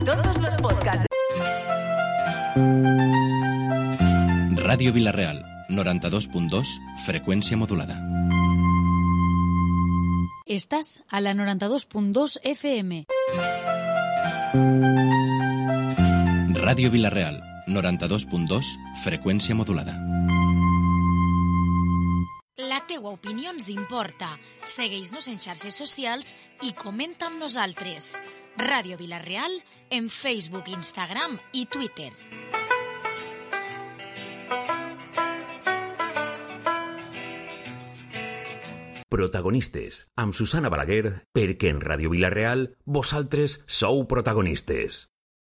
Todos los podcasts. Ràdio Vila-real, 92.2, freqüència modulada. Estás a la 92.2 FM. Ràdio Vila-real, 92.2, freqüència modulada. La teua opinió ens importa. Segueix-nos en xarxes socials i comenta amb nosaltres. Ràdio Vila-real en Facebook, Instagram i Twitter. Protagonistes, amb Susana Balaguer, perquè en Ràdio Vila-real vosaltres sou protagonistes.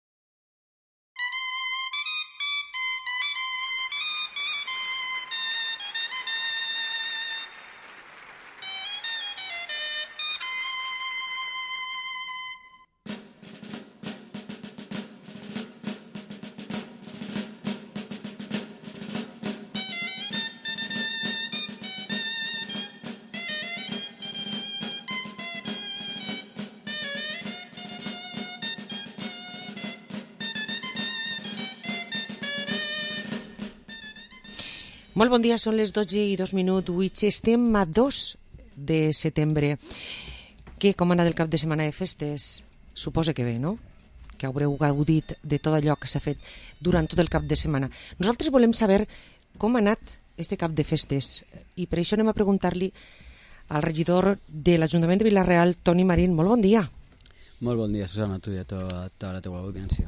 Molt bon dia, són les 12:02. Avui estem a 2 de setembre. Com ha anat el cap de setmana de festes? Suposa que bé, no? Que haureu gaudit de tot allò que s'ha fet durant tot el cap de setmana. Nosaltres volem saber com ha anat este cap de festes i per això anem a preguntar-li al regidor de l'Ajuntament de Vila-real, Toni Marín. Molt bon dia. Molt bon dia, Susana, a tu i a tota la teua audiència.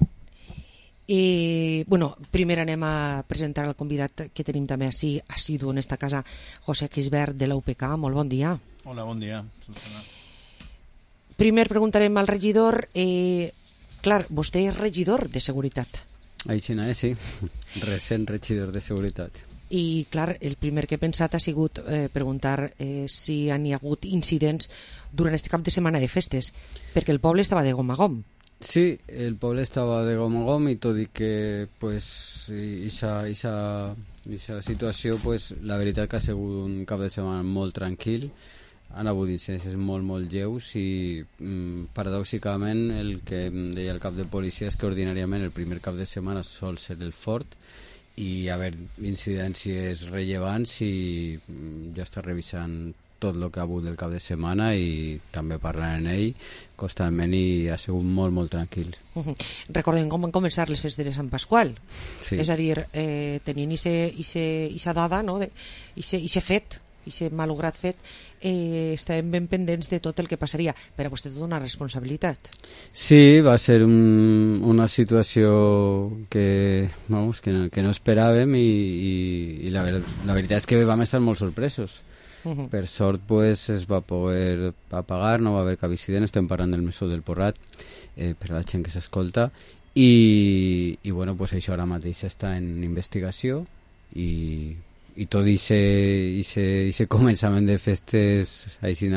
Primer anem a presentar el convidat que tenim també assidu en esta casa, José Quisbert de la UPK. Molt bon dia. Hola, bon dia, Susana. Primer preguntarem al regidor, clar, vostè és regidor de Seguretat. Aixina, sí, recent regidor de Seguretat. I clar, el primer que he pensat ha sigut preguntar si hi ha hagut incidents durant este cap de setmana de festes, perquè el poble estava de gom a gom. Sí, el poble estava de gom a gom i tot i que aquesta situació, la veritat que ha sigut un cap de setmana molt tranquil. Han hagut incidències molt lleus i paradòxicament el que em deia el cap de policia és que ordinàriament el primer cap de setmana sol ser el fort i haver incidències rellevants i ja està revisant tot el que ha hagut del cap de setmana i també parlant en ell constantment i ha sigut molt tranquil. Recordem com van començar les festes de Sant Pasqual. Sí. És a dir, tenint aquesta dada, no? Ixe fet, ixe malograt fet, estàvem ben pendents de tot el que passaria. Per a vostè tota una responsabilitat. Sí, va ser una situació que no esperàvem i la veritat és que vam estar molt sorpresos. Per sort es va poder apagar, no va haver cap incident. Estem parlant del Mesó del Porrat per a la gent que s'escolta i això ara mateix està en investigació i tot aquest començament de festes així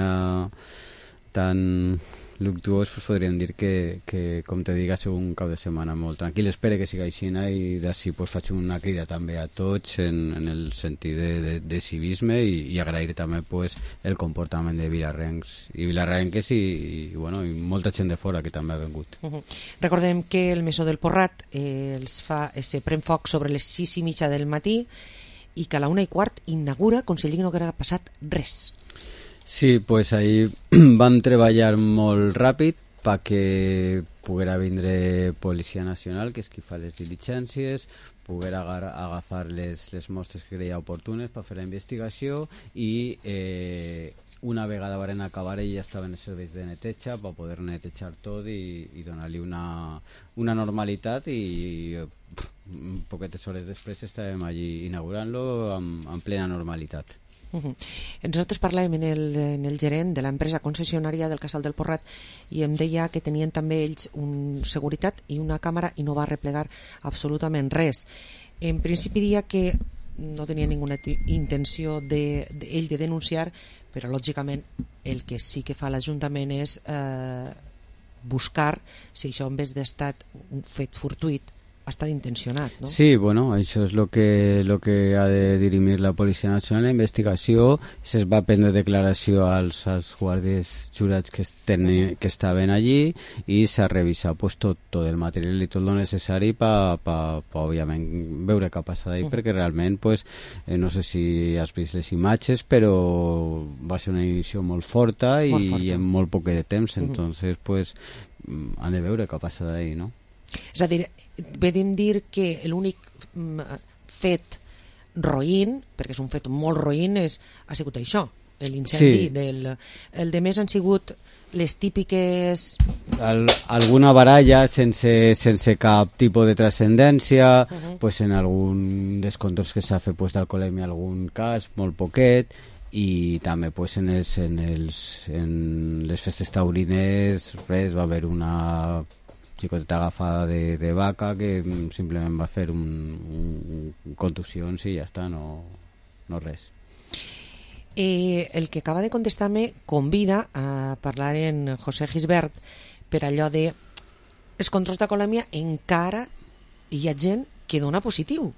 tan luctuós, podríem dir que com te dic, ha sigut un cap de setmana molt tranquil. Espero que sigui així i d'ací faig una crida també a tots en el sentit de civisme i agrair també el comportament de vilarrenques i molta gent de fora que també ha vingut. Recordem que el Mesó del Porrat se pren foc sobre les 6:30 del matí i que a la 1:15 inaugura com si allí no hagués passat res. Sí, ahir vam treballar molt ràpid perquè poguera vindre Policia Nacional, que és qui fa les diligències, poguera agafar les mostres que creia oportunes per fer la investigació i una vegada van acabar ja estaven els serveis de neteja per poder netejar tot i donar-li una normalitat i poquetes hores després estàvem allí inaugurant-lo en plena normalitat. Nosaltres parlàvem en el gerent de l'empresa concessionària del Casal del Porrat i em deia que tenien també ells una seguretat i una càmera i no va replegar absolutament res. En principi dia que no tenia ninguna intenció ell de denunciar, però lògicament el que sí que fa l'Ajuntament és buscar si això en vez d'estat un fet fortuït estat intencionat, no? Sí, bueno, això és el que ha de dirimir la Policia Nacional. La investigació es va prendre declaració als guàrdies jurats que estaven allí i s'ha revisat pues, tot el material i tot el necessari per òbviament veure què ha passat ahí, perquè realment pues, no sé si has vist les imatges, però va ser una inició molt forta i en molt poc de temps, entonces pues, han de veure què ha passat ahí, no? És a dir, podem dir que l'únic fet roïn, perquè és un fet molt roïn, ha sigut això, l'incendi. Sí. El de més han sigut les típiques... Alguna baralla sense cap tipus de transcendència, pues en algun dels controls que s'ha fet pues, d'alcoholèmia, algun cas, molt poquet, i també pues, en les festes taurines va haver una xicoteta agafada de vaca que simplement va fer contusions i ja està, no res. El que acaba de contestar-me convida a parlar en José Gisbert per allò de els controls d'alcoholèmia encara hi ha gent que dona positiu.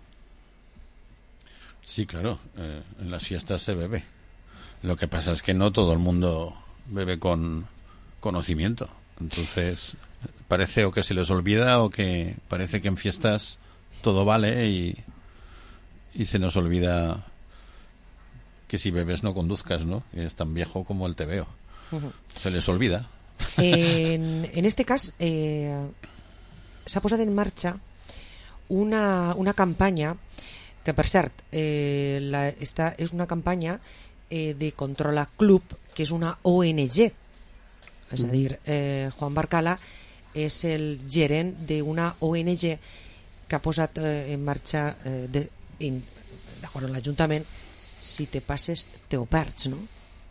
Sí, claro, en las fiestas se bebe. Lo que pasa es que no todo el mundo bebe con conocimiento. Entonces, parece o que se les olvida o que parece que en fiestas todo vale y se nos olvida que si bebes no conduzcas, ¿no? Que es tan viejo como el tebeo. Se les olvida. En este cas s'ha posat en marxa una campanya que, per cert, és una campanya de Controla Club, que és una ONG. És a dir, Juan Barcala és el gerent d'una ONG que ha posat en marxa, d'acord amb l'Ajuntament, si te passes te ho perds, ¿no?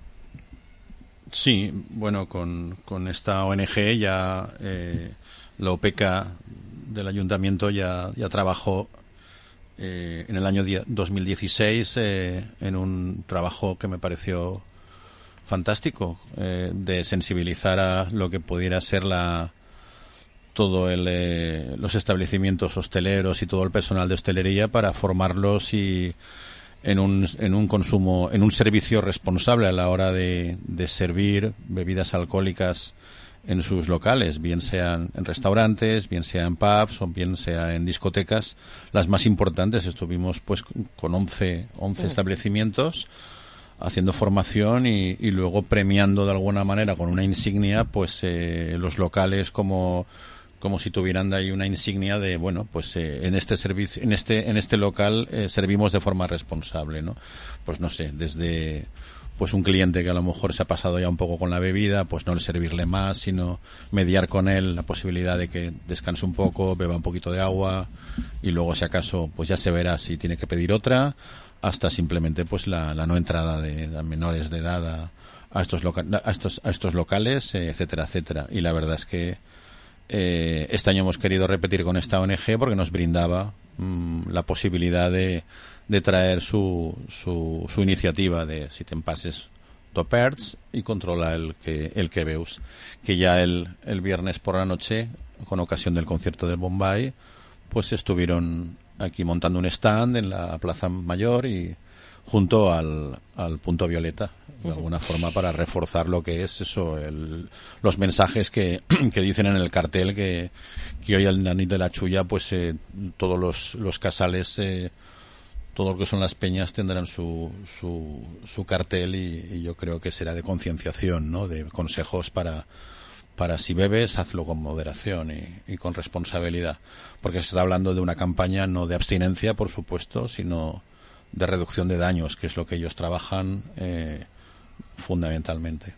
Sí, bueno, con esta ONG ya la OPECA del Ayuntamiento ya trabajó en el año 2016 en un trabajo que me pareció fantástico, de sensibilizar a lo que pudiera ser los establecimientos hosteleros y todo el personal de hostelería para formarlos y en un consumo, en un servicio responsable a la hora de servir bebidas alcohólicas en sus locales, bien sean en restaurantes, bien sea en pubs o bien sea en discotecas, las más importantes. Estuvimos pues con 11 establecimientos haciendo formación y luego premiando de alguna manera con una insignia pues los locales como si tuvieran de ahí una insignia de bueno pues en este servicio, en este local servimos de forma responsable, ¿no? Pues no sé, desde pues un cliente que a lo mejor se ha pasado ya un poco con la bebida, pues no servirle más, sino mediar con él la posibilidad de que descanse un poco, beba un poquito de agua y luego si acaso pues ya se verá si tiene que pedir otra, hasta simplemente pues la no entrada de menores de edad a estos locales, etcétera, etcétera. Y la verdad es que este año hemos querido repetir con esta ONG porque nos brindaba la posibilidad de traer su iniciativa de si te empases t'ho perds y controla el que veus, que ya el viernes por la noche, con ocasión del concierto del Bombay, pues estuvieron aquí montando un stand en la Plaza Mayor y junto al punto violeta, de alguna forma para reforzar lo que es eso, los mensajes que dicen en el cartel que hoy al Nanit de la Chulla pues todos los casales, todo lo que son las peñas tendrán su cartel y yo creo que será de concienciación, ¿no? De consejos para si bebes, hazlo con moderación y con responsabilidad, porque se está hablando de una campaña no de abstinencia, por supuesto, sino de reducción de daños, que es lo que ellos trabajan fundamentalmente.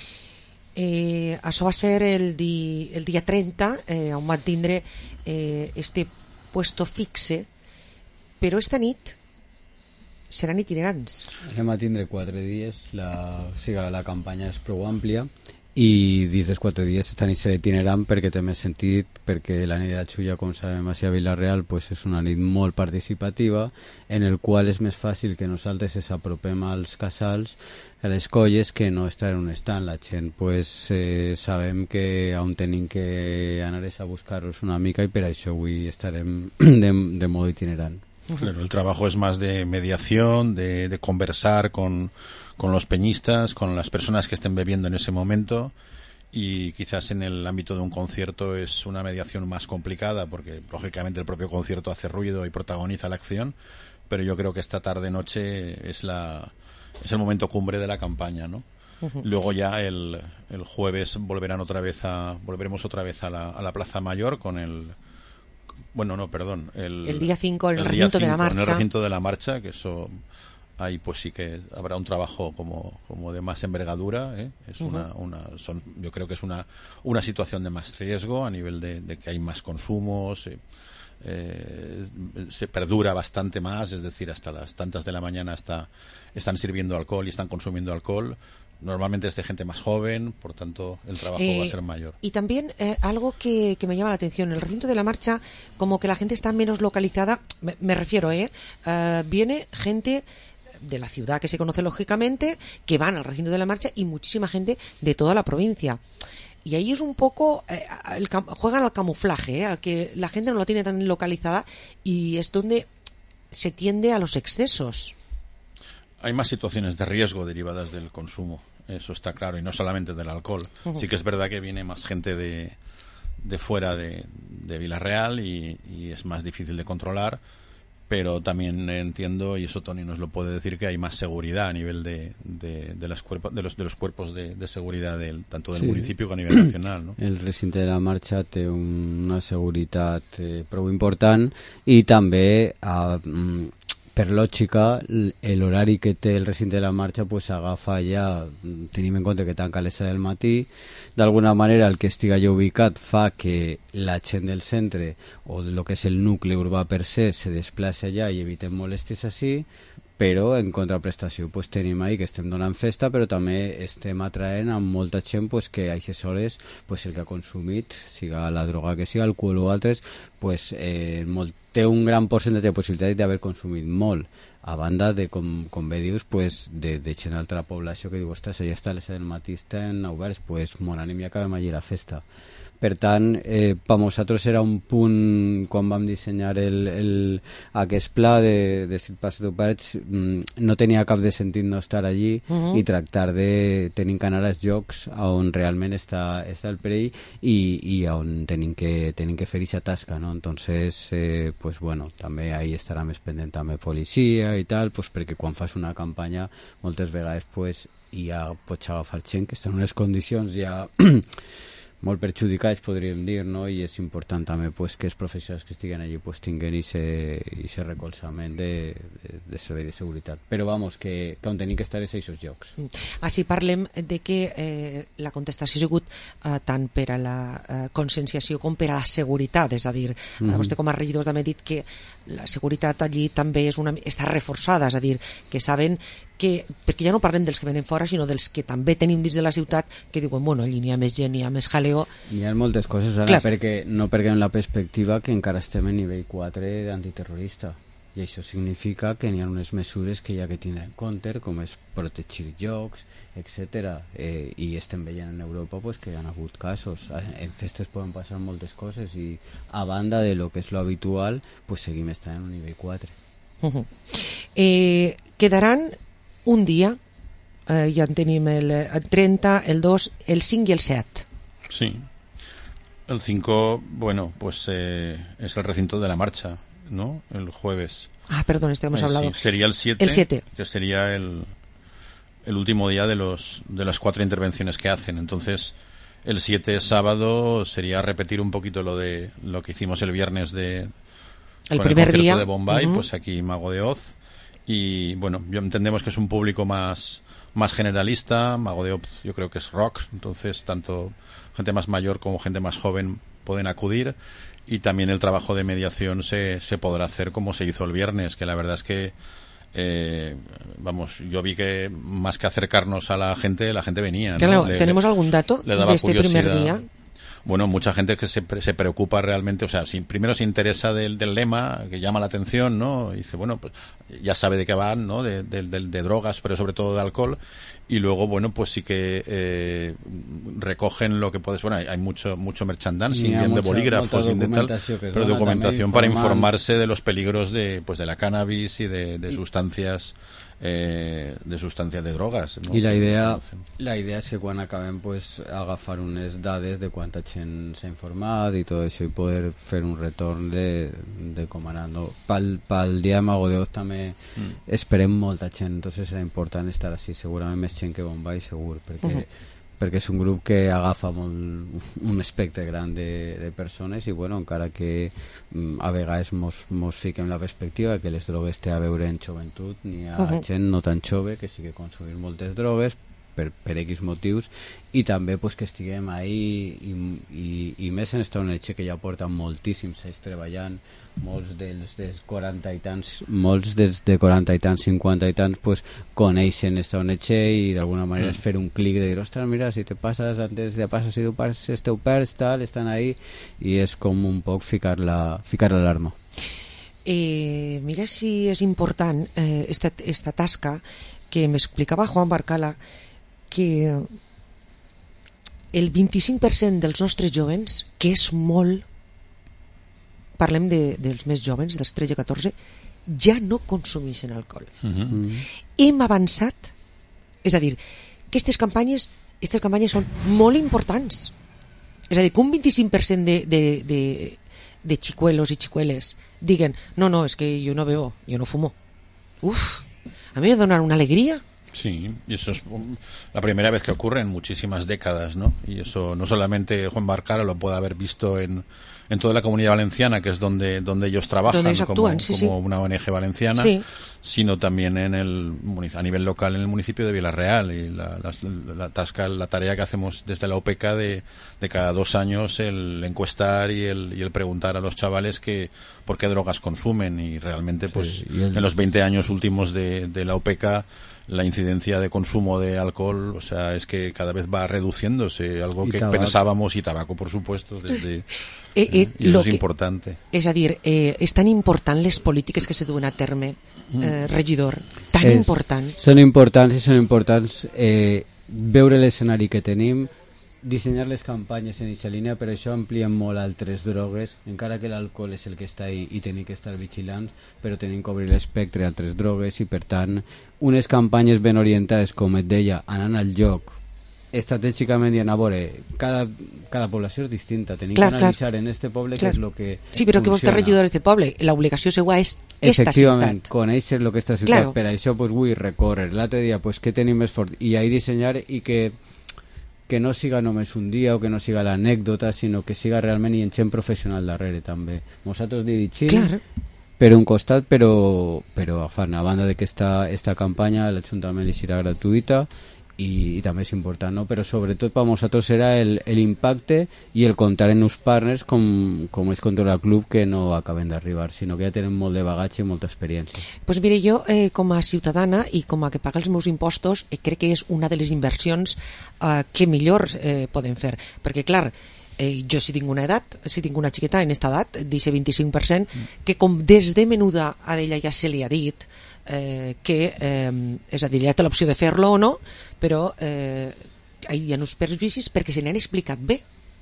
Això va ser el dia 30, on van tindre este puesto fixe, però esta nit seran itinerants. Anem a tindre 4 dies, la campanya és prou àmplia i dins dels 4 dies esta nit serà itinerant perquè té més sentit, perquè la nit de la Xulla, com sabem, a Vila-real pues és una nit molt participativa en el qual és més fàcil que nosaltres ens apropem als casals, a les colles, que no estar en un estant. La gent pues sabem que on tenim que anar és a buscar-los una mica, i per això avui estarem de modo itinerant. Claro, el trabajo es más de mediación, de conversar con los peñistas, con las personas que estén bebiendo en ese momento, y quizás en el ámbito de un concierto es una mediación más complicada porque lógicamente el propio concierto hace ruido y protagoniza la acción, pero yo creo que esta tarde-noche es el momento cumbre de la campaña, ¿no? Uh-huh. Luego ya el jueves volveremos otra vez a la Plaza Mayor con el día 5 en el recinto de la marcha. En el recinto de la marcha, que eso ahí pues sí que habrá un trabajo como de más envergadura, ¿eh? Es yo creo que es una situación de más riesgo a nivel de que hay más consumos, se perdura bastante más, es decir, hasta las tantas de la mañana están sirviendo alcohol y están consumiendo alcohol. Normalmente es de gente más joven, por tanto el trabajo va a ser mayor. Y también algo que me llama la atención, el recinto de la marcha, como que la gente está menos localizada, me refiero, viene gente de la ciudad que se conoce lógicamente, que van al recinto de la marcha, y muchísima gente de toda la provincia. Y ahí es un poco, juegan al camuflaje, al que la gente no lo tiene tan localizada, y es donde se tiende a los excesos. Hay más situaciones de riesgo derivadas del consumo, eso está claro, y no solamente del alcohol. Uh-huh. Sí que es verdad que viene más gente de fuera de Vila-real y es más difícil de controlar, pero también entiendo, y eso Toni nos lo puede decir, que hay más seguridad a nivel de los cuerpos de seguridad tanto del municipio como a nivel nacional, ¿no? El recinte de la marxa té una seguretat prou important, i també per lògica l'horari que té el recinte de la marxa pues agafa ja, tenim en compte que tanca a les 7 del matí, d'alguna manera el que estiga ja ubicat fa que la gent del centre o de lo que és el nucli urbà per se desplaci allà i evitem molèsties així, però en contraprestació pues tenim ahí que estem donant festa, però també estem atraent a molta gent pues que a aquestes hores pues el que ha consumit, siga la droga que siga, alcohol o altres, pues té un gran percentatge de possibilitat d'haver consumit molt, a banda de, com bé dius, pues, de gent d'altra població que diu, ostres, ja està a les 7 del matí, estan oberts, pues molt ànim i acabem allí la festa. Per tant, per nosaltres era un punt, quan vam dissenyar aquest pla de Sitges d'Oberts, no tenia cap de sentit no estar allí i tractar de tenir que anar als llocs on realment està el perill i on tenim que fer aquesta tasca, no? Entonces, pues bueno, també ahí estarà més pendent també policia i tal, pues perquè quan fas una campanya moltes vegades pues ja pots agafar gent que està en unes condicions ja molt perjudicats, podríem dir, no? I és important també pues, que els professionals que estiguen allí pues, tinguin aquest recolzament de servei de seguretat. Però vamos, que on tenim que estar és a aquests llocs. Així parlem de que la contestació ha sigut tant per a la conscienciació com per a la seguretat, és a dir, vostè com a regidor també ha dit que la seguretat allí també està reforçada, és a dir, que saben que, perquè ja no parlem dels que venen fora, sinó dels que també tenim dins de la ciutat, que diuen, bueno, allí n'hi ha més gent, n'hi ha més jaleo. Hi ha moltes coses, ara, perquè no perdem la perspectiva que encara estem a nivell 4 d'antiterrorista, i això significa que n'hi ha unes mesures que hi ha que tindre en compte, com és protegir llocs, etc. I estem veient en Europa pues, que hi ha hagut casos. En festes poden passar moltes coses i a banda de lo que és lo habitual, pues seguim estant en un nivell 4. Quedaran un dia, ja en tenim el 30, el 2, el 5 i el 7. Sí. El 5, bueno, pues es el recinto de la marcha, ¿no? El jueves. Ah, perdón, hemos hablado. Sí, sería el 7, que sería el último día de las 4 intervenciones que hacen. Entonces, el 7 sábado sería repetir un poquito lo que hicimos el viernes el primer concierto día de Bombay, pues aquí Mago de Oz. Y bueno, entendemos que es un público más generalista. Mago de Oz yo creo que es rock, entonces tanto gente más mayor como gente más joven pueden acudir, y también el trabajo de mediación se podrá hacer como se hizo el viernes, que la verdad es que vamos, yo vi que más que acercarnos a la gente venía, ¿no? Claro, ¿tenemos algún dato le daba de este primer curiosidad. día? Bueno, mucha gente que se preocupa realmente, o sea, primero se interesa del lema, que llama la atención, ¿no? Y dice, bueno, pues ya sabe de qué van, ¿no? De drogas, pero sobre todo de alcohol. Y luego, bueno, pues sí que recogen lo que puedes... Bueno, hay mucho merchandising, bien de bolígrafos, bien de tal, pero documentación para informarse de los peligros de la cannabis y de sustancias... de drogas, no? I la idea és que quan acabem pues, agafar unes dades de quanta gent s'ha informat i tot això i poder fer un retorn de com ha anat, no? Pel dia de Mago de Oz també esperem molta gent, entonces serà important estar així, segurament més gent que Bombay segur, perquè és un grup que agafa un espectre gran de persones i bueno, encara que a vegades mos fiquem la perspectiva que les drogues té a veure en joventut, n'hi ha gent no tan jove que sí que consumir moltes drogues per X motius i també pues, que estiguem ahí i més en esta ONG que ja porta moltíssims anys treballant, molts dels 40 i tants, molts des de 40 i tants, 50 i tants pues, coneixen esta ONG i d'alguna manera és fer un clic de dir, ostres, mira, si te passes antes de passes, si tu passes teu perds, tal, estan ahí i és com un poc ficar l'alarma. Mira si és important esta tasca que m'explicava Juan Barcala, que el 25% dels nostres jovens, que és molt, parlem dels més jovens, dels 13-14, ja no consumeixen alcohol. Hem avançat, és a dir, que aquestes campanyes són molt importants. És a dir, que un 25% de xicuelos i xicueles diguen, no, és que jo no bebo, jo no fumo. Uf, a mi me dona una alegría. Sí, y eso es la primera vez que ocurre en muchísimas décadas, ¿no? Y eso no solamente Juan Barcala lo puede haber visto en toda la Comunidad Valenciana, que es donde ellos trabajan, actúan, como una ONG valenciana, sino también a nivel local en el municipio de Vila-real, y la tarea que hacemos desde la OPK de cada 2 años el encuestar y el preguntar a los chavales por qué drogas consumen, y realmente pues en los 20 años últimos de la OPK la incidencia de consumo de alcohol, o sea, es que cada vez va reduciéndose, algo que pensábamos, y tabaco, por supuesto, y eso es importante. És a dir, és tan important les polítiques que se duen a terme, regidor, tan important. Són importants veure l'escenari que tenim, dissenyar les campanyes en aquesta línia, però això ampliem molt altres drogues, encara que l'alcohol és el que està ahí i tenim que estar vigilants, però tenim que obrir l'espectre a altres drogues i per tant unes campanyes ben orientades, com et deia, anant al lloc estratègicament i anar a veure cada població és distinta, tenim que analitzar en este poble què és el que sí, però que vostè regidor d'este poble, l'obligació seua és esta ciutat, conèixer el que esta ciutat, per això pues, vull recórrer l'altre dia, pues, què tenim més fort i ahí dissenyar i que no siga només un dia o que no siga l'anècdota, sinó que siga realment i en gent professional darrere també. Nosaltres dirigim per un costat, però a banda de que esta campanya l'Ajuntament li serà gratuïta i també és important, no? Però sobretot per nosaltres serà l'impacte i el comptar en uns partners com és Controla Club, que no acaben d'arribar, sinó que ja tenen molt de bagatge i molta experiència. Pues mire, jo com a ciutadana i com a que paga els meus impostos crec que és una de les inversions que millor poden fer, perquè clar, jo si tinc una edat, si tinc una xiqueta en esta edat, d'aquest 25%, que com des de menuda a ella ja se li ha dit que, és a dir, ja té l'opció de fer-lo o no, però hi ha uns perjudicis perquè se n'han explicat bé.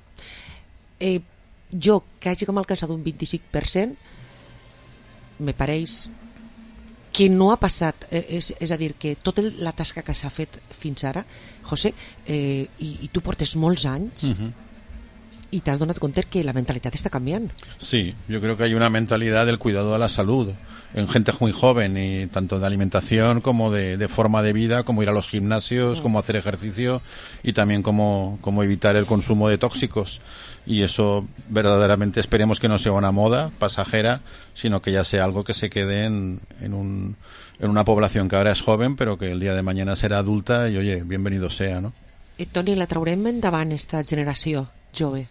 Jo, que hagi com alcançat un 25%, me pareix que no ha passat, és a dir, que tota la tasca que s'ha fet fins ara, José, i tu portes molts anys, y te has dado cuenta que la mentalidad está cambiando. Sí, yo creo que hay una mentalidad del cuidado de la salud en gente muy joven, y tanto de alimentación como de forma de vida, como ir a los gimnasios, como hacer ejercicio, y también como evitar el consumo de tóxicos. Y eso verdaderamente esperemos que no sea una moda pasajera, sino que ya sea algo que se quede en una población que ahora es joven, pero que el día de mañana será adulta, y oye, bienvenido sea, ¿no? Toni, la traurem endavant esta generació jove?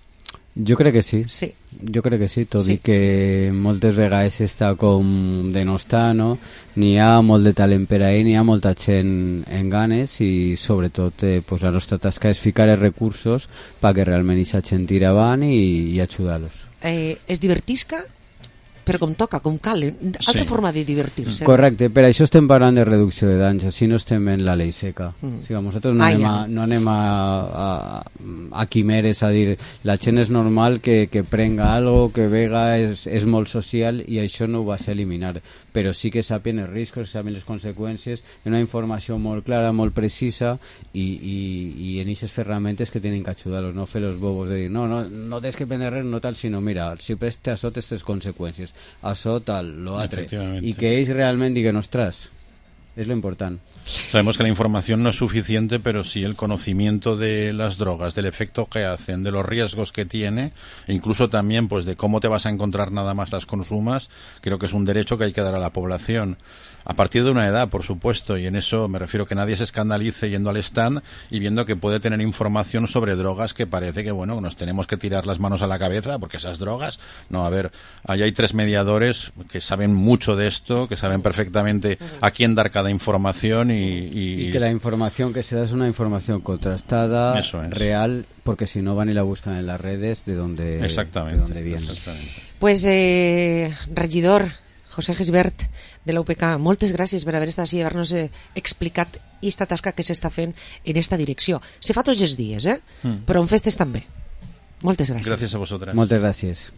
Jo crec que sí. Sí. Jo crec que sí, tot i que moltes vegades està com denostar, no? N'hi ha molt de talent per ahí, n'hi ha molta gent en ganes i sobretot pues, la nostra tasca és ficar els recursos perquè realment aquesta gent tira avant i ajudar-los. Es divertisca, però com toca, com cal, altra forma de divertir-se. Correcte, per això estem parlant de reducció de danys, així no estem en la llei seca. O sigui, nosaltres no anem a quimeres a dir la gent és normal que prenga algo, que vega, és molt social i això no ho vas a eliminar, però sí que sàpien els riscos, que sàpien les conseqüències, una informació molt clara, molt precisa i en aquestes ferramentes que tenen que ajudar-los, no fer els bobos de dir no tens que prendre res, no tal, sinó mira, si presta això té aquestes conseqüències, això tal, lo altre, i que ells realment diguen, ostres, es lo importante. Sabemos que la información no es suficiente, pero sí el conocimiento de las drogas, del efecto que hacen, de los riesgos que tiene, e incluso también pues de cómo te vas a encontrar nada más las consumas, creo que es un derecho que hay que dar a la población. A partir de una edad, por supuesto, y en eso me refiero que nadie se escandalice yendo al stand y viendo que puede tener información sobre drogas que parece que, bueno, nos tenemos que tirar las manos a la cabeza porque esas drogas, no, a ver, ahí hay 3 mediadores que saben mucho de esto, que saben perfectamente a quién dar cada información y que la información que se da es una información contrastada, real, porque si no van y la buscan en las redes de donde viene. Exactamente. Pues, regidor José Gisbert de la UPK, moltes gràcies per haver estat així i haver-nos explicat aquesta tasca que s'està fent en esta direcció. Se fa tots els dies, però en festes també. Moltes gràcies. Gràcies a vosaltres. Moltes gràcies.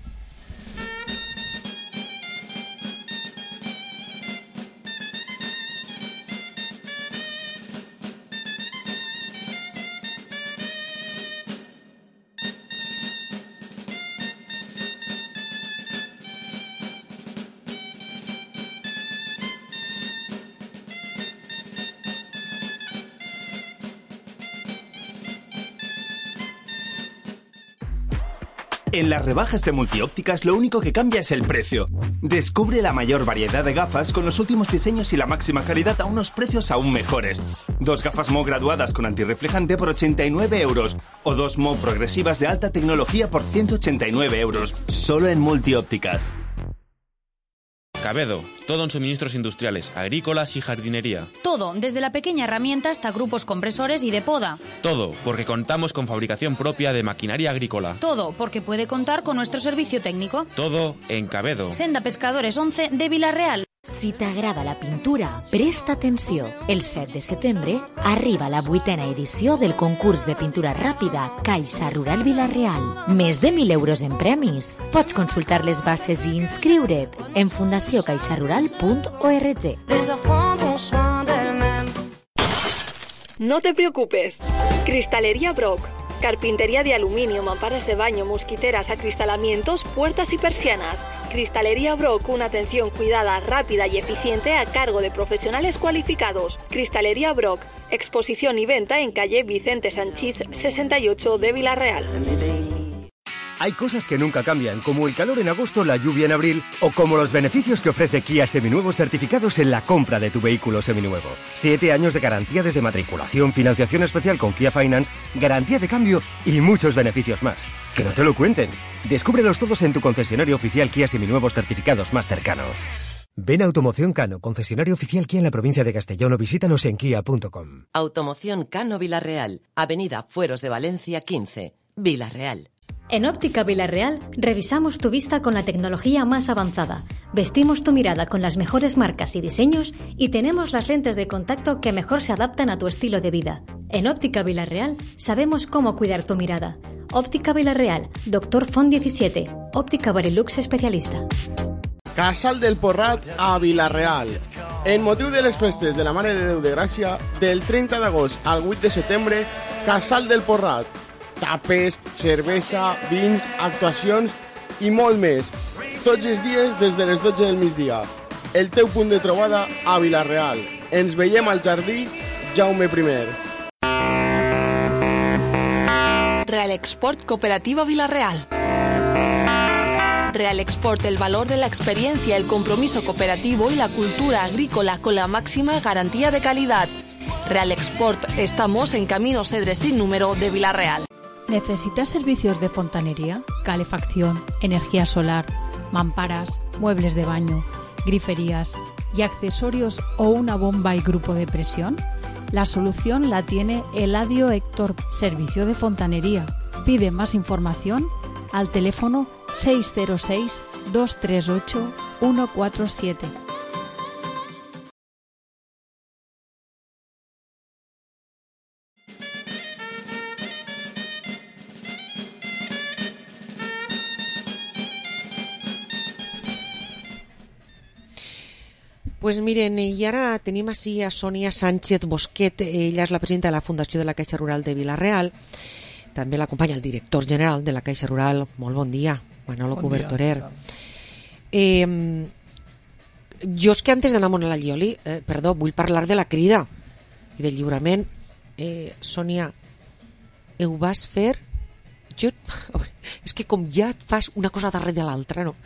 En las rebajas de Multiópticas lo único que cambia es el precio. Descubre la mayor variedad de gafas con los últimos diseños y la máxima calidad a unos precios aún mejores. 2 gafas Mo graduadas con antirreflejante por 89 euros o 2 Mo progresivas de alta tecnología por 189 euros. Solo en Multiópticas. Cabedo, todo en suministros industriales, agrícolas y jardinería. Todo, desde la pequeña herramienta hasta grupos compresores y de poda. Todo, porque contamos con fabricación propia de maquinaria agrícola. Todo, porque puede contar con nuestro servicio técnico. Todo en Cabedo. Senda Pescadores 11 de Vila-real. Si t'agrada la pintura, presta atenció. El 7 de setembre arriba la 8ª edició del concurs de pintura ràpida Caixa Rural Vila-real. Més de 1.000 euros en premis. Pots consultar les bases i inscriure't en fundacioncaixarural.org. No te preocupes. Cristalería Brock. Carpintería de aluminio, mamparas de baño, mosquiteras, acristalamientos, puertas y persianas. Cristalería Brock, una atención cuidada, rápida y eficiente a cargo de profesionales cualificados. Cristalería Brock, exposición y venta en calle Vicente Sanchís 68 de Vila-real. Hay cosas que nunca cambian, como el calor en agosto, la lluvia en abril, o como los beneficios que ofrece Kia Seminuevos certificados en la compra de tu vehículo seminuevo. 7 años de garantía desde matriculación, financiación especial con Kia Finance, garantía de cambio y muchos beneficios más. ¡Que no te lo cuenten! Descúbrelos todos en tu concesionario oficial Kia Seminuevos certificados más cercano. Ven a Automoción Cano, concesionario oficial Kia en la provincia de Castellón, o visítanos en kia.com. Automoción Cano Vila-real, Avenida Fueros de Valencia 15, Vila-real. En Óptica Vila-real revisamos tu vista con la tecnología más avanzada, vestimos tu mirada con las mejores marcas y diseños y tenemos las lentes de contacto que mejor se adaptan a tu estilo de vida. En Óptica Vila-real sabemos cómo cuidar tu mirada. Óptica Vila-real, Dr. Font 17, Óptica Barilux especialista. Casal del Porrat a Vila-real. En motiu de les festes de la Mare de Déu de Gràcia, del 30 d'agost al 8 de setembre, Casal del Porrat. Tapes, cervesa, vins, actuacions i molt més. Tots els dies des de les 12 del migdia. El teu punt de trobada a Vila-real. Ens veiem al jardí Jaume I. Real Export Cooperativa Vila-real. Real Export, el valor de la experiencia, el compromiso cooperativo y la cultura agrícola con la máxima garantía de calidad. Real Export, estamos en Camino Cedre sin número de Vila-real. ¿Necesitas servicios de fontanería, calefacción, energía solar, mamparas, muebles de baño, griferías y accesorios o una bomba y grupo de presión? La solución la tiene Eladio Héctor, Servicio de Fontanería. Pide más información al teléfono 606 238 147. Pues miren, i ara tenim així a Sònia Sánchez Bosquet. Ella és la presidenta de la Fundació de la Caixa Rural de Vila-real. També l'acompanya el director general de la Caixa Rural. Molt bon dia, Manolo Cubertorer. Jo és que antes d'anar a la Llioli, vull parlar de la crida i del lliurament. Sònia, ho vas fer? És que com ja et fas una cosa darrere de l'altra, no?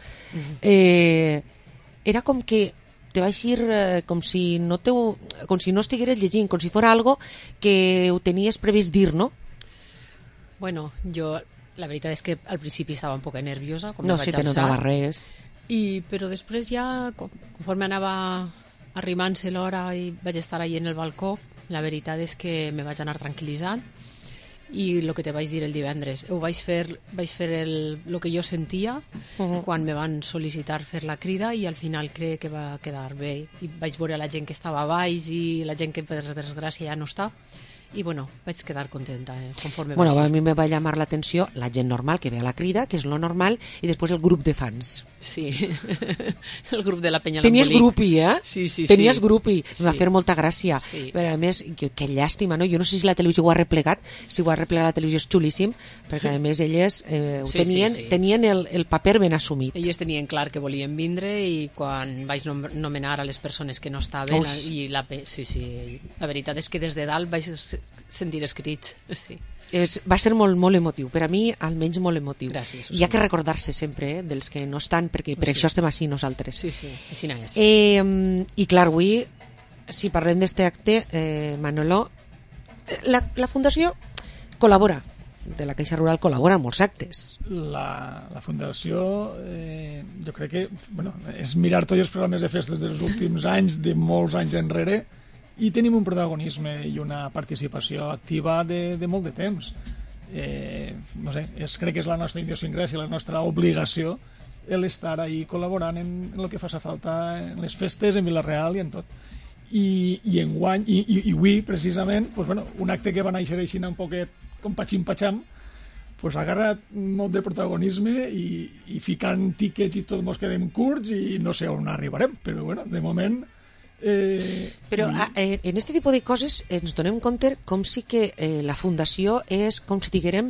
Era com que te vaig dir com si no estigueres llegint, com si fos algo que ho tenies previst dir, no? Bueno, jo la veritat és que al principi estava un poc nerviosa. No, si te notava res. Però després ja, conforme anava arribant-se l'hora i vaig estar allà en el balcó, la veritat és que me vaig anar tranquil·litzant. I el que te vaig dir el divendres, vaig fer el que jo sentia quan me van sol·licitar fer la crida, i al final crec que va quedar bé, i vaig veure la gent que estava a baix i la gent que per desgràcia ja no està, i bueno, vaig quedar contenta conforme bueno, a mi me va llamar l'atenció la gent normal que ve a la crida, que és lo normal, i després el grup de fans. Sí, el grup de la penya l'embolic. Tenies grupi, Sí. Tenies grupi, em va Sí. fer molta gràcia. Sí. Però a més, que llàstima, no? Jo no sé si la televisió ho ha replegat, si ho ha replegat la televisió és xulíssim, perquè a més elles tenien el paper ben assumit. Elles tenien clar que volien vindre, i quan vaig nomenar a les persones que no estaven, la veritat és que des de dalt vaig sentir els crits, sí. Va ser molt, molt emotiu, per a mi almenys molt emotiu. Gràcies. Hi ha que recordar-se sempre dels que no estan, perquè per això estem així nosaltres. Sí, així no és. I clar, avui, si parlem d'este acte, Manolo, la Fundació col·labora, de la Caixa Rural col·labora en molts actes. La Fundació, jo crec que és mirar tots els programes de festes dels últims anys, de molts anys enrere, i tenim un protagonisme i una participació activa de molt de temps. No sé, crec que és la nostra idiosincràsia, la nostra obligació l'estar ahí col·laborant en el que faci falta en les festes, en Vila-real i en tot. I enguany, i avui precisament, un acte que va néixer així un poquet com patxim-patxam, ha agarrat molt de protagonisme i ficant tíquets i tot mos quedem curts i no sé on arribarem, però de moment... Però en este tipus de coses ens donem compte com si que la Fundació és com si diguérem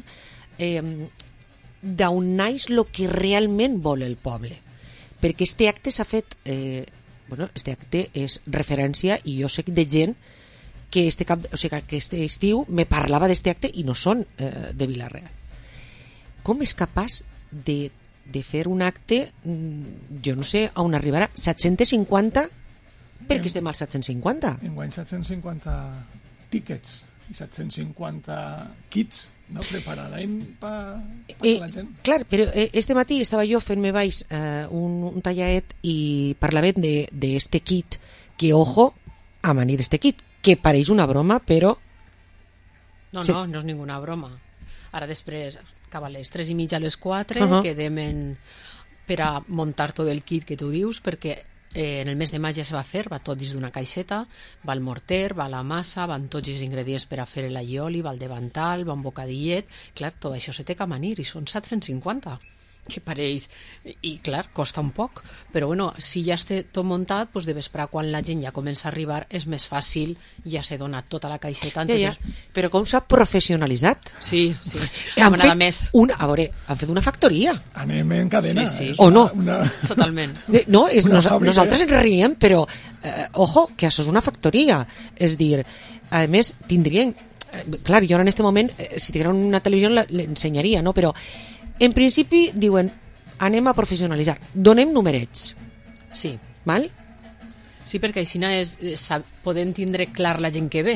d'on naix el que realment vol el poble, perquè este acte s'ha fet este acte és referència, i jo sé de gent que este estiu me parlava d'este acte i no són de Vila-real. Com és capaç de fer un acte, jo no sé on arribarà, 750? Perquè estem als 750. Enguany 750 tíquets i 750 kits prepararem per la gent. Clar, però este matí estava jo fent-me baix un tallaet i parlàvem d'este kit, que ojo a manir este kit, que pareix una broma, però... No és ninguna broma. Ara després, cap a les 3:30 a les 4, quedem per a muntar tot el kit que tu dius, perquè en el mes de maig ja se va fer, va tot dins d'una caixeta, va el morter, va la massa, van tots els ingredients per a fer l'allioli, va el davantal, va un bocadillet, clar, tot això se té que amanir, i són 750, que pareix, i clar, costa un poc, però si ja està tot muntat, de vesprà, quan la gent ja comença a arribar, és més fàcil, ja s'ha donat tota la caixeta. Però com s'ha professionalitzat? Sí, han fet una factoria. Anem en cadena. O no? Totalment. No, nosaltres ens riem, però ojo, que això és una factoria. És dir, a més, tindrien... Clar, jo ara en aquest moment, si tingueren una televisió l'ensenyaria, no? Però en principi diuen, anem a professionalitzar, donem numerets. Sí. Val? Sí, perquè així podem tindre clar la gent que ve.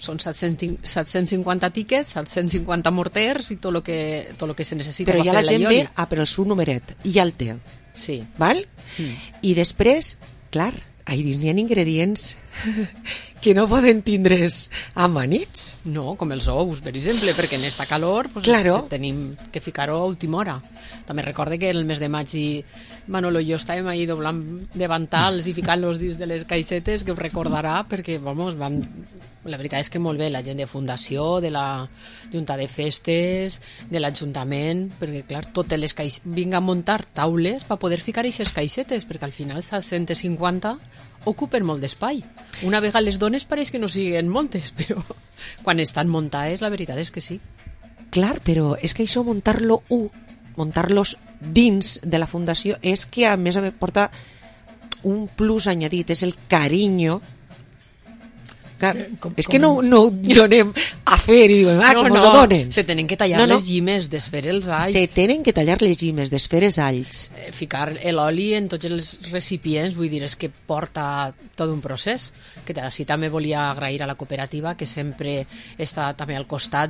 son 750 tíquets, 750 morters i tot el que se necessita. Però ja la gent ve per el seu numeret i ja el té. Sí. Val? I després, clar, ahí dins n'hi ha ingredients que no poden tindre's amanits. No, com els ous, per exemple, perquè en esta calor pues, claro. Tenim que ficar-ho a última hora. També recorde que el mes de maig i Manolo i jo estàvem ahí doblant davantals i ficant-los dins de les caixetes, que us recordarà, perquè vamos, la veritat és que molt bé, la gent de fundació, de la Junta de Festes, de l'Ajuntament, perquè clar, totes les caixetes, vinga a muntar taules per poder ficar aquestes caixetes, perquè al final 150 ocupen molt d'espai. Una vegada les dones pareix que no siguen moltes, però quan estan muntades la veritat és que sí. Clar, però és que això muntar-los dins de la fundació és que a més porta un plus añadit, és el carinyo. És que no ho donem a fer i diuen, com us ho donen. Se tenen que tallar les llimes, desfer els alls. Se tenen que tallar les llimes, desfer els alls. Ficar l'oli en tots els recipients, vull dir, és que porta tot un procés. Que així també volia agrair a la cooperativa, que sempre està també al costat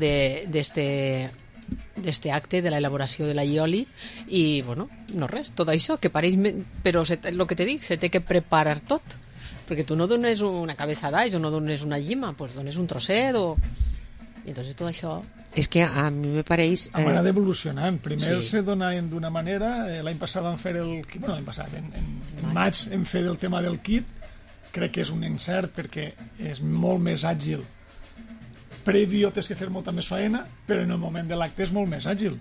d'este acte de l'elaboració de la ioli i, bueno, no res, tot això, que pareix... Però el que te dic, se té que preparar tot. Perquè tu no dones una cabeça d'alls o no dones una llima, pues dones un trosset o... I entonces tot això... És que a mi me pareix... Ha anat evolucionant. Primer se donaven d'una manera, l'any passat vam fer el... Bueno, l'any passat, en maig hem fet el tema del kit, crec que és un encert perquè és molt més àgil. Prèvio tens que fer molta més faena, però en el moment de l'acte és molt més àgil.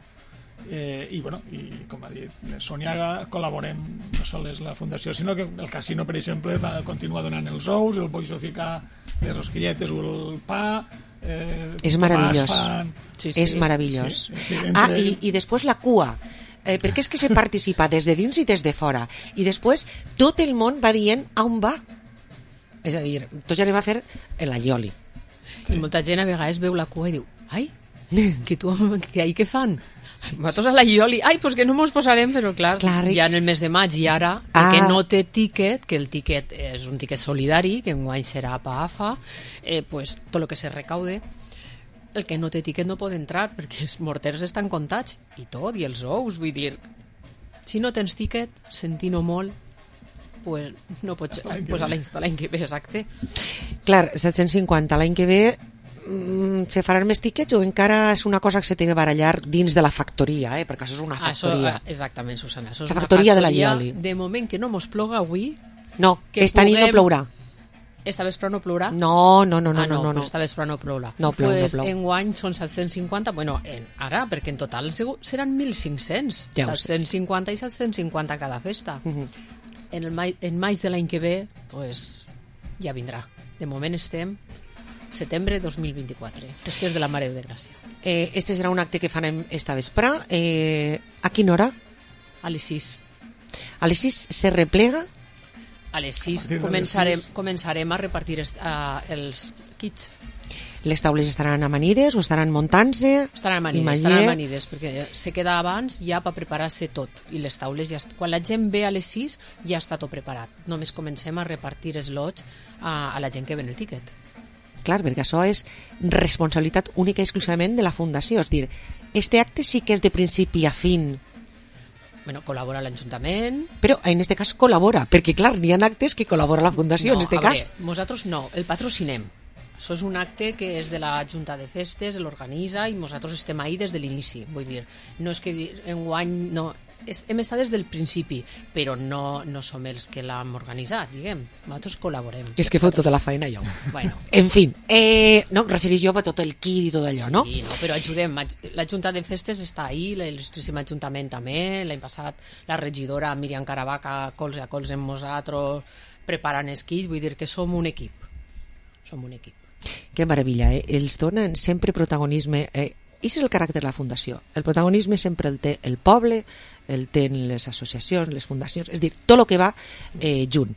I com ha dit Sònia, col·laborem no sols la fundació, sinó que el casino, per exemple, va continuar donant els ous, el Boixo ficar les rosquilletes o el pa. És meravellós. Sí. És meravellós. Sí, i després la cua, perquè és que se participa des de dins i des de fora, i després tot el món va dient on va. És a dir, tots ja anem a fer l'allioli. I molta gent a vegades veu la cua i diu, ai, que ahí què fan? Nosaltres a la ioli, pues que no mos posarem, però clar, ja en el mes de maig i ara, que no té tíquet, que el tíquet és un tíquet solidari, que enguany serà PAFA, pues tot el que se recaude, el que no té tíquet no pot entrar, perquè els morters estan comptats, i tot, i els ous, vull dir, si no tens tíquet, sentint-ho molt, pues no pots, pues a l'any que ve, exacte. Clar, 750 l'any que ve se faran més tíquets o encara és una cosa que se té que barallar dins de la factoria, perquè això és una factoria. Exactament, Susana. La factoria de la ioli. De moment que no mos ploga avui... No, esta nit no plourà. Esta vespre no plourà? No. Pues esta vespre no plourà. No plou. Enguany són 750, bueno, ara, perquè en total seran 1.500. Ja 750 i 750 cada festa. En maig de l'any que ve, pues ja vindrà. De moment estem... setembre 2024, després de la Mare de Gràcia. Este serà un acte que farem esta vespre. A quina hora? A les 6. A les 6 se replega? A les 6 començarem a repartir els kits. Les taules estaran amanides o estaran muntant-se? Estaran amanides, perquè se queda abans ja per preparar-se tot. I les taules, quan la gent ve a les 6, ja està tot preparat. Només comencem a repartir els lots a la gent que ven el tíquet. Clar, perquè això és responsabilitat única i exclusivament de la fundació. És dir, este acte sí que és de principi a fin. Bueno, col·labora l'Ajuntament. Però en este cas col·labora, perquè clar, n'hi ha actes que col·labora la fundació, en este cas. Nosaltres no, el patrocinem. Això és un acte que és de la Junta de Festes, l'organitza i nosaltres estem ahí des de l'inici. Vull dir, no és que enguany... No, hem estat des del principi, però no som els que l'hem organitzat, diguem. Nosaltres col·laborem. És que feu tota la feina jo. Bueno. En fi, no, referís jo per tot el kit i tot allò, no? Sí, no, però ajudem. La Junta de Festes està ahí, l'il·lustríssim Ajuntament també. L'any passat la regidora Míriam Caravaca, colze a colze amb nosaltres, preparant esquís. Vull dir que som un equip. Som un equip. Que meravella, els donen sempre protagonisme. I és el caràcter de la fundació. El protagonisme sempre el té el poble, el tenen les associacions, les fundacions, és a dir, tot el que va junt.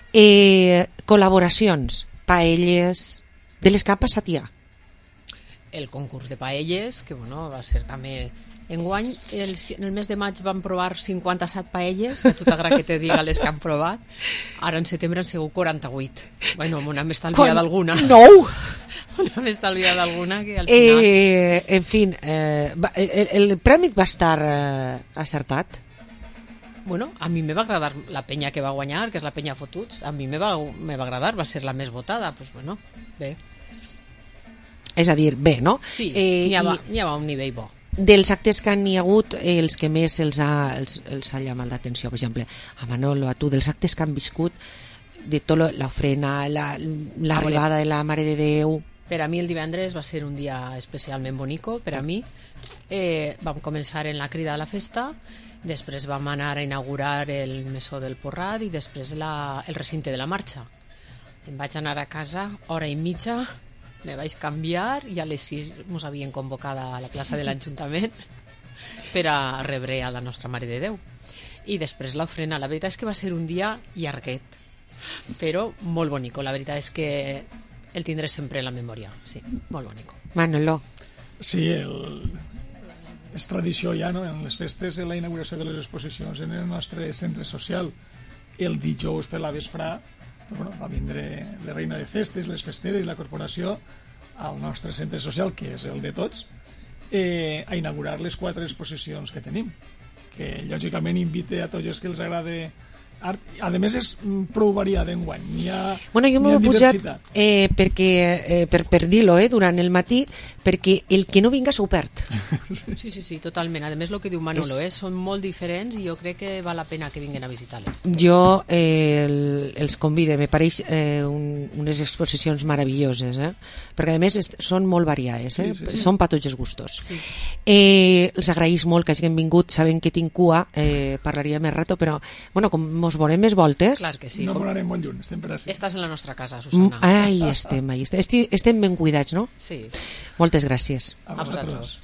Col·laboracions, paelles, de les que han passat ja. el concurs de paelles, que bueno, va ser també... Enguany, en el mes de maig van provar 57 paelles, a tu t'agrada que te diga les que han provat. Ara en setembre han sigut 48. Bueno, m'ha estalviat alguna. No! M'ha estalviat alguna que al final... En fi, el premi va estar acertat? Bueno, a mi me va agradar la penya que va guanyar, que és la penya Fotuts. A mi me va agradar, va ser la més votada. Pues bueno, bé. És a dir, bé, no? Sí, n'hi ha un nivell bo. Dels actes que n'hi ha hagut, els que més els ha llamat l'atenció, per exemple, a Manolo, a tu, dels actes que han viscut, de tota l'ofrena, l'arribada de la Mare de Déu... Per a mi el divendres va ser un dia especialment bonico, per a mi. Vam començar en la crida de la festa, després vam anar a inaugurar el Mesó del Porrat i després el recinte de la marxa. Em vaig anar a casa, hora i mitja, me vaig canviar i a les 6 ens havien convocat a la plaça de l'Ajuntament per a rebre a la nostra Mare de Déu. I després l'ofrena. La veritat és que va ser un dia llarguet, però molt bonico. La veritat és que el tindré sempre en la memòria. Sí, molt bonico. Manolo. Sí, és tradició ja, no?, en les festes, en la inauguració de les exposicions en el nostre centre social. El dijous per la vesprà, bueno, va vindre la reina de festes, les festeres i la corporació al nostre centre social, que és el de tots, a inaugurar les 4 exposicions que tenim, que lògicament invite a tots els que els agrada art. A més és prou variada enguany. Bueno, jo m'ho he posat perquè, per dir-lo durant el matí, perquè el que no vinga s'ho perd. Sí, totalment. A més, el que diu Manolo, són molt diferents i jo crec que val la pena que vinguin a visitar-les. Jo els convido, me pareix unes exposicions meravelloses, perquè a més són molt variades, són per tots els gustos. Els agraïs molt que hagin vingut, sabent que tinc cua, parlaria més rato, però bueno, com mos veurem més voltes. Clar que sí. No volarem molt lluny, estem per ací. Estàs en la nostra casa, Susana. Ahí estem ben cuidats, no? Sí. Moltes gràcies. A vosaltres.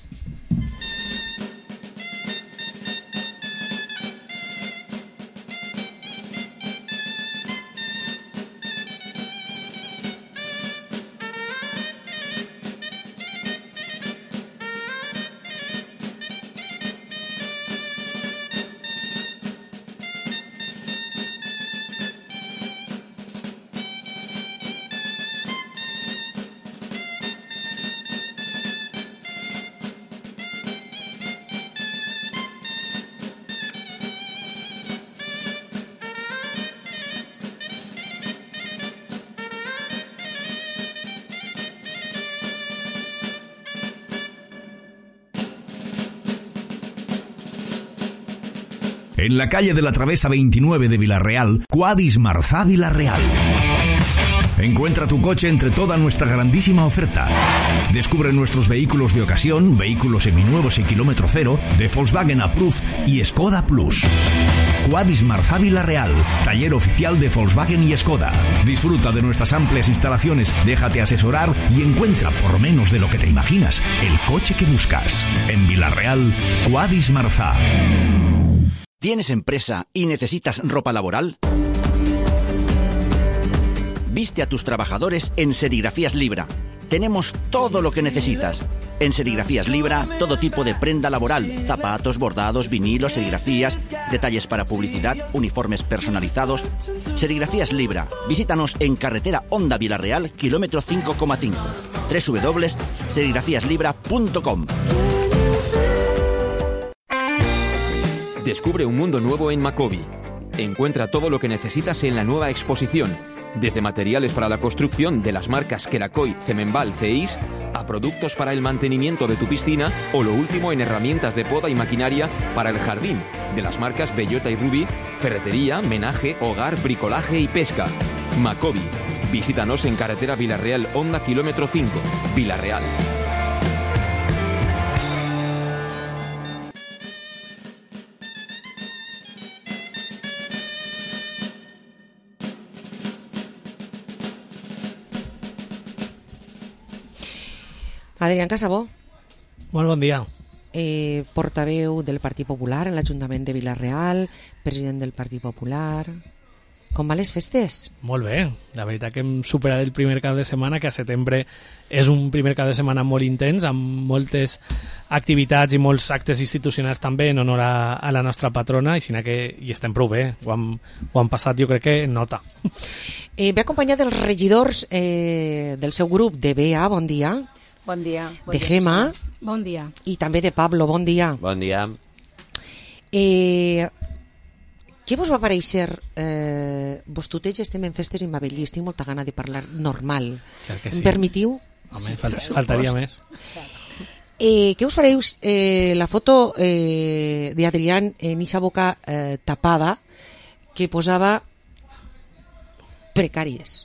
En la calle de la Travesa 29 de Villarreal, Quadis Marzá Villarreal. Encuentra tu coche entre toda nuestra grandísima oferta. Descubre nuestros vehículos de ocasión, vehículos seminuevos y kilómetro cero, de Volkswagen Approved y Skoda Plus. Quadis Marzá Villarreal, taller oficial de Volkswagen y Skoda. Disfruta de nuestras amplias instalaciones, déjate asesorar y encuentra, por menos de lo que te imaginas, el coche que buscas. En Villarreal, Quadis Marzá. ¿Tienes empresa y necesitas ropa laboral? Viste a tus trabajadores en Serigrafías Libra. Tenemos todo lo que necesitas. En Serigrafías Libra, todo tipo de prenda laboral, zapatos, bordados, vinilos, serigrafías, detalles para publicidad, uniformes personalizados. Serigrafías Libra. Visítanos en carretera Honda Villarreal, kilómetro 5,5. www.serigrafíaslibra.com. Descubre un mundo nuevo en Macobi. Encuentra todo lo que necesitas en la nueva exposición, desde materiales para la construcción de las marcas Kerakoy, Cemenbal, CEIS, a productos para el mantenimiento de tu piscina o lo último en herramientas de poda y maquinaria para el jardín, de las marcas Bellota y Rubí, ferretería, menaje, hogar, bricolaje y pesca. Macobi. Visítanos en carretera Villarreal Honda kilómetro 5, Villarreal. Adrián Casabó. Molt bon dia. Portaveu del Partit Popular en l'Ajuntament de Villarreal, president del Partit Popular. com van les festes? Molt bé, la veritat que hem superat el primer cap de setmana, que a setembre és un primer cap de setmana molt intens, amb moltes activitats i molts actes institucionals també en honor a la nostra patrona, i així que hi estem prou bé, ho han passat jo crec que en nota. Ve acompanyat dels regidors del seu grup, de Bea, bon dia. Bon dia. De Gemma. Bon dia. I també de Pablo, bon dia. Bon dia. Què vos va parèixer? Vos tuteix estem en festes en Mabel i estic molta gana de parlar normal. Que sí. Em permetiu? Home, faltaria més. Què us pareix la foto d'Adrián en eixa boca tapada que posava precàries?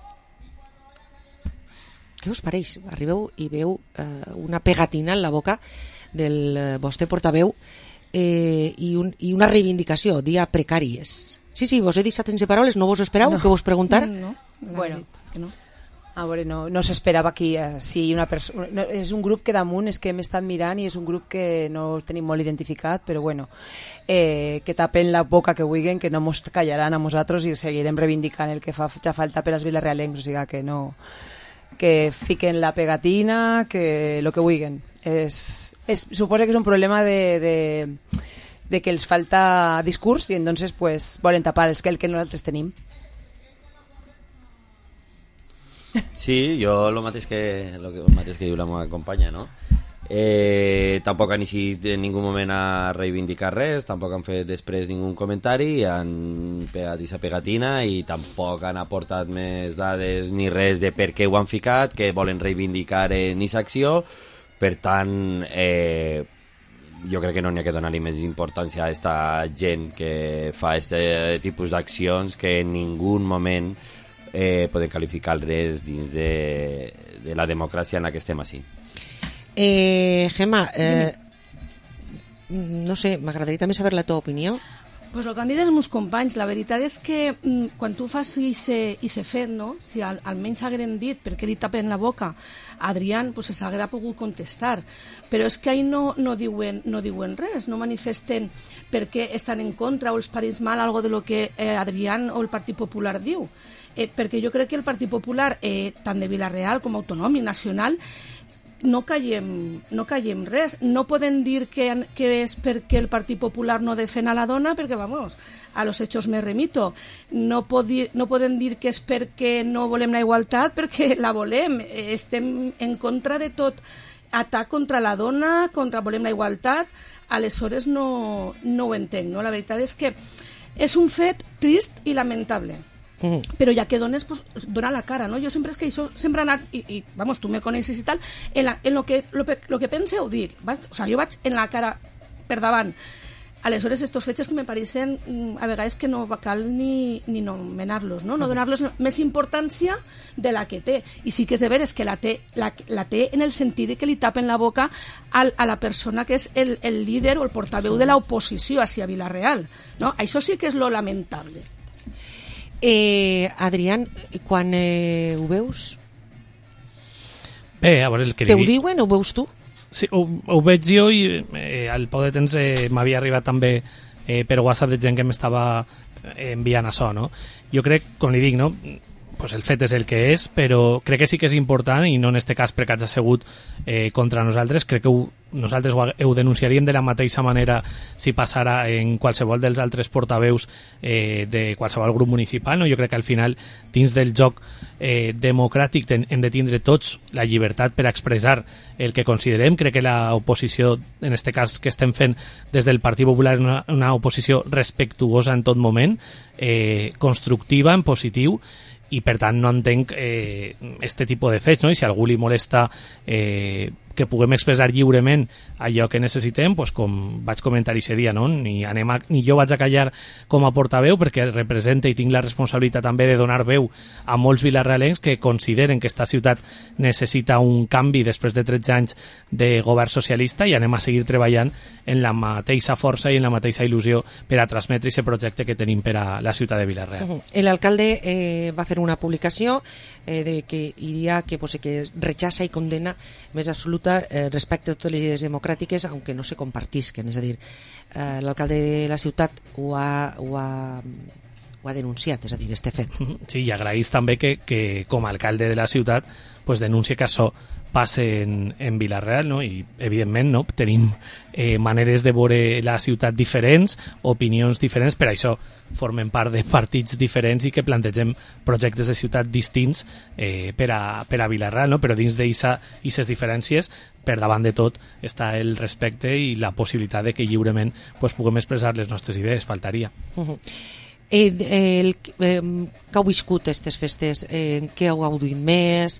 Què us pareix? Arribeu i veu una pegatina en la boca del vostre portaveu i una reivindicació, dia precàries. Sí, vos he deixat sense paraules, no vos esperau que vos preguntar? No. Bueno, que no. A veure, no s'esperava aquí si una persona... No, és un grup que damunt és que hem estat mirant i és un grup que no tenim molt identificat, però bueno, que tapen la boca que vulguin, que no mos callaran a nosaltres i seguirem reivindicant el que fa ja falta per als vilarealencs, o sigui que no... que fiquen la pegatina, que lo que vulguin. Suposa que és un problema de que els falta discurs i entonces pues volen tapar el que nosaltres tenim. Sí, jo el mateix que diu la meva companya, no? Tampoc han eixit en ningú moment a reivindicar res, tampoc han fet després ningú comentari, han pegat aquesta pegatina i tampoc han aportat més dades ni res de per què ho han ficat, que volen reivindicar en aquesta acció. Per tant, jo crec que no n'hi ha que donar-li més importància a aquesta gent que fa aquest tipus d'accions, que en ningú moment poden qualificar res dins de la democràcia en la que estem així. Gemma, no sé, m'agradaria també saber la teva opinió. Pues el canvi dels meus companys, la veritat és que quan tu fas i se fet, no? Si almenys hagueren dit per què li tapen la boca a Adrián, pues s'haguera pogut contestar, però és que ahí no diuen res, no manifesten per què estan en contra o els pareix mal algo de lo que Adrián o el Partit Popular diu, perquè jo crec que el Partit Popular, tant de Vila-real com autonòmic, nacional, no callem res. No poden dir que és perquè el Partit Popular no defèn a la dona, perquè, vamos, a los hechos me remito. No poden dir que és perquè no volem la igualtat, perquè la volem. Estem en contra de tot atac contra la dona, volem la igualtat. Aleshores no ho entenc, no? La veritat és que és un fet trist i lamentable. Però ja que dones, pues, dona la cara, no? Jo sempre és que això sempre he anat, i vamos, tu me coneixes i tal, en lo que penseu dir, o sea, jo vaig en la cara per davant. Aleshores, estos fets que me pareixen a vegades que no cal ni nomenar-los, no? No donar-los més importància de la que té. I sí que és de veres que la té en el sentit de que li tapen la boca a la persona que és el líder o el portaveu de l'oposició hacia Vila-real, no? Això sí que és lo lamentable. Adrián, quan ho veus? Bé, a veure el que te ho diuen o ho veus tu? Sí, ho veig jo i al poc de temps m'havia arribat també per WhatsApp de gent que m'estava enviant això, no? Jo crec, com li dic, no? Pues el fet és el que és, però crec que sí que és important, i no en este cas perquè hagi assegut contra nosaltres. Crec que nosaltres ho denunciaríem de la mateixa manera si passara en qualsevol dels altres portaveus de qualsevol grup municipal, no? Jo crec que al final, dins del joc democràtic, hem de tindre tots la llibertat per expressar el que considerem. Crec que l'oposició, en este cas que estem fent des del Partit Popular, és una oposició respectuosa en tot moment, constructiva, en positiu, i per tant no entenc este tipus de fets, no? I si a algú li molesta que puguem expressar lliurement allò que necessitem, pues, com vaig comentar aquest dia, no? Ni jo vaig a callar com a portaveu, perquè representa i tinc la responsabilitat també de donar veu a molts vilarealencs que consideren que esta ciutat necessita un canvi després de 13 anys de govern socialista, i anem a seguir treballant en la mateixa força i en la mateixa il·lusió per a transmetre aquest projecte que tenim per a la ciutat de Vila-real. L'alcalde va fer una publicació de que diria que, pues, que rechaça i condena més absoluta respecte a totes les idees democràtiques, aunque no se compartisquen. És a dir, l'alcalde de la ciutat ho ha ho ha denunciat, és a dir, este fet. Sí, i agraïs també que com a alcalde de la ciutat pues, denuncia que això passa en Vila-real, no? I evidentment no? Tenim maneres de veure la ciutat diferents, opinions diferents, per això formen part de partits diferents i que plantegem projectes de ciutat distints per a Vila-real, no? Però dins d'aquestes diferències, per davant de tot, està el respecte i la possibilitat de que lliurement pues, puguem expressar les nostres idees, faltaria. Que heu viscut aquestes festes, què heu gaudit més,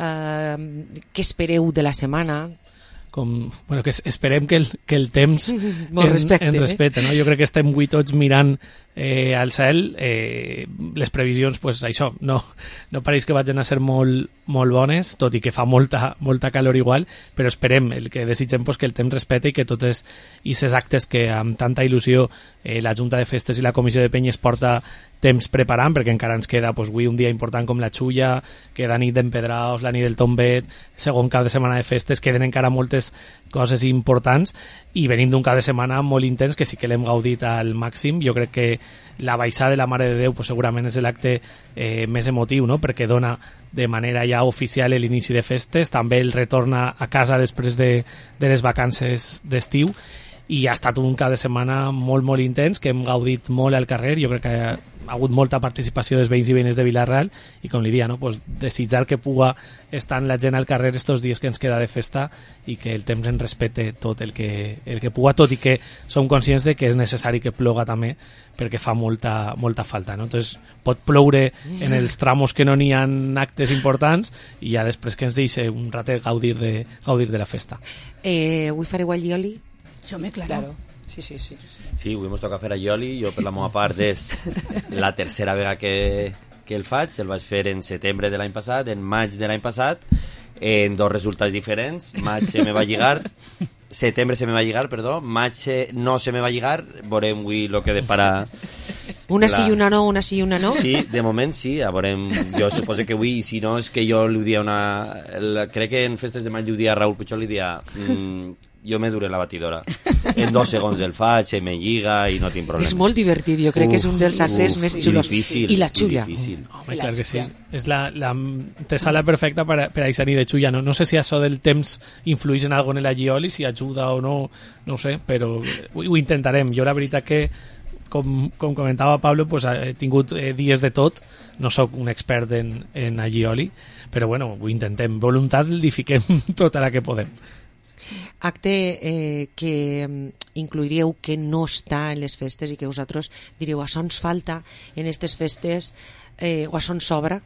què espereu de la setmana? Bueno, que esperem que el temps ens respecte, no? Jo crec que estem avui tots mirant al cel, les previsions, pues això, no pareix que vagin a ser molt bones, tot i que fa molta calor igual, però esperem, el que desitgem pues, que el temps respecte i que totes aquests actes que amb tanta il·lusió la Junta de Festes i la Comissió de Penyes porta temps preparant, perquè encara ens queda pues, avui un dia important com la Xulla, queda nit d'Empedraos, la nit del Tombet, segon cap de setmana de festes, queden encara moltes coses importants i venim d'un cap de setmana molt intens que sí que l'hem gaudit al màxim. Jo crec que la baixada de la Mare de Déu pues, segurament és l'acte més emotiu, no? Perquè dona de manera ja oficial l'inici de festes, també el retorn a casa després de les vacances d'estiu, i ha estat un cap de setmana molt intens, que hem gaudit molt al carrer. Jo crec que ha hagut molta participació dels veïns i veïnes de Vila-real i, com li dia, no? Pues desitjar que puga estar la gent al carrer estos dies que ens queda de festa i que el temps en respecte tot el que puga, tot i que som conscients de que és necessari que ploga també perquè fa molta falta, no? Entonces pot ploure en els tramos que no n'hi ha actes importants i ja després que ens deixi un ratet gaudir de la festa. Avui fareu a Llioli? Sí, home, claro. Sí. Sí, avui mos toca fer a Llioli. Jo, per la meva part, és la tercera vegada que el faig. El vaig fer en setembre de l'any passat, en maig de l'any passat, en dos resultats diferents. Maig se me va lligar, setembre se me va lligar, perdó, maig no se me va lligar. Veurem avui el que depara... Una sí i una no, una sí i una no? Sí, de moment sí, a veurem, jo suposo que avui, si no és que jo li dia crec que en festes de maig li dia a Raül Puigdemont, li dia... jo me duré la batidora. En 2 segons el faig, se me lliga i no tinc problemes. És molt divertit, jo crec que és un dels actes més xulos. Difícil, I la Xulla. Home, clar que sí. És la antesala perfecta per a aquesta nit de Xulla. No sé si això del temps influeix en alguna en la Llioli, si ajuda o no, no ho sé, però ho intentarem. Jo la veritat que, com comentava Pablo, pues, he tingut dies de tot, no sóc un expert en la Llioli, però bueno, ho intentem. Voluntat li fiquem tota la que podem. Acte que incluiríeu que no està en les festes i que vosaltres diríeu això ens falta en aquestes festes o això ens sobra?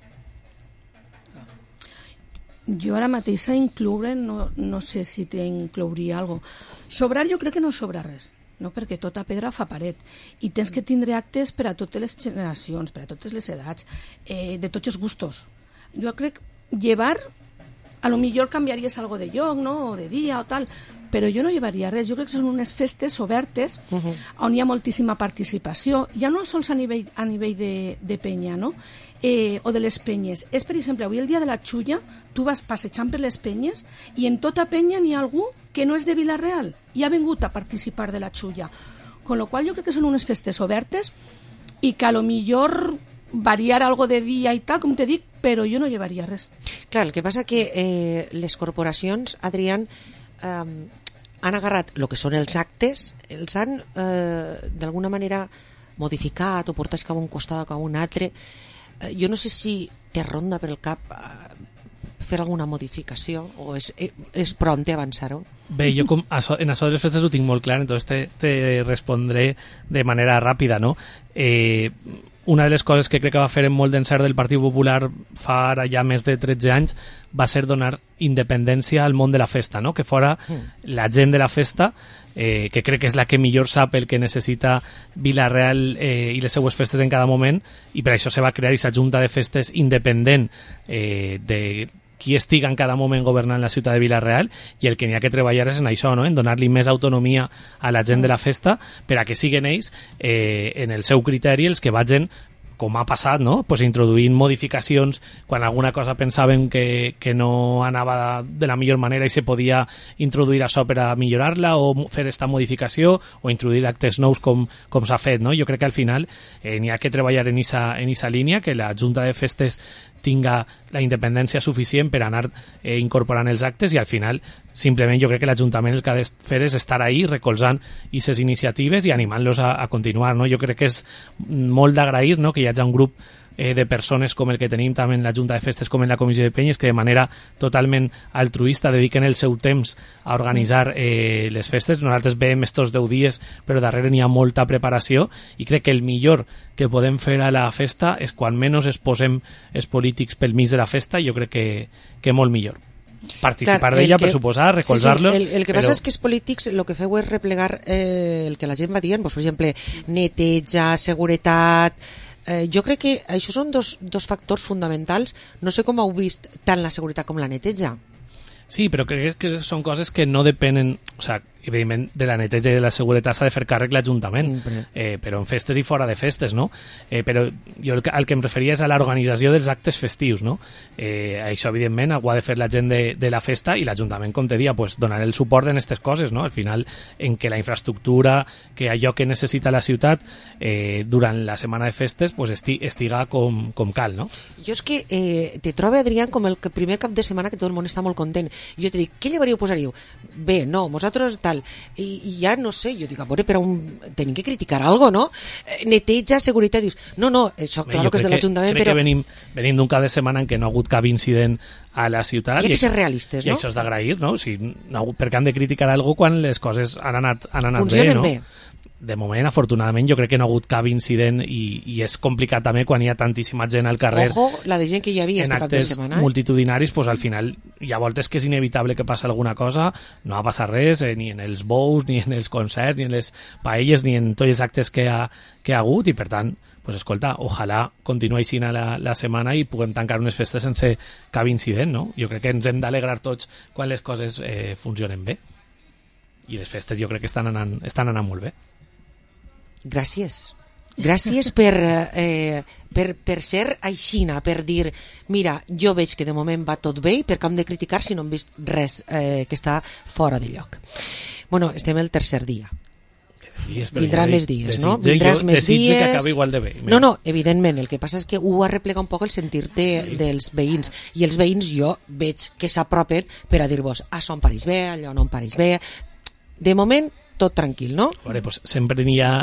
Jo ara mateix a incloure no sé si t'inclouria alguna cosa. Sobrar jo crec que no sobra res, no? Perquè tota pedra fa paret i tens que tindre actes per a totes les generacions, per a totes les edats, de tots els gustos. Jo crec llevar, a lo millor canviaries algo de lloc, no? O de dia o tal, però jo no llevaria res. Jo crec que són unes festes obertes on hi ha moltíssima participació, ja no sols a nivell de penya, no? O de les penyes. És, per exemple, avui el dia de la Xulla, tu vas passejant per les penyes i en tota penya n'hi ha algú que no és de Vila-real i ha vingut a participar de la Xulla. Con lo qual jo crec que són unes festes obertes i que a lo millor variar algo de dia i tal, com te dic, però jo no llevaria res. Clar, el que passa que les corporacions, Adrián, han agarrat el que són els actes, els han d'alguna manera modificat o portat cap a un costat o cap a un altre. Jo no sé si te ronda per el cap fer alguna modificació o és pront avançar-ho? Bé, jo en això de les festes ho tinc molt clar, entonces te respondré de manera ràpida, no? Una de les coses que crec que va fer en molt d'encert del Partit Popular fa ara ja més de 13 anys va ser donar independència al món de la festa, no? Que fora la gent de la festa, que crec que és la que millor sap el que necessita Vila-real i les seues festes en cada moment, i per això se va crear aquesta junta de festes independent de qui estiga en cada moment governant la ciutat de Vila-real, i el que n'hi ha que treballar és en això, no? En donar-li més autonomia a la gent de la festa per a que siguen ells en el seu criteri els que vagin com ha passat, no? Pues introduint modificacions quan alguna cosa pensàvem que no anava de la millor manera i se podia introduir això per a millorar-la o fer esta modificació o introduir actes nous com s'ha fet, no? Jo crec que al final n'hi ha que treballar en esa línia, que la Junta de Festes tinga la independència suficient per anar incorporant els actes i al final simplement jo crec que l'Ajuntament el que ha de fer és estar ahí recolzant aquestes iniciatives i animant-los a continuar, no? Jo crec que és molt d'agrair, no?, que hi hagi un grup de persones com el que tenim també en la Junta de Festes com en la Comissió de Penyes que de manera totalment altruista dediquen el seu temps a organitzar les festes. Nosaltres veiem estos 10 dies però darrere n'hi ha molta preparació i crec que el millor que podem fer a la festa és quan menys es posem els polítics pel mig de la festa, jo crec que molt millor participar d'ella, per suposar, recolzar-los. Sí, el que passa és que els polítics el que feu és replegar el que la gent va dient, doncs, per exemple, neteja, seguretat. Jo crec que això són dos factors fonamentals. No sé com heu vist tant la seguretat com la neteja. Sí, però crec que són coses que no depenen, o sigui, evidentment de la neteja i de la seguretat s'ha de fer càrrec l'Ajuntament, però en festes i fora de festes, no? Però jo el que em referia és a l'organització dels actes festius, no? Això, evidentment, ho ha de fer la gent de la festa i l'Ajuntament, com te dia, pues, donar el suport en aquestes coses, no? Al final, en que la infraestructura, que allò que necessita la ciutat durant la setmana de festes, pues, estiga com cal, no? Jo és que te trobo, Adrián, com el primer cap de setmana que tot el món està molt content. I jo te dic, què llevaríeu, posaríeu? Bé, no, nosaltres tal. I ja no sé, jo dic, a veure, però tenim que criticar algo, no? Neteja, seguretat, dius, no, això claro que és de l'Ajuntament, però... Crec que venim d'un cap de setmana en què no ha hagut cap incident a la ciutat. I ha que ser realistes, no? I això és d'agrair, no? O sigui, no ha hagut per què han de criticar algo quan les coses han anat funcionen bé, no? De moment, afortunadament, jo crec que no ha hagut cap incident i és complicat també quan hi ha tantíssima gent al carrer. Ojo, la de gent que hi havia este cap de setmana. En actes multitudinaris, pues, al final hi ha voltes que és inevitable que passi alguna cosa, no ha passat res, ni en els bous, ni en els concerts, ni en les paelles, ni en tots els actes que ha hagut, i per tant, pues, escolta, ojalà continuï així la setmana i puguem tancar unes festes sense cap incident, no? Jo crec que ens hem d'alegrar tots quan les coses funcionen bé. I les festes jo crec que estan anant molt bé. Gràcies per ser aixina, per dir, mira, jo veig que de moment va tot bé i per què hem de criticar si no hem vist res que està fora de lloc. Bueno, estem el tercer dia. Vindrà més dies, no? Vindràs més dies. Que acabi igual de bé. No, evidentment, el que passa és que ho ha replegat un poc el sentir-te dels veïns, i els veïns jo veig que s'apropen per a dir-vos, això em pareix bé, allò no em pareix bé. De moment, tot tranquil, no? Vale, pues sempre hi ha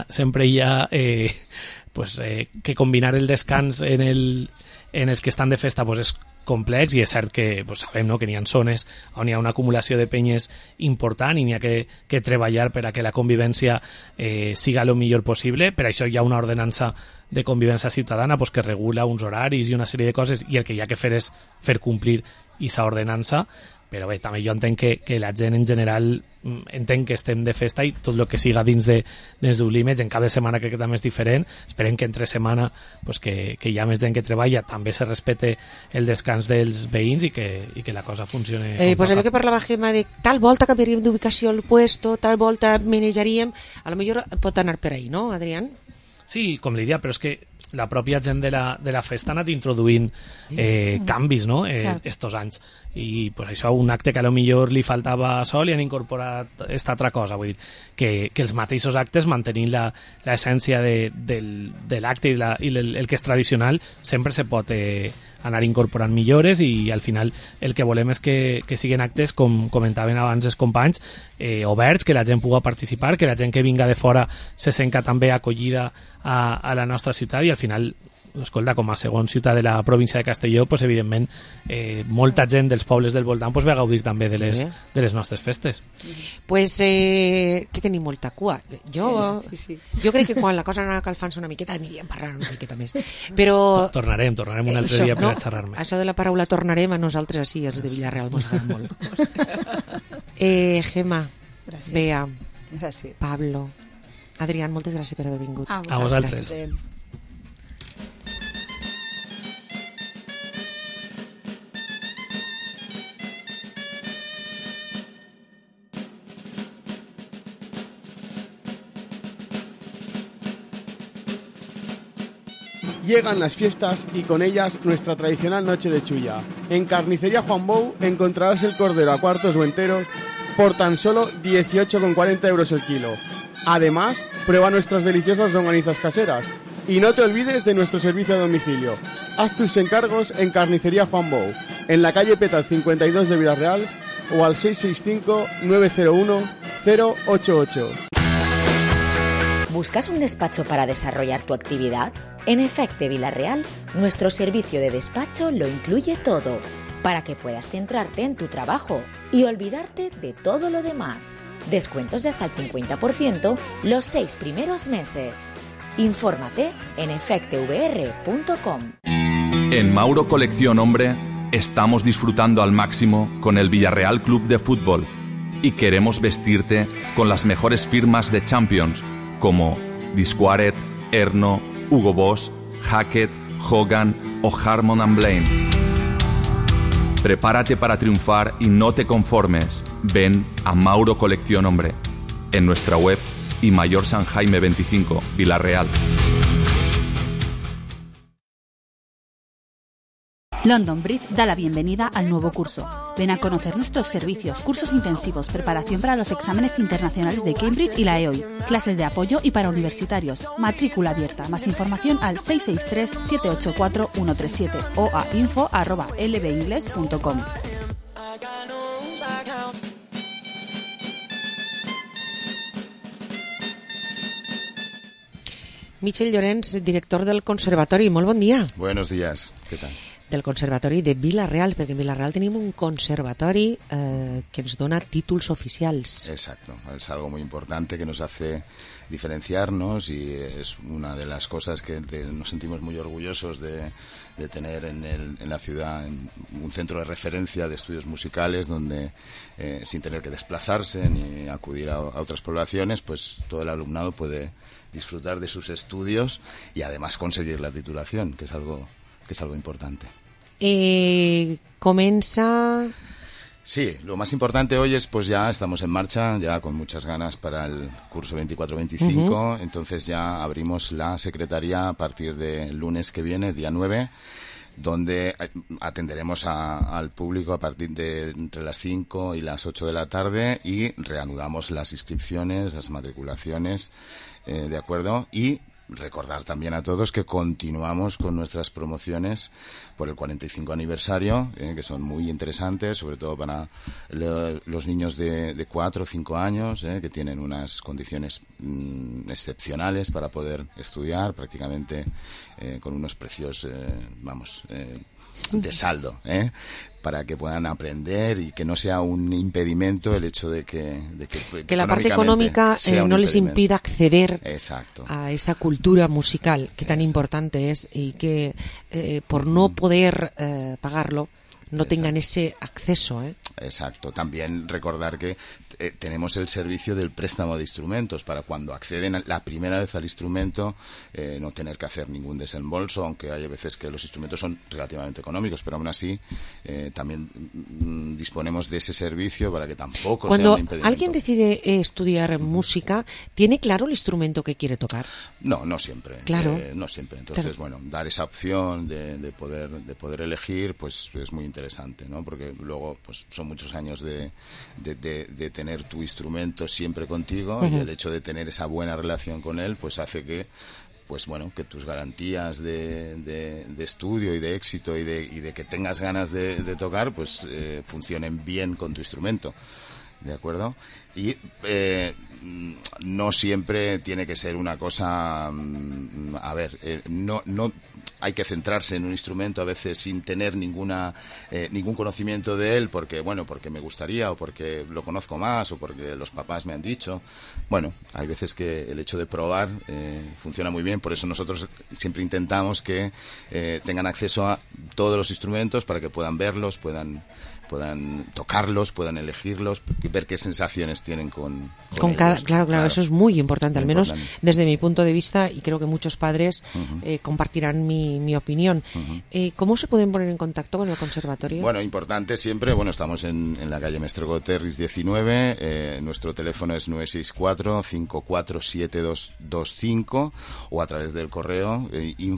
que combinar el descans en els que estan de festa pues és complex, i és cert que pues, sabem, no, que n'hi ha zones on hi ha una acumulació de penyes important i n'hi ha que treballar per a que la convivència siga el millor possible. Per això hi ha una ordenança de convivència ciutadana pues, que regula uns horaris i una sèrie de coses, i el que hi ha que fer és fer complir aquesta ordenança. Però bé, també jo entenc que la gent en general entenc que estem de festa i tot el que siga dins dels límits, en cada setmana crec que també és diferent. Esperem que entre setmana pues, que hi ha més gent que treballa també se respecte el descans dels veïns i que la cosa funcione. Pues allò que parlava Gemma de tal volta canviaríem d'ubicació el puesto, tal volta manejaríem, a lo millor pot anar per ahí, no, Adrián? Sí, com l'idea, però és que la pròpia gent de la festa ha anat introduint canvis, no?, estos anys. I pues, això, un acte que a lo millor li faltava sol i han incorporat esta altra cosa. Vull dir, que els mateixos actes, mantenint l'essència de l'acte i el que és tradicional, sempre se pot anar incorporant millores, i al final el que volem és que siguin actes, com comentaven abans els companys, oberts, que la gent pugui participar, que la gent que vinga de fora se senta també acollida a la nostra ciutat, i al final, escolta, com a segon ciutat de la província de Castelló, pues, evidentment molta gent dels pobles del voltant pues, ve a gaudir també de les nostres festes. Pues que tenim molta cua. Jo crec que quan la cosa anava calfant-se una miqueta aniríem parlant una miqueta més, però tornarem un altre dia per a xerrar més. Això de la paraula tornarem a nosaltres així, els de Villarreal, mos agrada molt. Gemma, Bea, Pablo, Adrián, moltes gràcies per haver vingut. A vosaltres. Llegan las fiestas y con ellas nuestra tradicional noche de chulla. En Carnicería Juan Bou encontrarás el cordero a cuartos o enteros por tan solo 18,40 euros el kilo. Además, prueba nuestras deliciosas longanizas caseras. Y no te olvides de nuestro servicio a domicilio. Haz tus encargos en Carnicería Juan Bou, en la calle Petal 52 de Villarreal o al 665-901-088. ¿Buscas un despacho para desarrollar tu actividad? En Efecte Villarreal, nuestro servicio de despacho lo incluye todo, para que puedas centrarte en tu trabajo y olvidarte de todo lo demás. Descuentos de hasta el 50% los 6 primeros meses. Infórmate en efectevr.com. En Mauro Colección Hombre estamos disfrutando al máximo con el Villarreal Club de Fútbol y queremos vestirte con las mejores firmas de Champions como Disquaret, Erno, Hugo Boss, Hackett, Hogan o Harmon & Blaine. Prepárate para triunfar y no te conformes. Ven a Mauro Colección Hombre en nuestra web y Mayor San Jaime 25, Villarreal. London Bridge da la bienvenida al nuevo curso. Ven a conocer nuestros servicios, cursos intensivos, preparación para los exámenes internacionales de Cambridge y la EOI, clases de apoyo y para universitarios, matrícula abierta. Más información al 663-784-137 o a info@lbingles.com. Michel Llorens, director del Conservatori. Molt bon dia. Buenos días. ¿Qué tal? Del Conservatori de Vila-real, perquè en Vila-real tenim un conservatori que ens dona títulos oficials. Exacto, es algo muy importante que nos hace diferenciarnos y es una de las cosas que nos sentimos muy orgullosos de tener en la ciudad un centro de referencia de estudios musicales donde sin tener que desplazarse ni acudir a otras poblaciones, pues todo el alumnado puede disfrutar de sus estudios y además conseguir la titulación, que es algo importante. Comienza... Sí, lo más importante hoy es pues ya estamos en marcha, ya con muchas ganas para el curso 24-25, entonces ya abrimos la secretaría a partir del lunes que viene, día 9, donde atenderemos al público a partir de entre las 5 y las 8 de la tarde y reanudamos las inscripciones, las matriculaciones, ¿de acuerdo? Y recordar también a todos que continuamos con nuestras promociones por el 45 aniversario, que son muy interesantes, sobre todo para los niños de 4 o 5 años, que tienen unas condiciones excepcionales para poder estudiar, prácticamente con unos precios, de saldo, para que puedan aprender y que no sea un impedimento el hecho de que la parte económica no les impida acceder Exacto. a esa cultura musical que tan importante es y que por no poder pagarlo no tengan ese acceso. Exacto. También recordar que tenemos el servicio del préstamo de instrumentos para cuando acceden la primera vez al instrumento no tener que hacer ningún desembolso, aunque hay veces que los instrumentos son relativamente económicos, pero aún así también disponemos de ese servicio para que tampoco sea un impedimento. Cuando alguien decide estudiar música, ¿tiene claro el instrumento que quiere tocar? No siempre. Claro. No siempre. Entonces, bueno, dar esa opción de poder elegir, pues es muy interesante, ¿no? Porque luego pues son muchos años de tener tu instrumento siempre contigo y el hecho de tener esa buena relación con él pues hace que que tus garantías de estudio y de éxito y de que tengas ganas de tocar pues funcionen bien con tu instrumento, ¿de acuerdo? Y no siempre tiene que ser una cosa no hay que centrarse en un instrumento a veces sin tener ningún conocimiento de él porque me gustaría o porque lo conozco más o porque los papás me han dicho. Bueno, hay veces que el hecho de probar funciona muy bien, por eso nosotros siempre intentamos que tengan acceso a todos los instrumentos para que puedan verlos, puedan tocarlos, puedan elegirlos, ver qué sensaciones tienen con cada, ellos. Claro, eso es muy importante, al menos importante. desde mi punto de vista, y creo que muchos padres compartirán mi opinión. ¿Cómo se pueden poner en contacto con el conservatorio? Bueno, importante siempre, estamos en la calle Méstrego Terris 19, nuestro teléfono es 964-547225 o a través del correo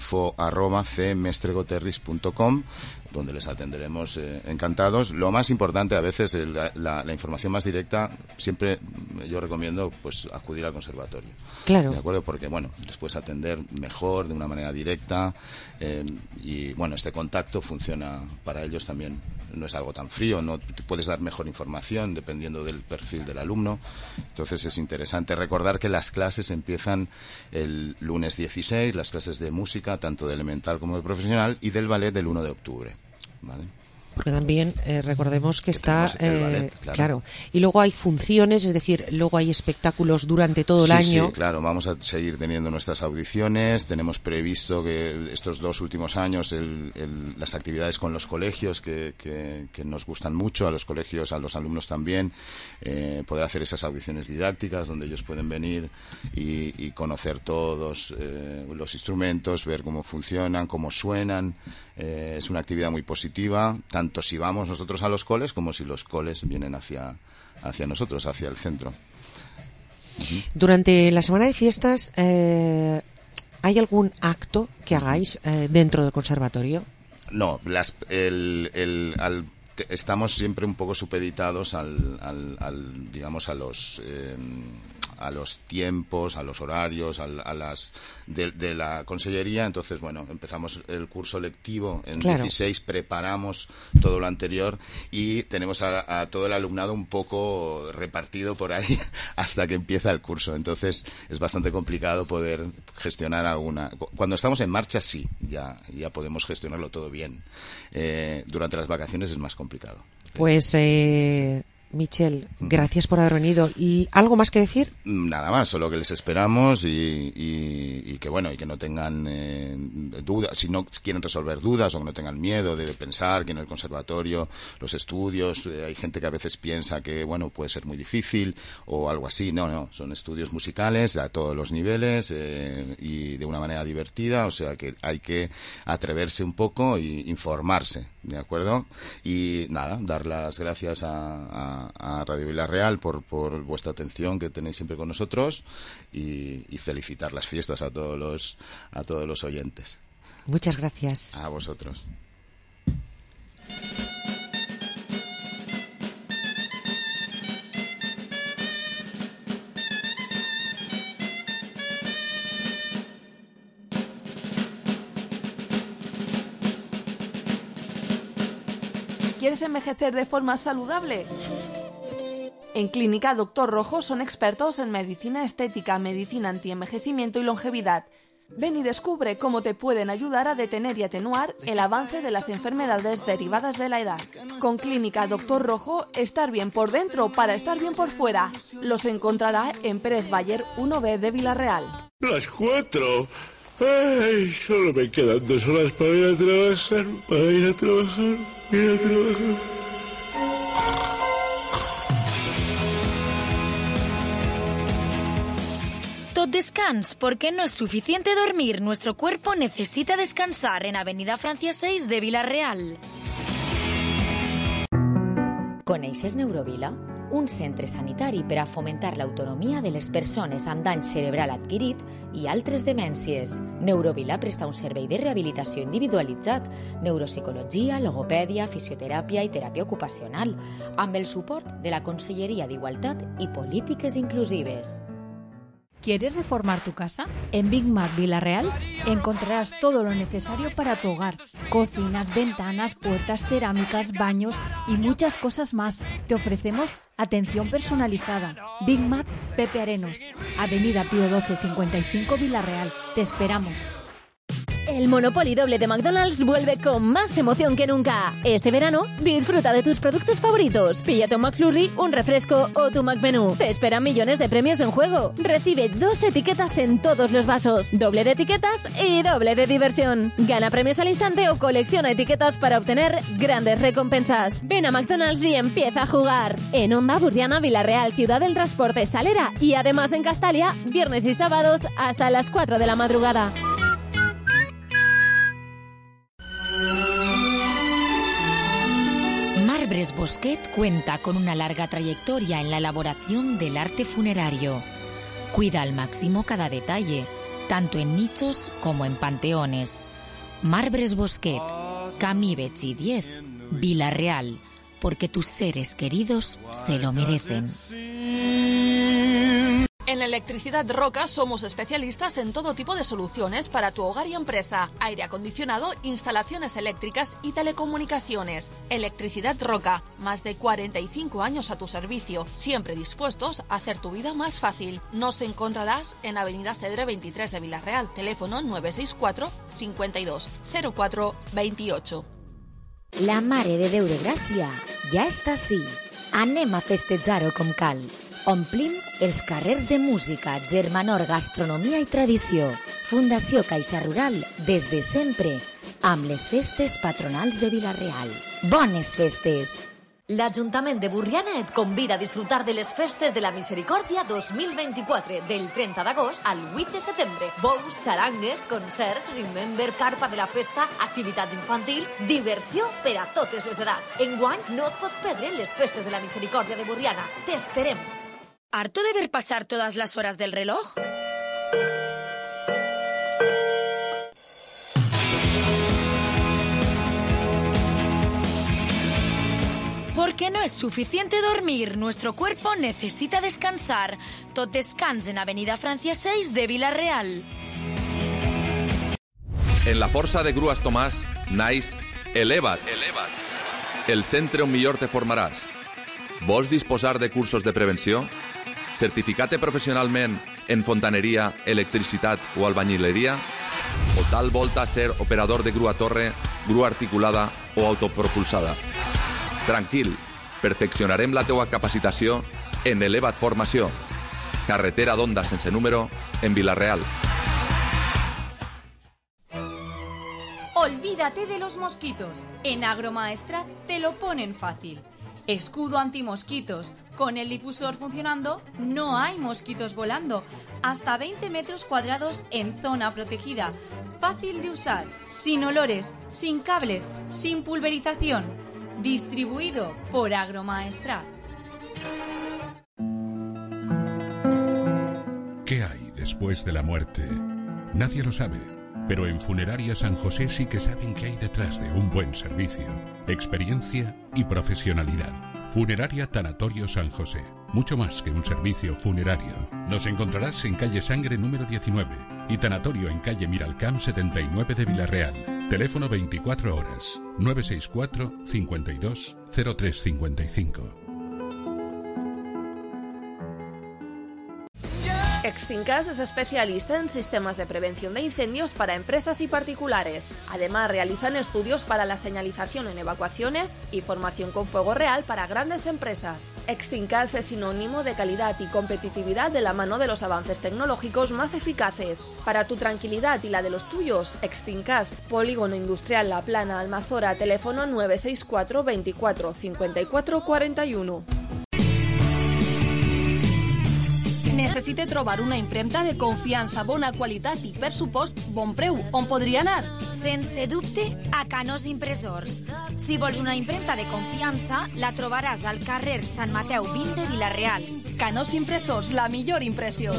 info@cmestregoterris.com, donde les atenderemos encantados. Lo más importante a veces, la información más directa, siempre yo recomiendo pues acudir al conservatorio. Claro. ¿De acuerdo? Porque, les puedes atender mejor, de una manera directa, y, este contacto funciona para ellos también. No es algo tan frío, no puedes dar mejor información dependiendo del perfil del alumno. Entonces es interesante recordar que las clases empiezan el lunes 16, las clases de música, tanto de elemental como de profesional, y del ballet del 1 de octubre. ¿Vale? Porque también recordemos que está el ballet, claro. Y luego hay funciones, es decir, luego hay espectáculos durante todo el año. Sí, claro, vamos a seguir teniendo nuestras audiciones. Tenemos previsto que estos 2 últimos años las actividades con los colegios que nos gustan mucho, a los colegios, a los alumnos también, poder hacer esas audiciones didácticas donde ellos pueden venir y conocer todos los instrumentos, ver cómo funcionan, cómo suenan. Es una actividad muy positiva, tanto si vamos nosotros a los coles como si los coles vienen hacia nosotros, hacia el centro. Durante la semana de fiestas, ¿hay algún acto que hagáis dentro del conservatorio? No, estamos siempre un poco supeditados digamos, a los tiempos, a los horarios, de la consellería. Entonces, empezamos el curso lectivo en 16, preparamos todo lo anterior y tenemos a todo el alumnado un poco repartido por ahí hasta que empieza el curso. Entonces, es bastante complicado poder gestionar alguna. Cuando estamos en marcha, sí, ya podemos gestionarlo todo bien. Durante las vacaciones es más complicado. Pues, Michel, gracias por haber venido. ¿Y algo más que decir? Nada más, solo que les esperamos y que y que no tengan dudas, si no quieren resolver dudas o que no tengan miedo de pensar que en el conservatorio los estudios, hay gente que a veces piensa que puede ser muy difícil o algo así. No, son estudios musicales a todos los niveles y de una manera divertida, o sea que hay que atreverse un poco e informarse, ¿de acuerdo? Y nada, dar las gracias a Radio Vilarreal por vuestra atención que tenéis siempre con nosotros y felicitar las fiestas a todos los oyentes. Muchas gracias. A vosotros. ¿Quieres envejecer de forma saludable? En Clínica Doctor Rojo son expertos en medicina estética, medicina antienvejecimiento y longevidad. Ven y descubre cómo te pueden ayudar a detener y atenuar el avance de las enfermedades derivadas de la edad. Con Clínica Doctor Rojo, estar bien por dentro para estar bien por fuera. Los encontrará en Pérez Bayer 1B de Vilarreal. Las 4. Ay, solo me quedan 2 horas para ir a trabajar, Tot descans, porque no es suficiente dormir. Nuestro cuerpo necesita descansar en Avenida Francia 6 de Vilarreal. Coneixes Neurovila? Un centre sanitari per a fomentar l'autonomia de les persones amb dany cerebral adquirit i altres demències. Neurovila presta un servei de rehabilitació individualitzat, neuropsicologia, logopèdia, fisioteràpia i teràpia ocupacional, amb el suport de la Conselleria d'Igualtat i Polítiques Inclusives. ¿Quieres reformar tu casa? En Big Mac Vilarreal encontrarás todo lo necesario para tu hogar. Cocinas, ventanas, puertas, cerámicas, baños y muchas cosas más. Te ofrecemos atención personalizada. Big Mac Pepe Arenos, Avenida Pío XII 55 Vilarreal. Te esperamos. El Monopoly doble de McDonald's vuelve con más emoción que nunca. Este verano, disfruta de tus productos favoritos. Píllate un McFlurry, un refresco o tu McMenú. Te esperan millones de premios en juego. Recibe 2 etiquetas en todos los vasos. Doble de etiquetas y doble de diversión. Gana premios al instante o colecciona etiquetas para obtener grandes recompensas. Ven a McDonald's y empieza a jugar. En Onda, Burriana, Villarreal, Ciudad del Transporte, Salera y además en Castalia, viernes y sábados hasta las 4 de la madrugada. Marbres Bosquet cuenta con una larga trayectoria en la elaboración del arte funerario. Cuida al máximo cada detalle, tanto en nichos como en panteones. Marbres Bosquet, Camí Betxí 10, Vila-real, porque tus seres queridos se lo merecen. En Electricidad Roca somos especialistas en todo tipo de soluciones para tu hogar y empresa. Aire acondicionado, instalaciones eléctricas y telecomunicaciones. Electricidad Roca, más de 45 años a tu servicio, siempre dispuestos a hacer tu vida más fácil. Nos encontrarás en Avenida Cedre 23 de Vila-real, teléfono 964 52 04 28. La Mare de Déu de Gràcia ja està ací. Anem a festejar-ho com cal. Omplim els carrers de música, germanor, gastronomia i tradició. Fundació Caixa Rural, des de sempre, amb les festes patronals de Vila-real. Bones festes! L'Ajuntament de Burriana et convida a disfrutar de les festes de la Misericòrdia 2024, del 30 d'agost al 8 de setembre. Bous, xarangues, concerts, remember, carpa de la festa, activitats infantils, diversió per a totes les edats. Enguany no et pots perdre les festes de la Misericòrdia de Burriana. T'esperem! ¿Harto de ver pasar todas las horas del reloj? Porque no es suficiente dormir, nuestro cuerpo necesita descansar. Tot descans en Avenida Francia 6 de Vila-real. En la Força de Grues Tomàs naix Eleva't, el centre on millor te formaràs. Vols disposar de cursos de prevenció? Certificar-te professionalment en fontaneria, electricitat o albañileria? O tal volta ser operador de grua torre, grua articulada o autopropulsada? Tranquil, perfeccionarem la teua capacitació en Eleva't Formació. Carretera d'Onda sense número, en Vila-real. Olvídate de los mosquitos. En Agromaestrat te lo ponen fácil. Escudo antimosquitos. Con el difusor funcionando, no hay mosquitos volando. Hasta 20 metros cuadrados en zona protegida. Fácil de usar, sin olores, sin cables, sin pulverización. Distribuido por Agromaestrat. ¿Qué hay después de la muerte? Nadie lo sabe. Pero en Funeraria San José sí que saben qué hay detrás de un buen servicio, experiencia y profesionalidad. Funeraria Tanatorio San José. Mucho más que un servicio funerario. Nos encontrarás en calle Sangre número 19 y Tanatorio en calle Miralcamp 79 de Vila-real. Teléfono 24 horas 964 52 0355. Extincas es especialista en sistemas de prevención de incendios para empresas y particulares. Además, realizan estudios para la señalización en evacuaciones y formación con fuego real para grandes empresas. Extincas es sinónimo de calidad y competitividad de la mano de los avances tecnológicos más eficaces. Para tu tranquilidad y la de los tuyos, Extincas, Polígono Industrial La Plana, Almazora, teléfono 964 24 54 41. Necessite trobar una impremta de confiança, bona qualitat i, per supost, bon preu. On podria anar? Sense dubte, a Canós Impressors. Si vols una impremta de confiança, la trobaràs al carrer Sant Mateu 20 de Vila-real. Canós Impressors, la millor impressió.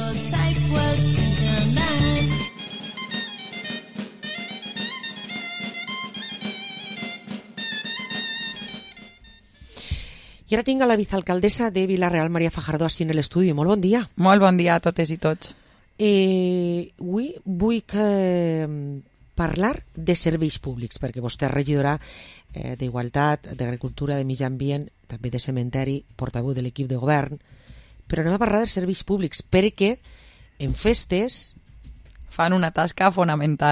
I ara tinc a la vicealcaldessa de Vila-real, Maria Fajardo, així en l'estudi. Molt bon dia. Molt bon dia a totes i tots. Avui vull parlar de serveis públics, perquè vostè és regidora d'Igualtat, d'Agricultura, de Mitjà Ambient, també de Cementeri, portaveu de l'equip de govern, però anem a parlar de serveis públics, perquè en festes fan una tasca fonamental.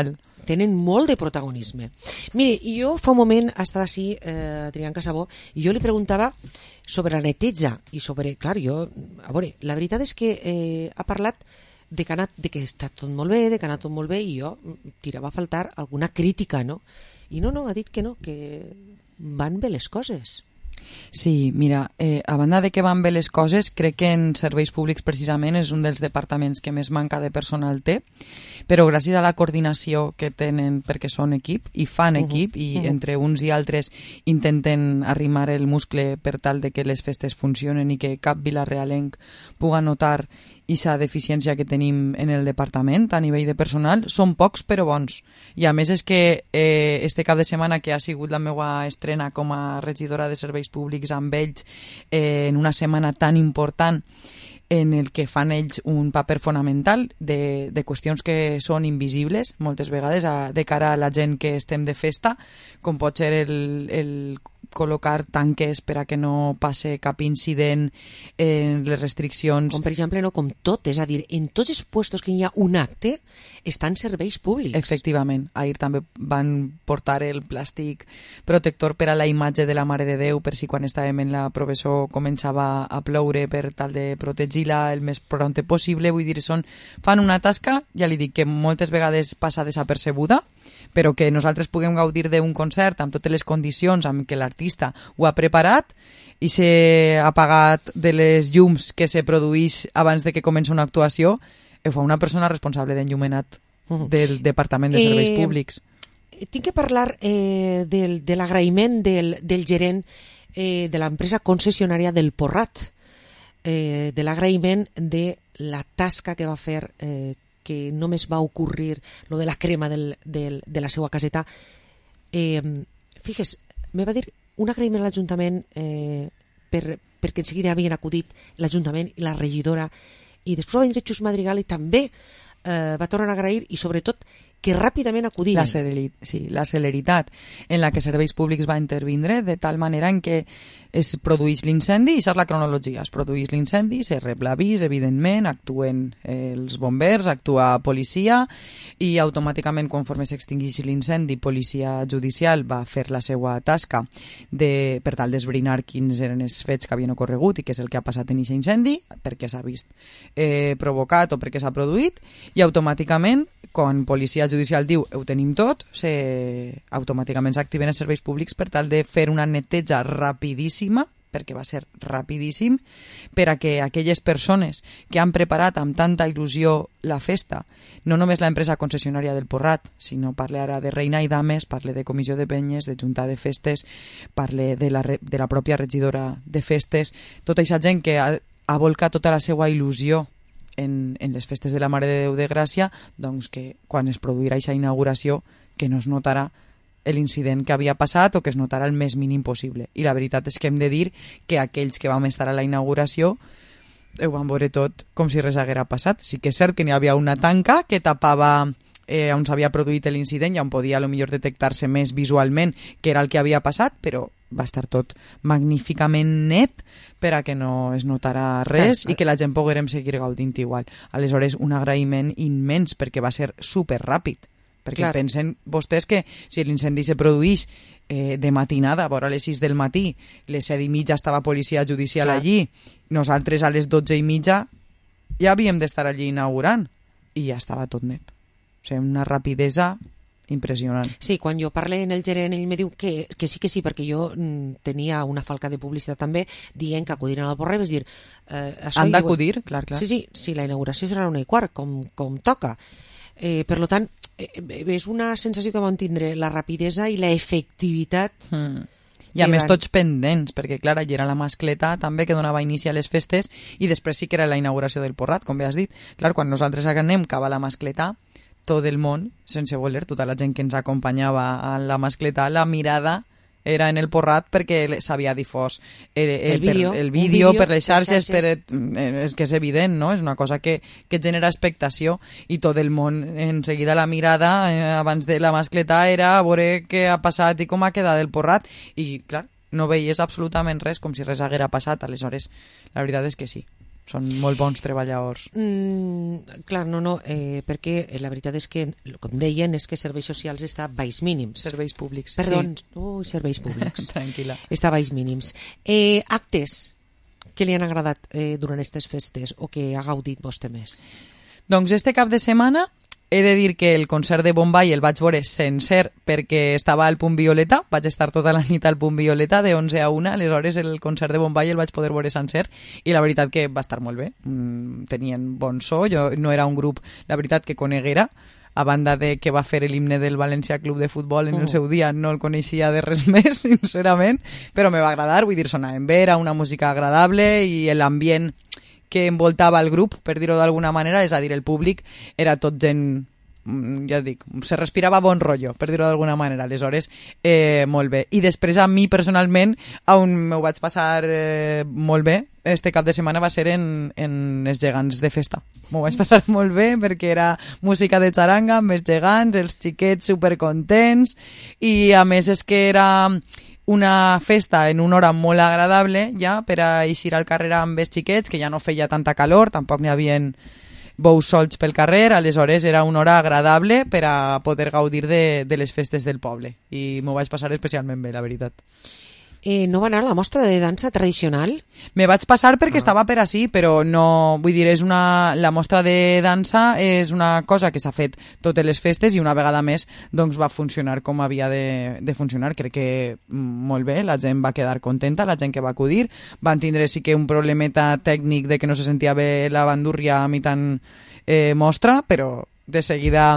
tenen molt de protagonisme. Mire, jo fa un moment estava així, Adrián Casabó, i jo li preguntava sobre la neteja i sobre, clar, a veure, la veritat és que ha parlat de que està tot molt bé, de que ha anat tot molt bé, i jo tirava a faltar alguna crítica, no? I no, ha dit que no, que van bé les coses. Sí, mira, a banda de que van bé les coses, crec que en serveis públics precisament és un dels departaments que més manca de personal té, però gràcies a la coordinació que tenen perquè són equip i fan equip i entre uns i altres intenten arrimar el muscle per tal de que les festes funcionen i que cap vilarealenc puga notar aquesta deficiència que tenim en el departament a nivell de personal, són pocs però bons. I a més és que este cap de setmana, que ha sigut la meva estrena com a regidora de serveis públics amb ells en una setmana tan important en el que fan ells un paper fonamental de qüestions que són invisibles moltes vegades de cara a la gent que estem de festa, com pot ser el col·locar tanques per a que no passe cap incident, les restriccions... Com per exemple, no com tot, és a dir, en tots els puestos que hi ha un acte estan serveis públics. Efectivament. Ahir també van portar el plàstic protector per a la imatge de la Mare de Déu, per si quan estàvem en la professó començava a ploure per tal de protegir-la el més prompte possible. Vull dir, fan una tasca, ja li dic, que moltes vegades passa desapercebuda, però que nosaltres puguem gaudir d'un concert amb totes les condicions amb què l'artista ho ha preparat i s'ha apagat de les llums que se produeix abans de que comença una actuació, ho fa una persona responsable d'enllumenat del Departament de Serveis Públics. Tinc que parlar de l'agraïment del gerent de l'empresa concessionària del Porrat, de l'agraïment de la tasca que va fer, que només va ocorrir lo de la crema de la seva caseta. Fixes, me va dir un agraïment a l'Ajuntament perquè en seguida havien acudit l'Ajuntament i la regidora, i després va vindre Xus Madrigal i també va tornar a agrair, i sobretot que ràpidament acudiren. La celeritat en la que Serveis Públics va intervindre, de tal manera en què es produeix l'incendi, i això és la cronologia, es produeix l'incendi, se rep l'avís, evidentment, actuen els bombers, actua policia, i automàticament, conforme s'extingeixi l'incendi, policia judicial va fer la seva tasca per tal d'esbrinar quins eren els fets que havien ocorregut i què és el que ha passat en aquest incendi, perquè s'ha vist provocat o perquè s'ha produït, i automàticament, quan policia judicial diu ho tenim tot, automàticament s'activen els serveis públics per tal de fer una neteja rapidíssima, perquè va ser rapidíssim, per a que aquelles persones que han preparat amb tanta il·lusió la festa, no només l'empresa concessionària del Porrat, sinó parle ara de Reina i Dames, parle de comissió de penyes, de junta de festes, parle de la pròpia regidora de festes, tota aquesta gent que ha volcat tota la seva il·lusió en les festes de la Mare de Déu de Gràcia, doncs que quan es produirà aquesta inauguració que no es notarà l'incident que havia passat o que es notarà el més mínim possible. I la veritat és que hem de dir que aquells que vam estar a la inauguració ho van veure tot com si res haguera passat. Sí que és cert que n'hi havia una tanca que tapava on s'havia produït l'incident i on podia potser detectar-se més visualment que era el que havia passat, però va estar tot magníficament net per a que no es notarà res i que la gent poguérem seguir gaudint igual. Aleshores, un agraïment immens perquè va ser superràpid. Perquè pensen vostès que si l'incendi se produeix de matinada, a vora les 6 del matí, les 7:30 estava policia judicial allí, nosaltres a les 12:30 ja havíem d'estar allí inaugurant i ja estava tot net. O sigui, una rapidesa impressionant. Sí, quan jo parlo en el gerent, ell me diu que sí, perquè jo tenia una falca de publicitat també dient que acudiren al Porret, és dir... Han d'acudir, clar. Sí, la inauguració serà a 1:15, com toca. Per tant, és una sensació que vam tindre, la rapidesa i la efectivitat. I a més tots pendents, perquè clar, allà era la mascleta també que donava inici a les festes i després sí que era la inauguració del Porrat, com bé has dit. Clar, quan nosaltres anem cap a la mascleta, tot el món, sense voler, tota la gent que ens acompanyava a la mascleta, la mirada era en el Porrat perquè s'havia difós el vídeo per les xarxes, és que és evident, no? És una cosa que genera expectació i tot el món, en seguida la mirada abans de la mascleta era a veure què ha passat i com ha quedat el Porrat i clar, no veies absolutament res, com si res haguera passat. Aleshores, la veritat és que sí, són molt bons treballadors. Clar, no, perquè la veritat és que, com deien, és que serveis socials està a baix mínims. Serveis públics, Perdó, sí. Serveis públics. Tranquil·la. Està a baix mínims. Actes que li han agradat durant aquestes festes o que ha gaudit vostè més? Doncs este cap de setmana he de dir que el concert de Bombay el vaig veure sencer perquè estava al Punt Violeta, vaig estar tota la nit al Punt Violeta de 11 a 1, aleshores el concert de Bombay el vaig poder veure sencer i la veritat que va estar molt bé, tenien bon so, jo no era un grup, la veritat que coneguera, a banda de que va fer l'himne del València Club de Futbol en el seu dia, no el coneixia de res més, sincerament, però me va agradar, vull dir, sonaven bé, era una música agradable i l'ambient que envoltava el grup, per dir-ho d'alguna manera, és a dir, el públic era tot gent, ja dic, se respirava bon rotllo, per dir-ho d'alguna manera, aleshores, molt bé. I després a mi, personalment, on m'ho vaig passar molt bé, este cap de setmana va ser en els gegants de festa. M'ho vaig passar molt bé perquè era música de xaranga amb els gegants, els xiquets supercontents i a més és que era una festa en una hora molt agradable ja per a eixir al carrer amb els xiquets, que ja no feia tanta calor, tampoc n'hi havia bous solts pel carrer, aleshores era una hora agradable per a poder gaudir de les festes del poble i m'ho vaig passar especialment bé, la veritat. No va anar a la mostra de dansa tradicional? Me vaig passar perquè estava per ací, però no, vull dir, la mostra de dansa és una cosa que s'ha fet totes les festes i una vegada més doncs va funcionar com havia de funcionar. Crec que molt bé, la gent va quedar contenta, la gent que va acudir. Van tindre sí que un problemeta tècnic de que no se sentia bé la bandúrria a mitjan mostra, però de seguida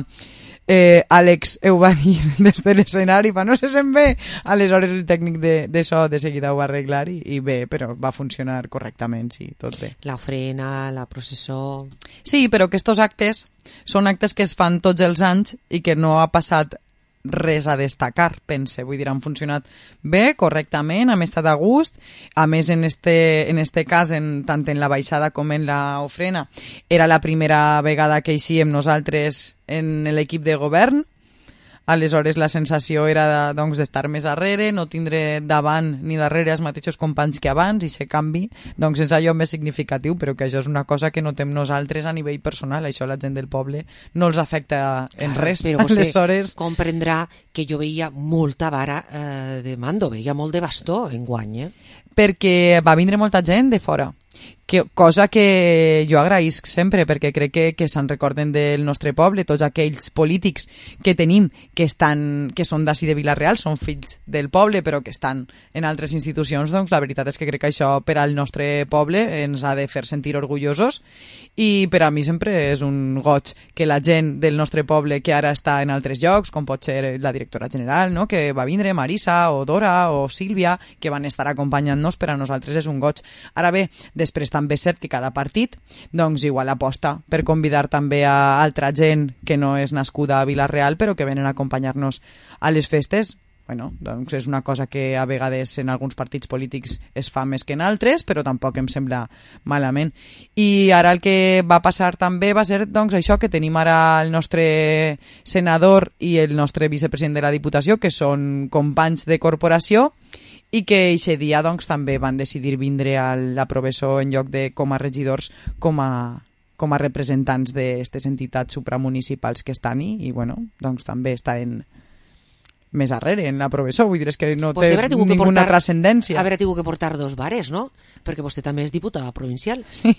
Àlex ho va dir des de l'escenari, no se sent bé, aleshores el tècnic de so de seguida ho va arreglar i bé, però va funcionar correctament, sí, tot bé. La ofrena, la processó... Sí, però aquests actes són actes que es fan tots els anys i que no ha passat res a destacar, pense, vull dir, han funcionat bé, correctament, hem estat a gust, a més en este cas, tant en la baixada com en la ofrena, era la primera vegada que eixíem nosaltres en l'equip de govern, aleshores la sensació era doncs d'estar més darrere, no tindre davant ni darrere els mateixos companys que abans, i aquest canvi doncs és allò més significatiu, però que això és una cosa que notem nosaltres a nivell personal, això la gent del poble no els afecta en res. Però vostè aleshores comprendrà que jo veia molta vara de mando, veia molt de bastó enguany, perquè va vindre molta gent de fora, cosa que jo agraïsc sempre perquè crec que se'n recorden del nostre poble, tots aquells polítics que tenim que són d'ací de Vila-real, són fills del poble però que estan en altres institucions, doncs la veritat és que crec que això per al nostre poble ens ha de fer sentir orgullosos i per a mi sempre és un goig que la gent del nostre poble que ara està en altres llocs, com pot ser la directora general, no? Que va vindre, Marisa o Dora o Sílvia, que van estar acompanyant-nos, per a nosaltres és un goig. Ara bé, després també és cert que cada partit doncs igual aposta per convidar també a altra gent que no és nascuda a Vila-real però que venen a acompanyar-nos a les festes. Bueno, doncs és una cosa que a vegades en alguns partits polítics es fa més que en altres, però tampoc em sembla malament. I ara el que va passar també va ser doncs això, que tenim ara el nostre senador i el nostre vicepresident de la Diputació, que són companys de corporació, i que aquest dia doncs, també van decidir vindre a la Provesó en lloc de com a regidors, com a representants d'aquestes entitats supramunicipals que estan i bueno, doncs també estan més arrere en la Provesó, vull dir, és que no té ninguna transcendència. Haurà tingut que portar dos bares, no? Perquè vostè també és diputada provincial. Sí.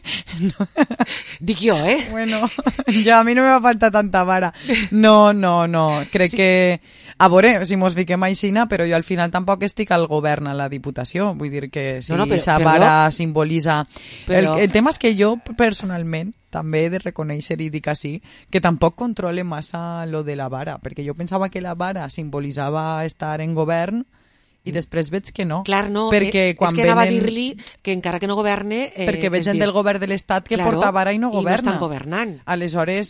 No. Dic jo, Bueno, ja a mi no me va faltar tanta vara. No. Crec que a veure, si mos fiquem aixina, però jo al final tampoc estic al govern a la Diputació. Vull dir que si aquesta vara simbolitza... El tema és que jo, personalment, també he de reconèixer i dic així, que tampoc controle massa lo de la vara, perquè jo pensava que la vara simbolitzava estar en govern i després veig que no. Clar, no, perquè quan és que anava a dir-li que encara que no governe... perquè veig gent del govern de l'Estat que porta vara i no governa. I no estan governant. Aleshores,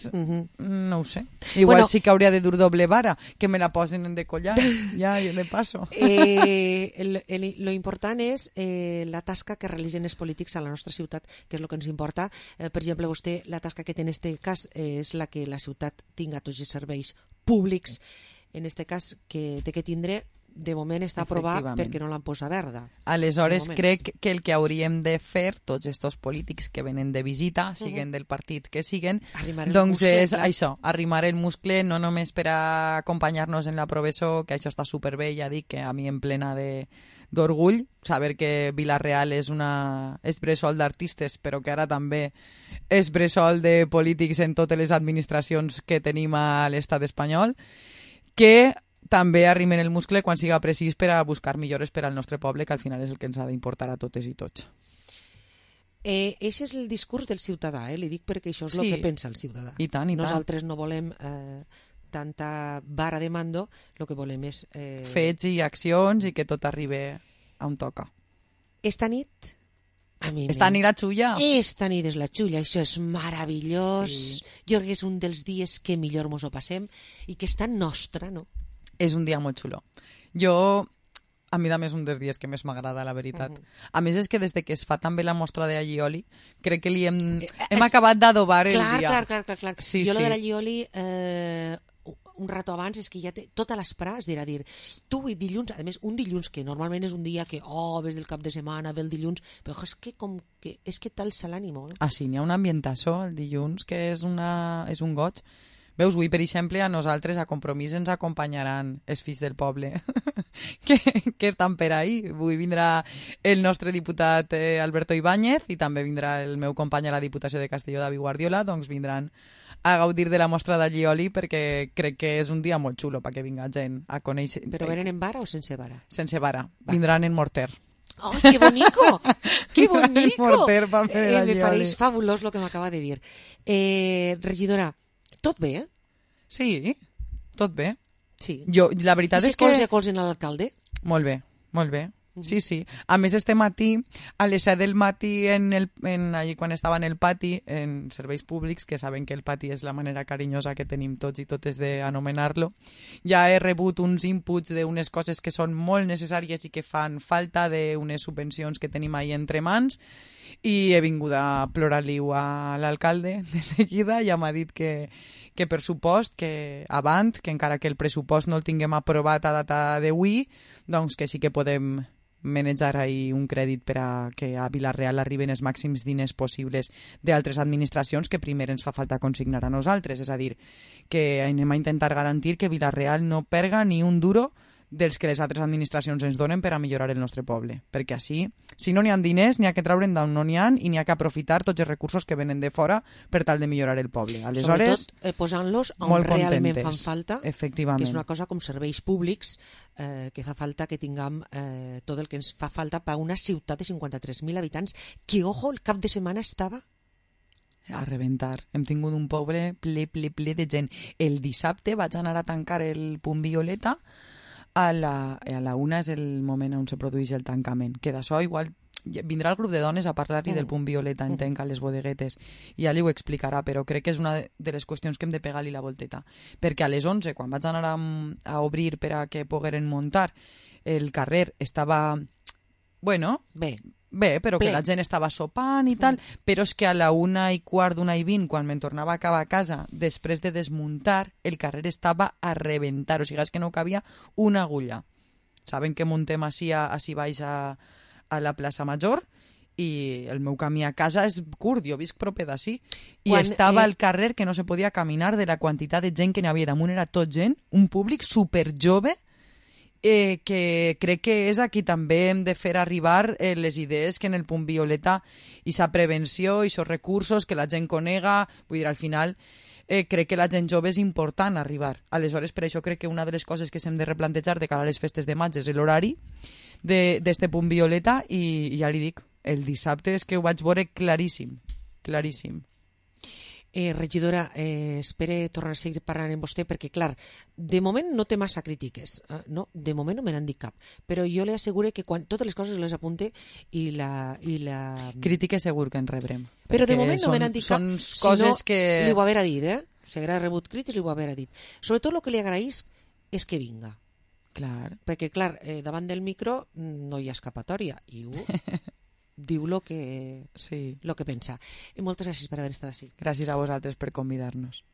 no ho sé. Igual sí que hauria de dur doble vara, que me la posen en decollar, ja, jo de passo. Lo important és la tasca que realitzen els polítics a la nostra ciutat, que és el que ens importa. Per exemple, vostè, la tasca que té en aquest cas és la que la ciutat tinga tots els serveis públics, en aquest cas que té que tindre de moment està aprovat perquè no l'han posat verda. Aleshores, crec que el que hauríem de fer, tots estos polítics que venen de visita, siguen del partit que siguen, doncs és això, arrimar el muscle, no només per a acompanyar-nos en la professó, que això està superbé, ja dic que a mi em plena d'orgull, saber que Vila-real és bressol d'artistes, però que ara també és bressol de polítics en totes les administracions que tenim a l'estat espanyol, que també arrimen el muscle quan siga precís per a buscar millores per al nostre poble, que al final és el que ens ha d'importar a totes i tots. Eixe és el discurs del ciutadà, li dic perquè això és el que pensa el ciutadà. I tant, i tant. Nosaltres no volem tanta vara de mando, el que volem és... fets i accions i que tot arribi a on toca. Esta nit... Esta nit la xulla. Esta nit és la xulla, això és meravellós. Sí. Jo crec que és un dels dies que millor mos ho passem i que és tan nostra, no? És un dia molt xulo. A mi també és un dels dies que més m'agrada, la veritat. A més, és que des que es fa també la mostra de Allioli, crec que li hem acabat d'adobar el dia. Clar. Sí, jo lo de l'Allioli... un rato abans és que ja té tota l'esprà, és a dir, tu dilluns, a més, un dilluns que normalment és un dia que, ves del cap de setmana, ve el dilluns, però és que t'alça l'ànimo. Ah, sí, n'hi ha un ambientació el dilluns que és un goig. Veus, avui, per exemple, a nosaltres, a Compromís, ens acompanyaran els fills del poble que estan per ahí. Avui vindrà el nostre diputat Alberto Ibáñez i també vindrà el meu company a la Diputació de Castelló, David Guardiola, doncs vindran a gaudir de la mostra d'Allioli perquè crec que és un dia molt xulo perquè vinga gent a conèixer. Però venen en vara o sense vara? Sense vara. Vindran en morter. ¡Oh, qué bonito! ¡Qué bonito! Morter, me pareix fabulós lo que m'acaba de dir. Regidora, tot bé, eh? Sí, tot bé. Sí. La veritat és que... I si colzen a l'alcalde? Molt bé, molt bé. Sí. A més, este matí, a les 7 del matí, allí quan estava en el pati, en serveis públics, que saben que el pati és la manera carinyosa que tenim tots i totes d'anomenar-lo, ja he rebut uns inputs d'unes coses que són molt necessàries i que fan falta, d'unes subvencions que tenim ahí entre mans, i he vingut a plorar-li-ho a l'alcalde de seguida. Ja m'ha dit que per supost, que avant, que encara que el pressupost no el tinguem aprovat a data d'avui, doncs que sí que podem manejar ahí un crèdit per a que a Vila-real arriben els màxims diners possibles d'altres administracions que primer ens fa falta consignar a nosaltres. És a dir, que anem a intentar garantir que Vila-real no perga ni un duro dels que les altres administracions ens donen per a millorar el nostre poble. Perquè així, si no n'hi ha diners, n'hi ha que treure'n d'on no n'hi ha i n'hi ha que aprofitar tots els recursos que venen de fora per tal de millorar el poble. Aleshores, sobretot posant-los on realment fan falta, efectivament. Que és una cosa com serveis públics, que fa falta que tinguem tot el que ens fa falta per una ciutat de 53.000 habitants, que, ojo, el cap de setmana estava a rebentar. Hem tingut un poble ple de gent. El dissabte vaig anar a tancar el Punt Violeta. A la 1 és el moment on se produeix el tancament. Que d'això igual vindrà el grup de dones a parlar-li del Punt Violeta, entenc, a les bodeguetes, i ja li ho explicarà, però crec que és una de les qüestions que hem de pegar-li la volteta. Perquè a les 11, quan vaig anar a obrir per a que pogueren muntar, el carrer estava... Bueno, bé, però que la gent estava sopant i tal, però és que a la 1:15, 1:20, quan me'n tornava cap a casa, després de desmuntar, el carrer estava a rebentar, o sigui, és que no cabia una agulla. Saben que muntem així baix a la plaça Major i el meu camí a casa és curt, jo visc proper d'ací, i estava al carrer que no se podia caminar de la quantitat de gent que n'hi havia damunt, era tot gent, un públic superjove, que crec que és a qui també hem de fer arribar les idees que en el Punt Violeta i sa prevenció i sos recursos que la gent conega, vull dir, al final crec que la gent jove és important arribar. Aleshores, per això crec que una de les coses que s'hem de replantejar de cara a les festes de maig és l'horari d'este Punt Violeta i ja li dic, el dissabte és que ho vaig veure claríssim. Regidora, espere tornar a seguir parlant amb vostè perquè, clar, de moment no té massa crítiques, no? De moment no me n'han dit cap, però jo li asseguro que quan totes les coses les apunte i la... Crítiques segur que en rebrem. Però de moment no me n'han dit cap, són coses que... li ho haver dit, Si haguera rebut crítiques, li ho haver dit. Sobretot el que li agraïs és que vinga. Clar. Perquè, clar, davant del micro no hi ha escapatòria, i diu lo que pensa. I moltes gràcies per haver estat així. Gràcies a vosaltres per convidar-nos.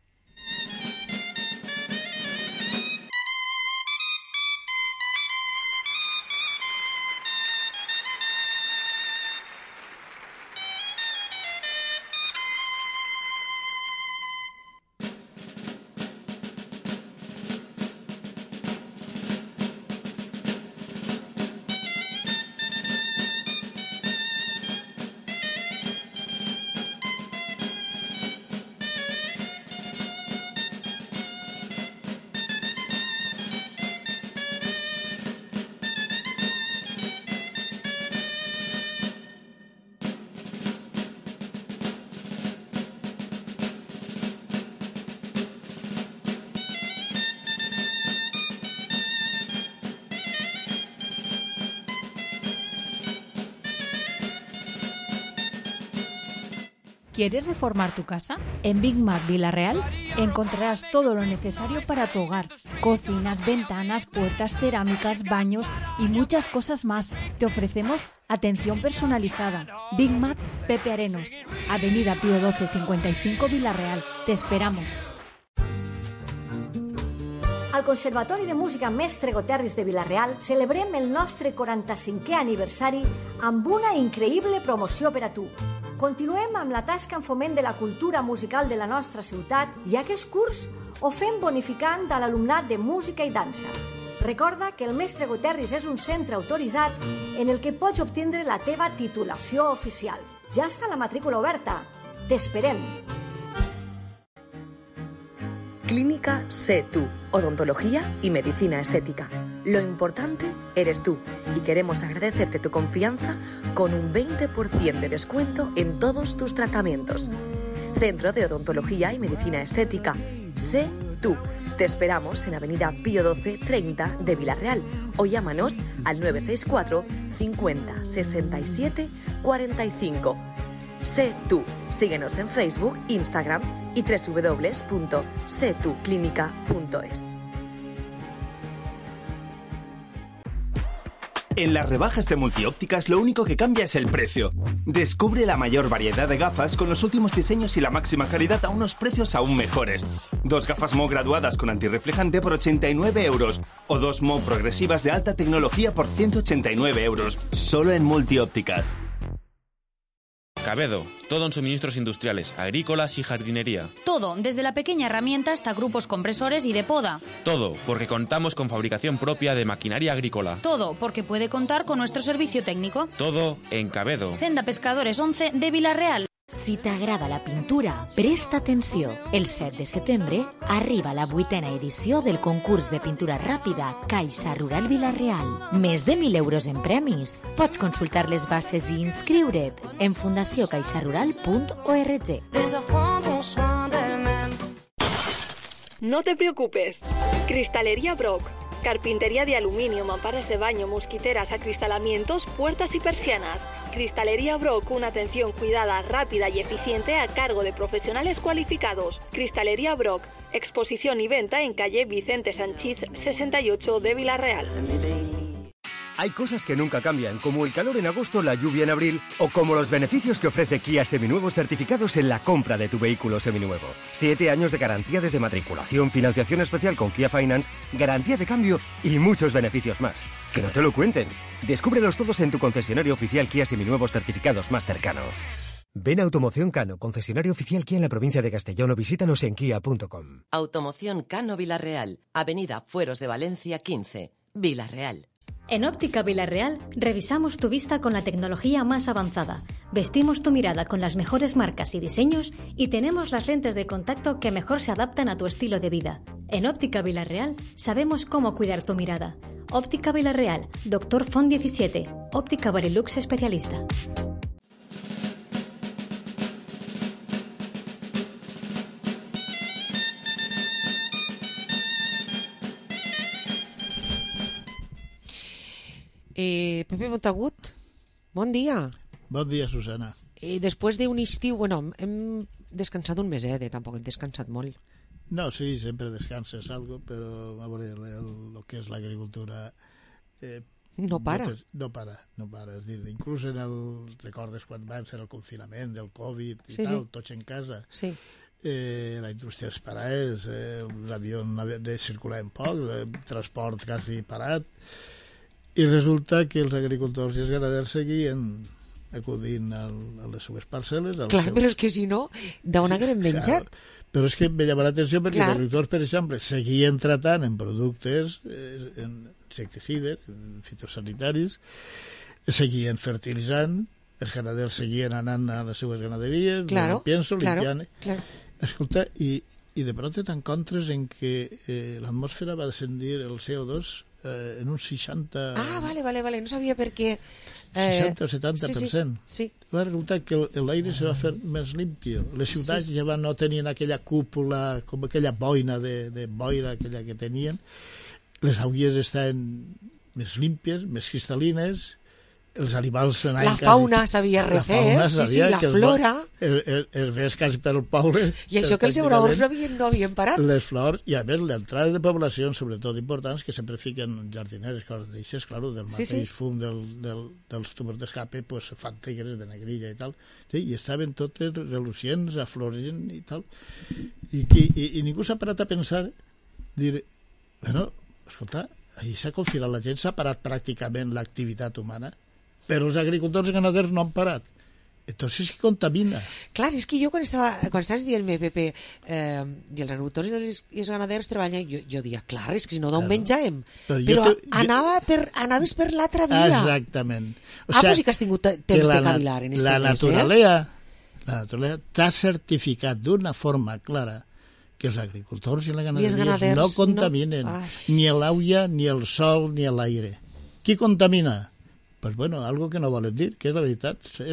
¿Quieres reformar tu casa? En Big Mac Villarreal encontrarás todo lo necesario para tu hogar. Cocinas, ventanas, puertas, cerámicas, baños y muchas cosas más. Te ofrecemos atención personalizada. Big Mac Pepe Arenos, Avenida Pío 12 55 Villarreal. Te esperamos. Al Conservatori de Música Mestre Goterris de Vila-real celebrem el nostre 45è aniversari amb una increïble promoció per a tu. Continuem amb la tasca en foment de la cultura musical de la nostra ciutat i aquest curs ho fem bonificant a l'alumnat de música i dansa. Recorda que el Mestre Goterris és un centre autoritzat en el que pots obtindre la teva titulació oficial. Ja està la matrícula oberta. T'esperem. Clínica Sé Tú, odontología y medicina estética. Lo importante eres tú y queremos agradecerte tu confianza con un 20% de descuento en todos tus tratamientos. Centro de Odontología y Medicina Estética. Sé Tú. Te esperamos en Avenida Pío 12 30 de Vila-real o llámanos al 964 50 67 45. Sé Tú. Síguenos en Facebook, Instagram y www.setuclinica.es. En las rebajas de Multiópticas lo único que cambia es el precio. Descubre la mayor variedad de gafas con los últimos diseños y la máxima calidad a unos precios aún mejores. 2 gafas Mo graduadas con antirreflejante por 89 euros o 2 Mo progresivas de alta tecnología por 189 euros. Solo en Multiópticas. Cabedo, todo en suministros industriales, agrícolas y jardinería. Todo, desde la pequeña herramienta hasta grupos compresores y de poda. Todo, porque contamos con fabricación propia de maquinaria agrícola. Todo, porque puede contar con nuestro servicio técnico. Todo en Cabedo. Senda Pescadores 11 de Vila-real. Si t'agrada la pintura, presta atenció. El 7 de setembre arriba la 8a edició del concurs de pintura ràpida Caixa Rural Vila-real. Més de 1.000 euros en premis. Pots consultar les bases i inscriure't en fundacioncaixarural.org. No te preocupes. Cristalería Brock. Carpintería de aluminio, mamparas de baño, mosquiteras, acristalamientos, puertas y persianas. Cristalería Brock, una atención cuidada, rápida y eficiente a cargo de profesionales cualificados. Cristalería Brock, exposición y venta en calle Vicente Sanchís 68 de Vila-real. Hay cosas que nunca cambian, como el calor en agosto, la lluvia en abril, o como los beneficios que ofrece Kia Seminuevos certificados en la compra de tu vehículo seminuevo. 7 años de garantía desde matriculación, financiación especial con Kia Finance, garantía de cambio y muchos beneficios más. Que no te lo cuenten. Descúbrelos todos en tu concesionario oficial Kia Seminuevos certificados más cercano. Ven a Automoción Cano, concesionario oficial Kia en la provincia de Castellón, o visítanos en kia.com. Automoción Cano Vila-real, Avenida Fueros de Valencia 15, Vila-real. En Óptica Vila-real revisamos tu vista con la tecnología más avanzada, vestimos tu mirada con las mejores marcas y diseños y tenemos las lentes de contacto que mejor se adaptan a tu estilo de vida. En Óptica Vila-real sabemos cómo cuidar tu mirada. Óptica Vila-real, Dr. Font 17, Óptica Barilux especialista. Pepe Montagut, bon dia. Bon dia, Susana. Després d'un estiu, bueno, hem descansat un meset, tampoc hem descansat molt. No, sí, sempre descanses algo, però a veure, el que és l'agricultura... no para. No para. És dir, inclús recordes quan vam fer el confinament del Covid i sí, tal, sí. Tots en casa. Sí. La indústria es parés, els avions circulaven poc, el transport quasi parat, i resulta que els agricultors i els ramaders seguien acudint a les seues parcel·les. Clar, però és que si no, d'on haguem menjat? Però és que em llama l'atenció perquè els agricultors, per exemple, seguien tratant en productes, en insecticides, en fitosanitaris, seguien fertilitzant, els ramaders seguien anant a les seues ganaderies, limpiant. Escolta, i de pronto t'encontres en que l'atmosfera va descendir el CO2 en un 60... Ah, vale, no sabia per què... 60 o 70%. Sí. Va resultar que l'aire se va fer més limpio. Les ciutats ja no tenien aquella cúpula, com aquella boina de boira aquella que tenien. Les aigües estaven més límpies, més cristal·lines, els animals... La fauna s'havia refet, sí, la flora... Es ves quasi per el poble... I això que els euros no havien parat. Les flors, i a més l'entrada de poblacions, sobretot importants, que sempre fiquen jardineres, coses d'aixes, clar, del mateix fum dels tubos d'escape, pues fan tigres de negrilla i tal, sí, i estaven totes relucients, aflorient i tal, i ningú s'ha parat a pensar, dir, bueno, escolta, ahir s'ha confinat la gent, s'ha parat pràcticament l'activitat humana, però els agricultors i ganaders no han parat. Entonces qui contamina? Clar, és que jo quan estaves dient-me, Pepe, i els agricultors i els ganaders treballen, jo dia, clar, és que si no d'on menjàvem. Però anaves per l'altra via. Exactament. Pues sí que has tingut temps de cavilar en este mes, La naturalesa t'ha certificat d'una forma clara que els agricultors i la ganaderia no contaminen ni l'aigua, ni el sol, ni l'aire. Qui contamina? Pues bueno, algo que no volen dir, que és la veritat, és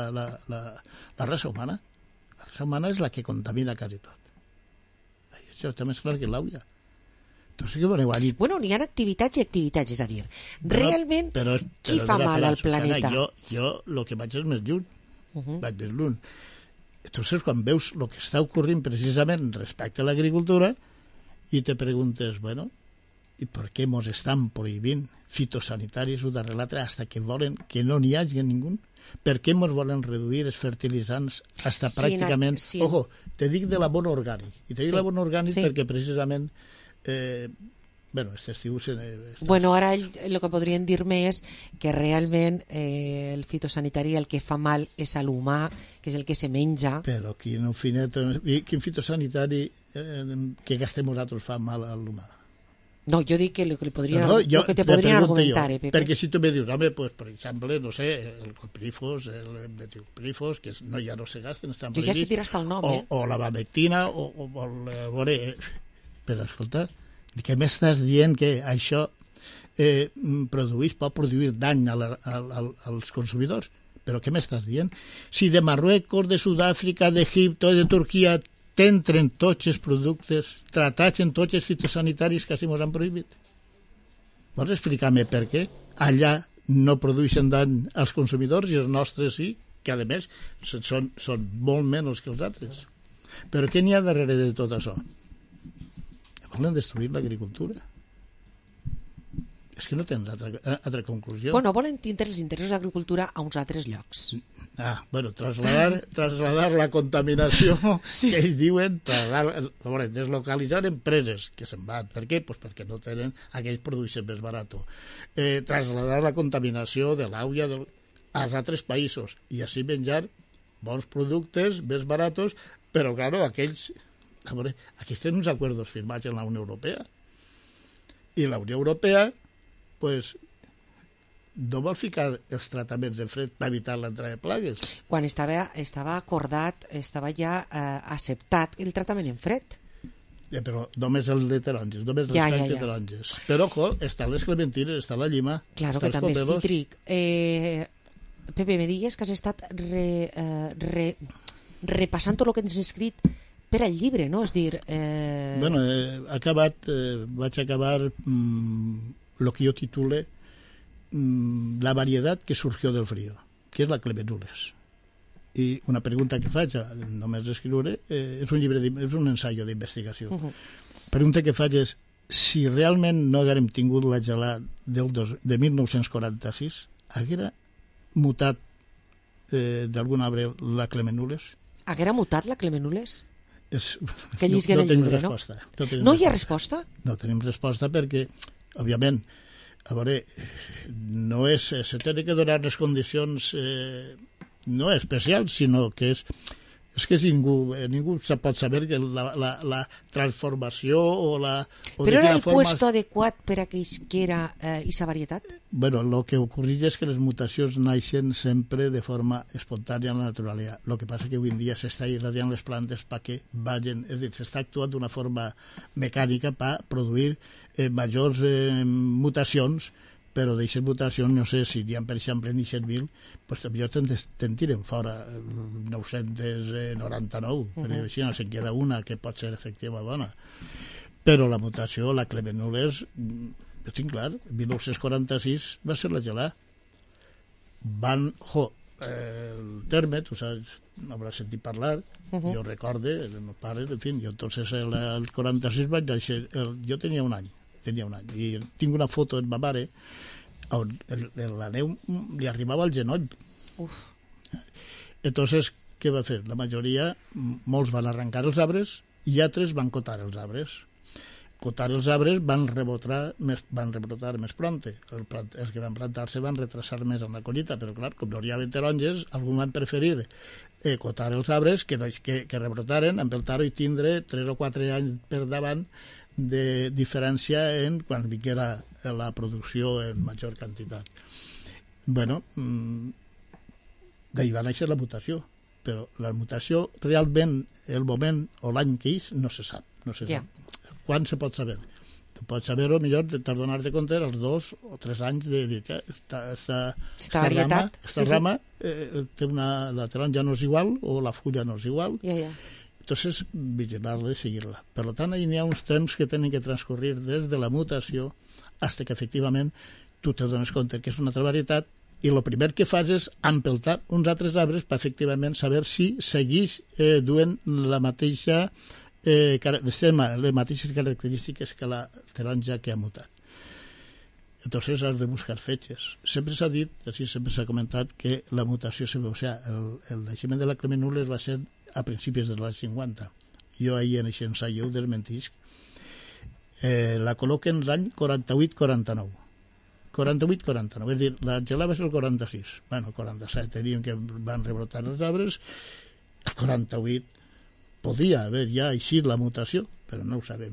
la raça humana. La raça humana és la que contamina quasi tot. Això està més clar que l'aigua. Entonces, què voleu dir? Bueno, n'hi ha activitats i activitats, és a dir, realment, qui fa mal al planeta? Jo el que vaig és més lluny, vaig més lluny. Entonces, quan veus el que està ocorrint precisament respecte a l'agricultura, i te preguntes, bueno, i per què mos estan prohibint fitosanitaris o darrere l'altre hasta que volen que no n'hi hagi ningú? Per què ens volen reduir els fertilitzants hasta pràcticament... Ojo, te dic de l'abono orgànic. I te dic l'abono orgànic perquè precisament... Bueno, aquest estiu... Bueno, ara el que podrien dir-me és que realment el fitosanitari el que fa mal és a l'humà, que és el que se menja. Però quin fitosanitari que gastem nosaltres fa mal a l'humà? No, jo dic que el que te podrien argumentar, Pepe. Perquè si tu me dius, home, pues, per exemple, no sé, el coprifos, el metilcoprifos, que ja no se gasten, estan prohibits. Jo ja sé dir hasta el nom, o la bamectina, però escolta, què m'estàs dient que això pot produir dany als consumidors? Però què m'estàs dient? Si de Marruecos, de Sud-àfrica, d'Egipte, de Turquia t'entren tots els productes tratats en tots els fitosanitaris que així ens han prohibit. Vols explicar-me per què allà no produeixen dany als consumidors i els nostres sí, que a més són molt menys que els altres? Però què n'hi ha darrere de tot això? Volen destruir l'agricultura. És que no tens altra conclusió. Bueno, volen tindre els interessos d'agricultura a uns altres llocs. Bueno, trasladar la contaminació que ells diuen, deslocalitzar empreses que se'n van. Per què? Pues perquè no tenen, aquells produeixen més barat. Trasladar la contaminació de l'aigua als altres països i així menjar bons productes més baratos, però, claro, aquells tenen uns acords firmats en la Unió Europea i la Unió Europea pues no vol ficar els tractaments de fred per evitar l'entrada de plagues. Quan estava acordat, estava ja acceptat el tractament en fred. Però només el de taronges, només respecte a taronges. Però, ojo, estan les clementines, està la llima. Claro que també és cítric. Pepe, me digues que has estat repassant tot el que ens has escrit per al llibre, no? És dir... Bueno, vaig acabar lo que yo titulé La variedad que surgió del frío, que és la Clemenules. I una pregunta que faig, només escriure, és un ensaio d'investigació. Pregunta que faig és si realment no haguérem tingut la gelada de 1946, haguera mutat d'alguna manera la Clemenules? Haguera mutat la Clemenules? No tenim resposta. No hi ha resposta? No tenim resposta perquè, òbviament, a veure, no és... Se tenen que donar les condicions no especials, sinó que és que ningú pot saber que la transformació o la... Però era el puesto adequat per a que isquera aquesta varietat? Bueno, el que ocorreix és que les mutacions naixen sempre de forma espontània en la naturalesa. El que passa que avui en dia s'està irradiant les plantes perquè vagin... És a dir, s'està actuant d'una forma mecànica per produir majors mutacions, però d'aquestes mutacions, no sé, si n'hi ha, per exemple, ni 100.000, doncs potser te'n tiren fora 999, per dir així, no se'n queda una que pot ser efectiva bona. Però la mutació, la Clemenules, jo tinc clar, 1946 va ser la gelada. el terme, tu saps, m'hauràs sentit parlar, jo recorde, els meus pares, en fi, jo entonces el 46 vaig néixer, jo tenia un any, i tinc una foto de ma mare on la neu li arribava al genoll. Entonces, què va fer? La majoria, molts van arrencar els arbres i altres van cotar els arbres. Cotar els arbres van rebrotar més prompte. Els que van plantar-se van retrasar més en la collita, però clar, com no hi havia taronges, alguns van preferir cotar els arbres que rebrotaren, empeltar-ho i tindre 3 o 4 anys per davant de diferència en quan vinguera la producció en major quantitat. Bueno, d'ahir va néixer la mutació, però la mutació realment, el moment o l'any que és, no se sap. Quan se pot saber? Tu pots saber-ho millor per donar-te compte als 2 o 3 anys de dir que esta rama la taronja no és igual o la fulla no és igual. Entonces, vigilar-la i seguir-la. Per tant, hi ha uns temps que tenen que transcorrir des de la mutació fins que efectivament tu te dones compte que és una altra varietat i el primer que fas és empeltar uns altres arbres per efectivament saber si segueix duent la mateixa les mateixes característiques que la taronja que ha mutat. Entonces has de buscar fetges. Sempre s'ha dit, així sempre s'ha comentat, que la mutació se veu, el naixement de la Cremenules va ser a principis dels anys 50. Jo ahir en aquest ensaio ho desmentisc. La col·loquen l'any 48-49. 48-49, és dir, la gelada va ser el 46. Bueno, 47, diuen que van rebrotar els arbres. El 48 podia haver ja eixit la mutació, però no ho sabem.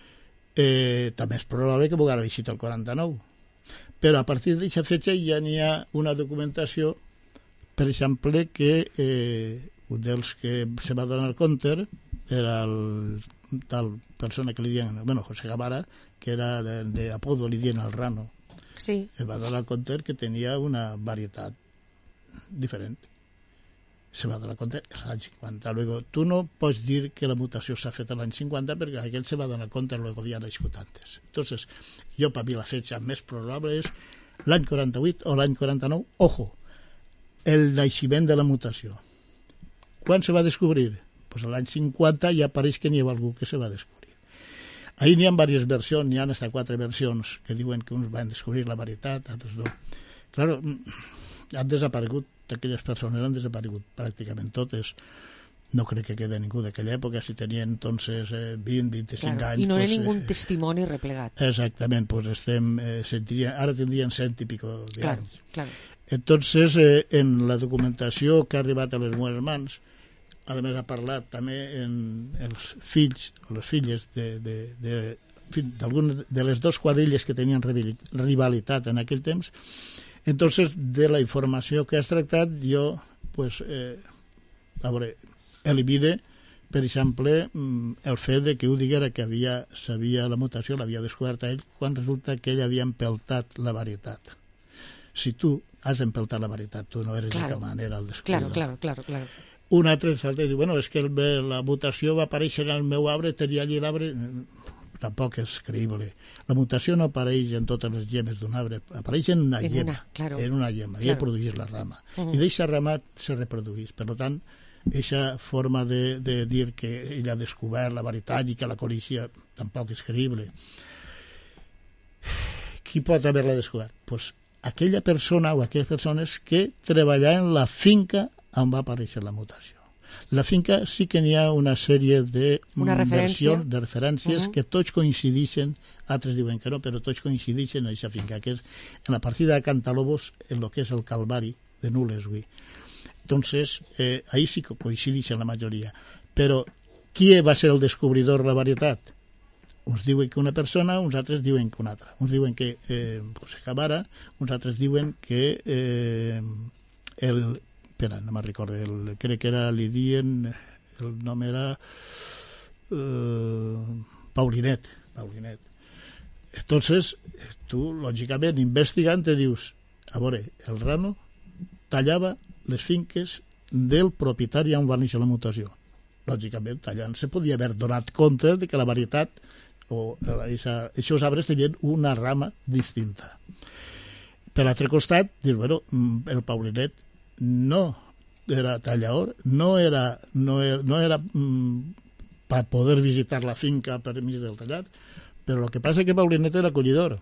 També és probable que pugui haver eixit el 49. Però a partir d'aquesta fetge ja n'hi ha una documentació, per exemple, que un dels que se va donar compte era el tal persona que li diuen, José Gavara, que era d'apodo, li diuen el Rano. Sí. Es va donar compte que tenia una varietat diferent. Se va donar compte l'any 50. Luego, tu no pots dir que la mutació s'ha fet l'any 50 perquè aquell se va donar compte luego ja nascut antes. Entonces, jo per mi la fetge més probable és l'any 48 o l'any 49. Ojo, el naixement de la mutació. Quan se va descobrir? Pues l'any 50 ja pareix que n'hi ha algú que se va descobrir. Ahí n'hi ha diverses versions, n'hi ha hasta 4 versions que diuen que uns van descobrir la varietat, altres no. Claro, han desaparegut, aquelles persones han desaparegut pràcticament totes. No crec que quede ningú d'aquella època, si tenien entonces 20-25 anys. I no hi ha ningú testimoni replegat. Exactament, pues ara tindrien 100 i pico d'anys. Claro. Entonces, en la documentació que ha arribat a les meves mans, a més ha parlat també en els fills o les filles d'algunes de les dues quadrilles que tenien rivalitat en aquell temps. Entonces, de la informació que has tractat, jo, pues, elimine, per exemple, el fet de que ho diguera que sabia la mutació, l'havia descobert a ell, quan resulta que ell havia empeltat la varietat. Si tu has empeltat la varietat, tu no eres de cap manera el descobridor. Claro. Un altre salta i diu, és que la mutació va aparèixer en el meu arbre, tenia allí l'arbre... Tampoc és creïble. La mutació no apareix en totes les llemes d'un arbre, apareix en una llema. En una llema, i produeix la rama. I d'aquesta rama se reprodueix. Per tant, aquesta forma de dir que ell ha descobert la varietat i que la coneixia tampoc és creïble. Qui pot haver-la descobert? Pues aquella persona o aquelles persones que treballaven en la finca on va aparèixer la mutació. La finca sí que n'hi ha una sèrie de referències que tots coincideixen, altres diuen que no, però tots coincideixen en aquesta finca, que és en la partida de Cantalobos, en el que és el Calvari de Nules, güey. Entonces, ahí sí que coincideixen la majoria. Però qui va ser el descobridor de la varietat? Uns diuen que una persona, uns altres diuen que una altra. Uns diuen que José Gavara, uns altres diuen que espera, no me'n recordo, crec que era, li dien, el nom era Paulinet. Entonces, tu, lògicament, investigant, te dius, a veure, el Rano tallava les finques del propietari on va néixer la mutació. Lògicament, tallant se podia haver donat compte de que la varietat o aquests arbres tenien una rama distinta. Per l'altre costat, dius, bueno, el Paulinet no era tallador, no era para poder visitar la finca per mig del tallat, però el que passa és que Paulinet era collidor.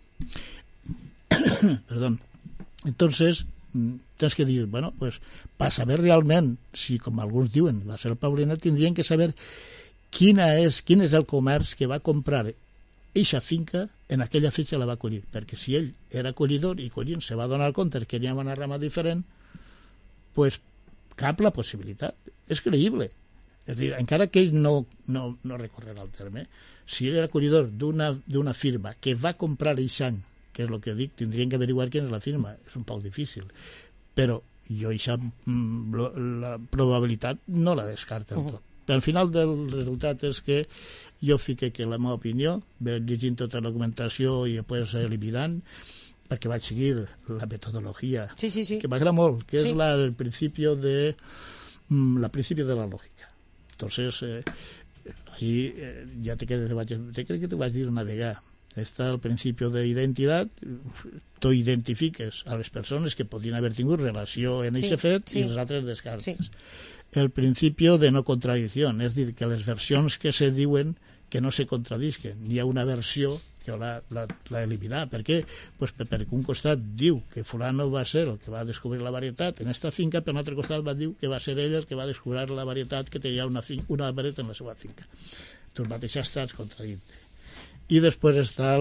Perdón. Entonces, tens que dir, bueno, pues, para saber realment si, com alguns diuen, va ser el Paulinet, tindrien que saber quin és el comerç que va comprar eixa finca en aquella fetge la va collir, perquè si ell era collidor i collint se va donar compte que hi havia una rama diferent, pues cap la possibilitat. És creïble. És dir, encara que ell no recorrerà el terme, si ell era collidor d'una firma que va comprar eixa any, que és el que dic, tindrien que averiguar quina és la firma, és un poc difícil, però jo la probabilitat no la descarto del tot. Al final del resultat és que jo fique que la meva opinió, llegint tota la documentació i després eliminant, perquè vaig seguir la metodologia, que m'agrada molt, que és el principi de la lògica. Entonces, ahí ya crec que te vaig dir una vegada, està el principi d'identitat, tu identifiques a les persones que podien haver tingut relació en aquest fet i les altres descartes. El principi de no contradicció, és dir, que les versions que se diuen que no se contradisquen. Hi ha una versió que l'ha eliminat. Per què? Pues perquè un costat diu que fulano va ser el que va descobrir la varietat en esta finca, per un altre costat va dir que va ser ell el que va descobrir la varietat que tenia una varietat en la seva finca. Tu mateix estàs contradint-te. I després està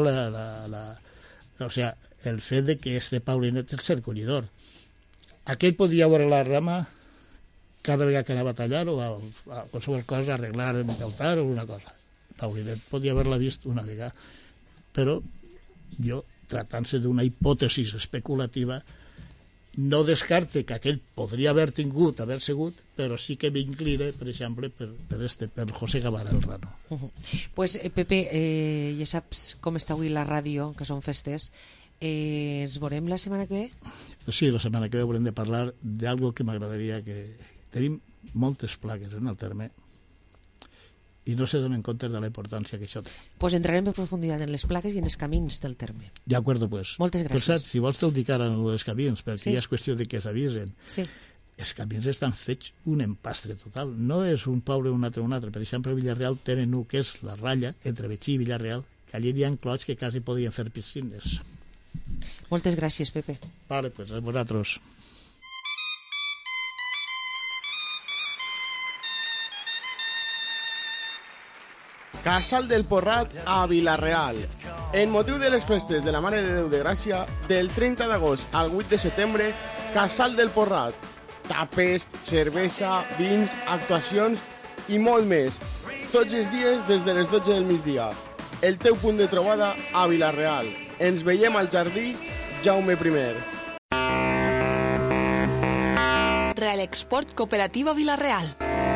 el fet de que este Paulinet és el collidor. Aquell podia veure la rama cada vegada que anava a tallar o a qualsevol cosa, arreglar, empeltar o una cosa. Paulinet podia haver-la vist una vegada, però jo, tractant-se d'una hipòtesi especulativa, no descarte que aquell podria haver sigut, però sí que m'incline, per exemple, per José Gavara el Rano. Pues, Pepe, ja saps com està avui la ràdio, que són festes. Ens veurem la setmana que ve? Sí, la setmana que ve haurem de parlar d'algo que m'agradaria que... Tenim moltes plagues en el terme i no se donen compte de la importància que això té. Pues entrarem en profunditat en les plagues i en els camins del terme. De acuerdo, pues. Moltes gràcies. Pues, si vols t'ho dic ara en els camins, perquè ja és qüestió de que s'avisen. Sí. Els camins estan fets un empastre total. No és un poble un altre. Per exemple, a Villarreal tenen un que és la ratlla entre Betxí i Villarreal, que allí hi ha clots que quasi podien fer piscines. Moltes gràcies, Pepe. Vale, pues a vosaltres. Casal del Porrat a Vila-real. En motiu de les festes de la Mare de Déu de Gràcia, del 30 d'agost al 8 de setembre, Casal del Porrat. Tapes, cervesa, vins, actuacions i molt més. Tots els dies des de les 12 del migdia. El teu punt de trobada a Vila-real. Ens veiem al jardí Jaume I. Real Export Cooperativa Vila-real.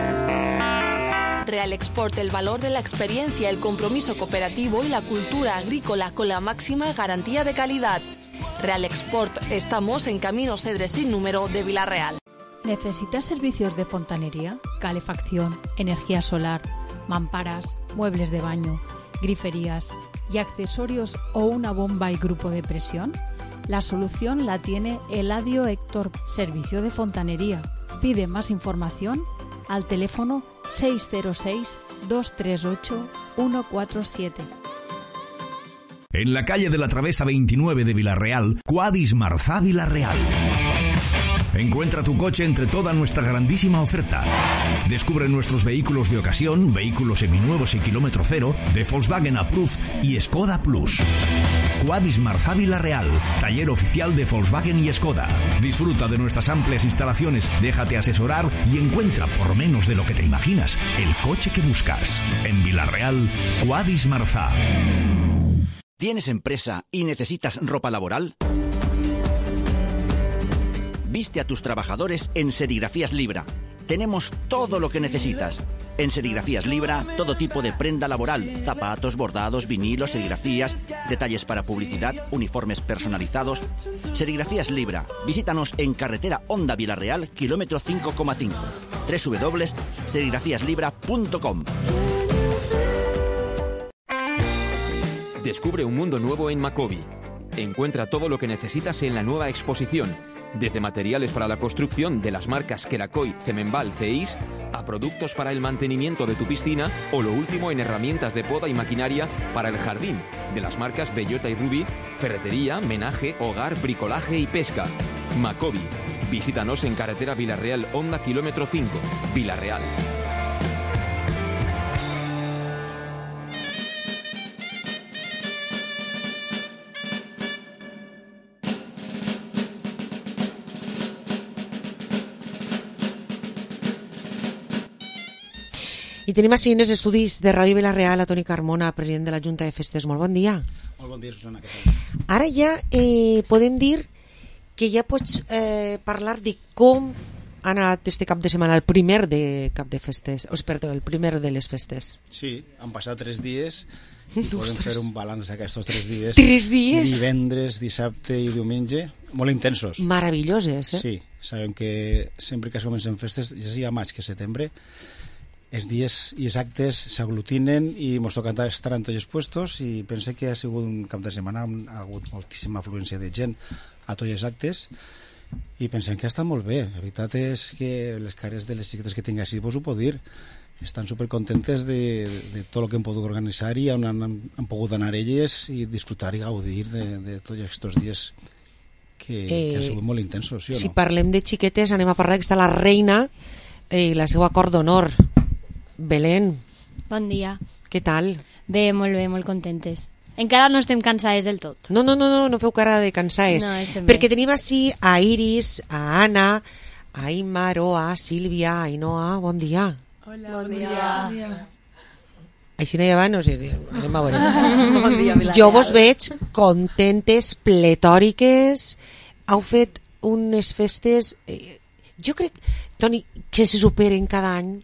Real Export, el valor de la experiencia, el compromiso cooperativo y la cultura agrícola con la máxima garantía de calidad. Real Export, estamos en Camino Cedres sin número de Vila-real. ¿Necesitas servicios de fontanería, calefacción, energía solar, mamparas, muebles de baño, griferías y accesorios o una bomba y grupo de presión? La solución la tiene Eladio Héctor, Servicio de Fontanería. Pide más información al teléfono 606-238-147. En la calle de la Travesa 29 de Vila-real, Quadis Marzá Vila-real. Encuentra tu coche entre toda nuestra grandísima oferta. Descubre nuestros vehículos de ocasión, vehículos seminuevos y kilómetro cero, de Volkswagen Approved y Skoda Plus. Quadis Marzá Vila-real, taller oficial de Volkswagen y Skoda. Disfruta de nuestras amplias instalaciones, déjate asesorar y encuentra, por menos de lo que te imaginas, el coche que buscas. En Vila-real, Quadis Marzá. ¿Tienes empresa y necesitas ropa laboral? Viste a tus trabajadores en Serigrafías Libra. Tenemos todo lo que necesitas. En Serigrafías Libra, todo tipo de prenda laboral, zapatos, bordados, vinilos, serigrafías, detalles para publicidad, uniformes personalizados. Serigrafías Libra. Visítanos en carretera Honda Vila-real, kilómetro 5,5. www.serigrafíaslibra.com. Descubre un mundo nuevo en Macobi. Encuentra todo lo que necesitas en la nueva exposición, desde materiales para la construcción de las marcas Quelacoy, Cemenbal, CEIS, a productos para el mantenimiento de tu piscina o lo último en herramientas de poda y maquinaria para el jardín, de las marcas Bellota y Rubí, ferretería, menaje, hogar, bricolaje y pesca. Macobi. Visítanos en carretera Villarreal, Honda, kilómetro 5, Villarreal. I tenim així en els estudis de Ràdio Villarreal a Toni Carmona, president de la Junta de Festes. Molt bon dia. Molt bon dia, Susana. Què tal? Ara ja podem dir que ja pots parlar de com ha anat este cap de setmana, el primer de cap de festes, el primer de les festes. Sí, han passat 3 dies i podem fer un balanç d'aquests 3 dies. 3 dies? Divendres, dissabte i diumenge, molt intensos. Meravelloses, Sí, sabem que sempre que comencen festes, ja sigui a maig que a setembre, els dies i els actes s'aglutinen i ens toca estar en tots els puestos i pense que ha sigut un cap de setmana on ha hagut moltíssima afluència de gent a tots els actes i pensem que ha estat molt bé. La veritat és que les cares de les xiquetes que tinc així vos ho puc dir, estan supercontentes de tot el que hem pogut organitzar i on han pogut anar elles i disfrutar i gaudir de tots aquests dies que han sigut molt intensos, sí o no? Si parlem de xiquetes anem a parlar que està la reina i la seva cort d'honor. Belén. Bon dia. Què tal? Bé, molt contentes. Encara no estem cansades del tot. No feu cara de cansades. No, estem perquè bé. tenim així a Iris, a Anna, a Imar, a Sílvia, a Ainhoa. Bon dia. Hola, bon dia. Així no hi va, no sé, anem a veure. Bon dia, Villarreal. Jo vos veig contentes, pletòriques. Heu fet unes festes... jo crec, Toni, que se superen cada any.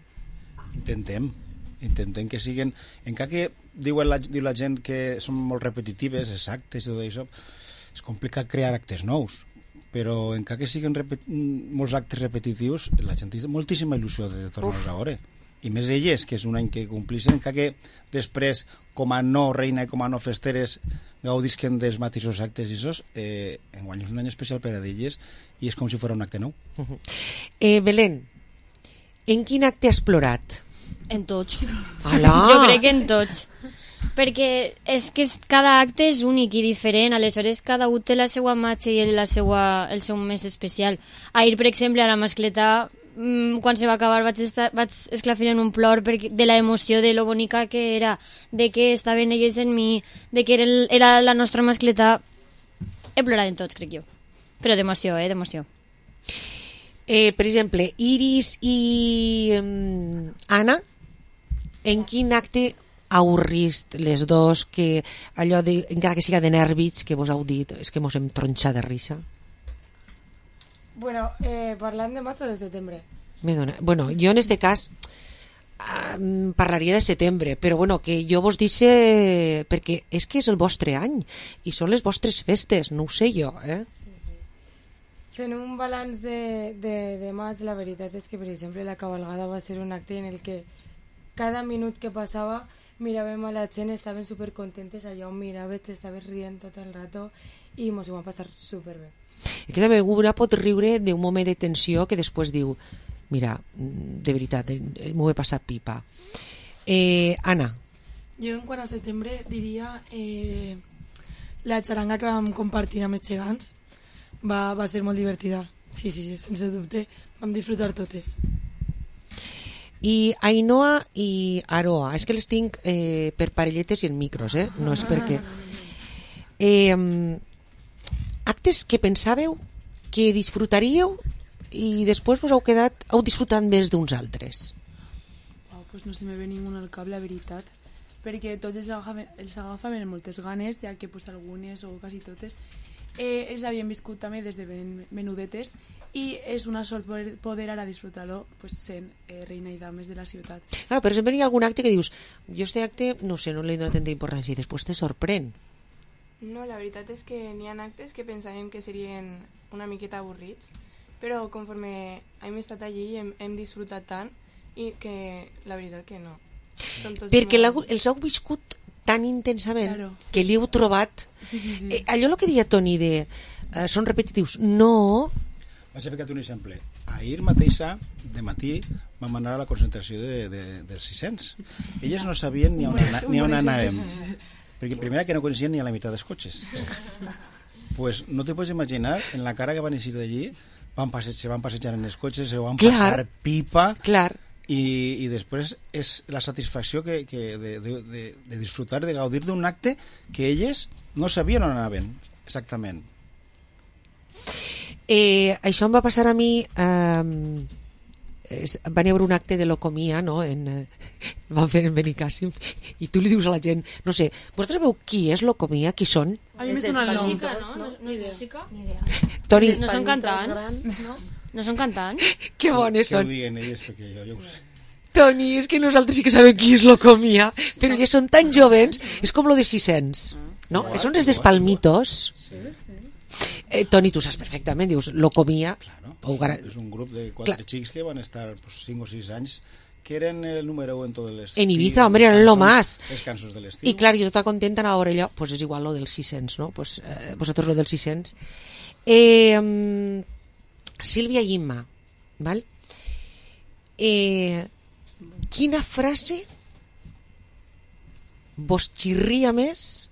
Intentem que siguin, encara que diu la gent que són molt repetitives, els actes i tot això, és complicat crear actes nous, però encara que siguin molts actes repetitius, la gent té moltíssima il·lusió de tornar-los a veure. I més elles, que és un any que complixen, encara que després, com a no reina i com a no festeres, gaudisquen dels mateixos actes i això, enguany és un any especial per a elles i és com si fos un acte nou. Belén, en quin acte has plorat? En tots. Alà! Jo crec que en tots. Perquè és que cada acte és únic i diferent, aleshores cada un té la seva màgia i el seu més especial. Ahir, per exemple, a la mascleta, quan se va acabar vaig esclafir en un plor de la emoció de lo bonica que era, de que estaven elles en mi, de que era la nostra mascleta. He plorat en tots, crec jo. Però d'emoció, d'emoció. Per exemple, Iris i Anna, en quin acte heu rist les dos, que allò de, encara que siga de nervis, que vos heu dit, és que mos hem tronxat de risa? Bueno, parlant de maig o de setembre? Bueno, jo en este cas parlaria de setembre, però bueno, que jo vos dice, perquè és que és el vostre any i són les vostres festes, no ho sé jo, Fent un balanç de maig, la veritat és que, per exemple, la cabalgada va ser un acte en el que cada minut que passava miràvem a la gent, estaven supercontentes, allà on miraves, estaven rient tot el rato i mos ho vam passar superbé. És que també una pot riure d'un moment de tensió que després diu, mira, de veritat, m'ho he passat pipa. Anna. Jo en quant a setembre diria la xaranga que vam compartir amb els gegants va ser molt divertida. Sí, sense dubte. Vam disfrutar totes. I Ainhoa i Aroa, és que les tinc per parelletes i en micros, no és perquè... actes que pensàveu que disfrutaríeu i després vos heu disfrutat més d'uns altres. Pues no se me ve ningú al cap, la veritat, perquè tots els agafaven moltes ganes, ja que pues, algunes o quasi totes els havien viscut també des de menudetes i és una sort poder ara disfrutar-lo pues, sent reina i dames de la ciutat. Claro, però sempre hi ha algun acte que dius, jo este acte, no sé, no li dono tanta importància i després te sorprèn. No, la veritat és que n'hi ha actes que pensàvem que serien una miqueta avorrits, però conforme hem estat allí hem disfrutat tant i que la veritat que no. Perquè els heu viscut tan intensament que li heu trobat... Allò el que deia Toni de... són repetitius. No... Vaig a ficar un exemple. Ahir mateixa, de matí, vam anar a la concentració dels 600. Elles no sabien ni on anàvem. Perquè primera que no coneixien ni a la meitat dels cotxes. Pues no te pots imaginar en la cara que van eixir d'allí, se van passejar en els cotxes, se van passar pipa... Clar. I després és la satisfacció de disfrutar, de gaudir d'un acte que elles no sabien on anaven exactament. Això em va passar a mi van veure un acte de Locomia, no? Van fer en Benicàssim i tu li dius a la gent, no sé, vosaltres sabeu qui és Locomia, qui són? A mi me sona el nom. No és música? Ni idea. Toni, no són cantants? No són cantants? Que bones són. Que ho diguen elles, perquè jo ho sé. Toni, és que nosaltres sí que sabem qui és Locomia, però ja són tan jovens, és com lo de 600, no? Són els d'Espalmitos. Toni, tu saps perfectament, dius Locomia. Claro, és un grup de 4 xics que van estar 5 o 6 anys que eren el número 1 en tot l'estiu. En Ibiza, hombre, eren lo más. Les cançons de l'estiu. I clar, jo tota contenta anava a veure allò, pues és igual lo dels 600, no? Pues vosaltres lo dels 600. Sílvia i Imma, val? Quina frase vos xirria més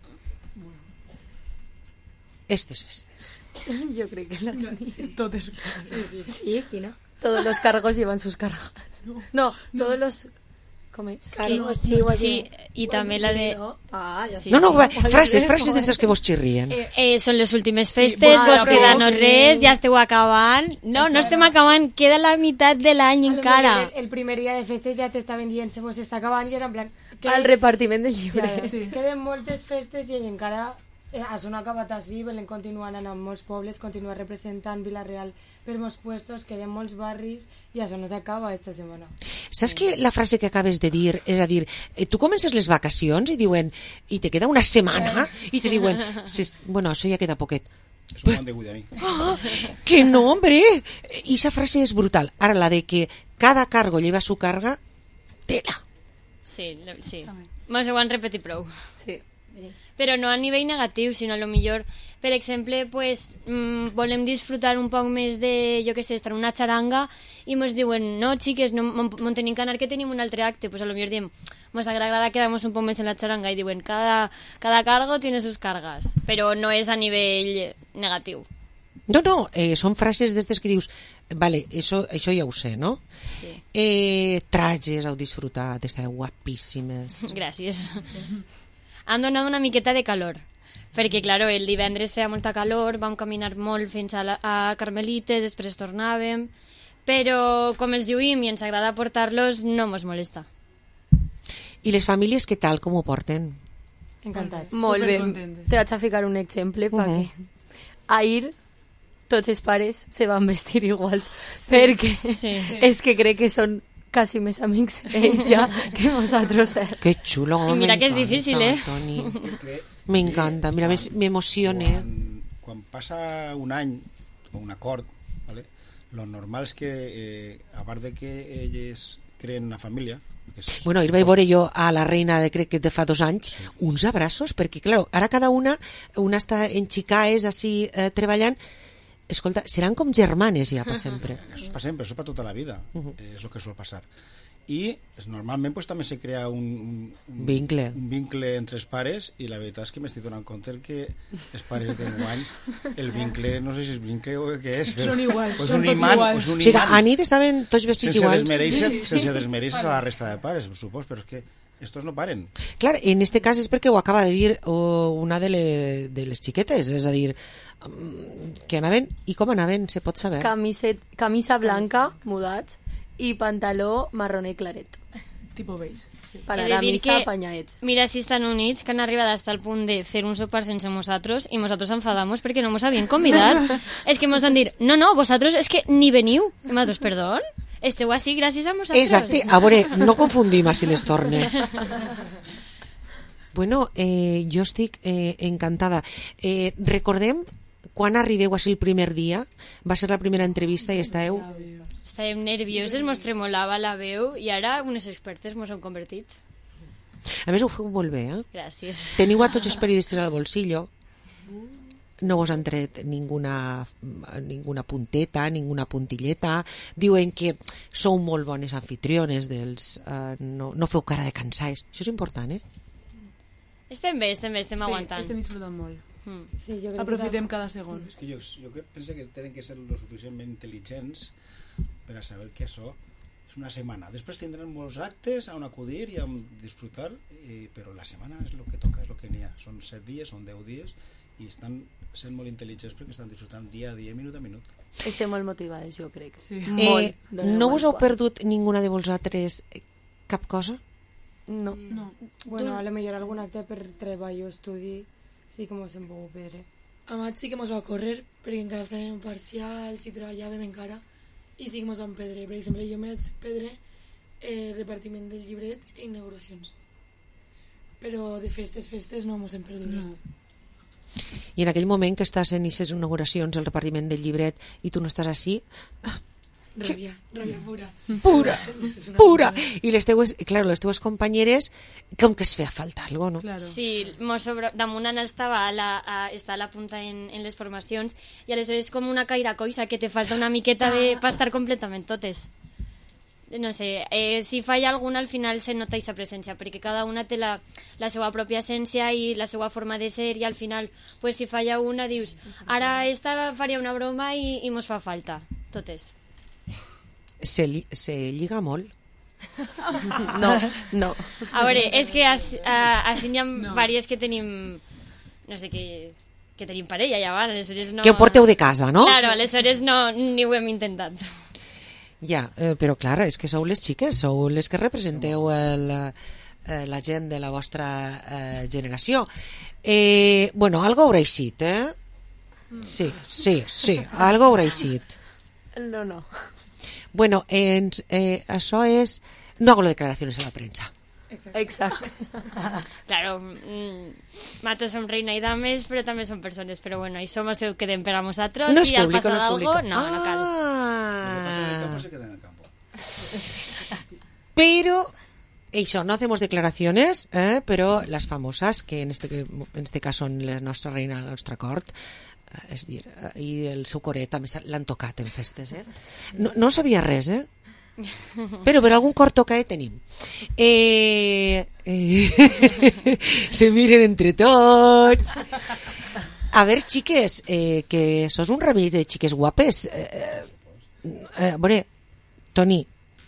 estes festes? Yo creo que la Todos. Sí, Gina. Todos los cargos llevan sus cargas. No, todos los... ¿Cómo es? Cargos, sí, i també la de... No, frases d'estes que vos xirrien. Són les últimes festes, vos queda no res, ja esteu acabant. No estem acabant, queda la meitat de l'any encara. El primer dia de festes ja t'estaven dient se vos està acabant i era en plan... El repartiment de llibres. Queden moltes festes i encara... Això no ha acabat així, volen continuar anant a molts pobles, continuar representant Vila-real per molts puestos, queden molts barris i això no s'acaba esta setmana. Saps que la frase que acabes de dir, és a dir, tu comences les vacacions i diuen, i te queda una setmana, i te diuen, bueno, això ja queda poquet. Eso m'ho han degut a mi. Que no, hombre! I esa frase és brutal. Ara, la de que cada cargo lleva su carga, tela. Sí. Mos ho han repetit prou. Sí. Però no a nivell negatiu, sinó a lo millor, per exemple, pues, volem disfrutar un poc més de, jo què sé, estar en una xaranga i mos diuen, no, xiques, no tenim que anar, que tenim un altre acte. Pues a lo millor diem, mos agrada quedar-nos un poc més en la xaranga i diuen, cada cargo tiene sus cargas, però no és a nivell negatiu. No, són frases d'estes que dius, vale, això ja ho sé, no? Sí. Trajes, heu disfrutat, esteu guapíssimes. Gràcies. Han donat una miqueta de calor, perquè, claro, el divendres feia molta calor, vam caminar molt fins a Carmelites, després tornàvem, però com els lluïm i ens agrada portar-los, no mos molesta. I les famílies, què tal, com ho porten? Encantats. Molt bé. Te vaig a ficar un exemple perquè ahir tots els pares se van vestir iguals, perquè és que crec que són casi més amics ells ja que nosaltres. Que xulo. I mira que és difícil, Toni. M'encanta, mira, m'emociona. Quan passa un any o un acord, ¿vale? Lo normal és que a part de que elles creen una família. Bueno, ahir vaig veure jo a la reina de, crec que de fa 2 anys, uns abraços, perquè claro, ara cada una està en xicaes així treballant. Escolta, seran com germanes ja per sempre. Això és per sempre, això per tota la vida. És el que sol passar. I normalment pues, també se crea un vincle entre els pares i la veritat és que m'estic donant compte que els pares d'enguany el vincle, no sé si és vincle o què és, però són iguals, pues un imant. O sigui, a nit estaven tots vestits iguals. Sense desmereixer a la resta de pares, per supos, però és que estos no paren. Clar, en este cas és perquè ho acaba de dir una de les xiquetes, és a dir, que anaven, i com anaven, se pot saber? Camisa blanca, mudats, i pantaló marroner claret. Tipo beige. Sí. Per anar a missa apanyadets. Mira si estan units, que han arribat hasta el punt de fer un sopar sense nosaltres i nosaltres enfadamos perquè no mos havien convidat. És que mos han dit, no, vosaltres és que ni veniu. I nosaltres, perdó? Esteu així gràcies a nosaltres. Exacte, a veure, no confundim així les tornes. Bueno, jo estic encantada. Recordem quan arribeu així el primer dia, va ser la primera entrevista i estàveu... Estàvem nervioses, mos tremolava la veu i ara unes expertes mos han convertit. A més, ho feu molt bé, Gràcies. Teniu a tots els periodistes al bolsillo. No vos han tret ninguna punteta, ninguna puntilleta. Diuen que sou molt bones anfitriones no feu cara de cansats. Això és important, Estem bé, estem aguantant. Estem disfrutant molt. Sí, jo crec Aprofitem cada segon. És que jo penso que tenen que ser lo suficientment intel·ligents per a saber que això és una setmana. Després tindran molts actes on acudir i on disfrutar, però la setmana és el que toca, és el que n'hi ha. Són 7 dies, són 10 dies i estan sent molt intel·ligents perquè estan disfrutant dia a dia, minut a minut. Estem molt motivades, jo crec. Sí. No vos heu perdut ninguna de vosaltres cap cosa? No. Bueno, a lo millor algun acte per treball o estudi sí que mos hem pogut perdre. A maig sí que mos va córrer perquè encara estàvem parcials i treballàvem encara i sí que mos vam perdre. Per exemple, jo me vaig perdre repartiment del llibret i inauguracions. Però de festes no mos hem perdut res. I en aquell moment que estàs en aquestes inauguracions, el repartiment del llibret, i tu no estàs així... Ràbia pura. Pura! I les teues companyeres, com que es feia falta algo, no? Claro. Sí, damunt Anna està a la punta en les formacions i aleshores és com una caira coisa que te falta una miqueta per estar completament totes. No sé, si falla alguna al final se nota aquesta presència perquè cada una té la seva pròpia essència i la seva forma de ser i al final pues, si falla una dius ara esta faria una broma i mos fa falta, totes. Se lliga molt? No. A veure, és que així n'hi ha diverses que tenim, no sé, que tenim parella ja va, aleshores no... Que ho porteu de casa, no? Claro, aleshores no, ni ho hem intentat. Ja, però clar, és que sou les xiques, sou les que representeu la gent de la vostra generació. Bueno, algo haurà eixit, Sí, algo haurà eixit. No. Bueno, això és... No hago declaraciones a la prensa. Exacte. Claro, nosaltres som reina i dames, però també som persones, però bueno, això ho quedem per a nosaltres no i al passar algo, no cal. Pero eso, no hacemos declaraciones, pero las famosas, que en este caso son la nostra reina, la nostra cort, és dir, i el seu coret també l'han tocat en festes, no sabia res, però per algun cor tocaet tenim. Se miren entre tots. A ver, xiques, que sos un remit de xiques guapes. Bueno, Toni,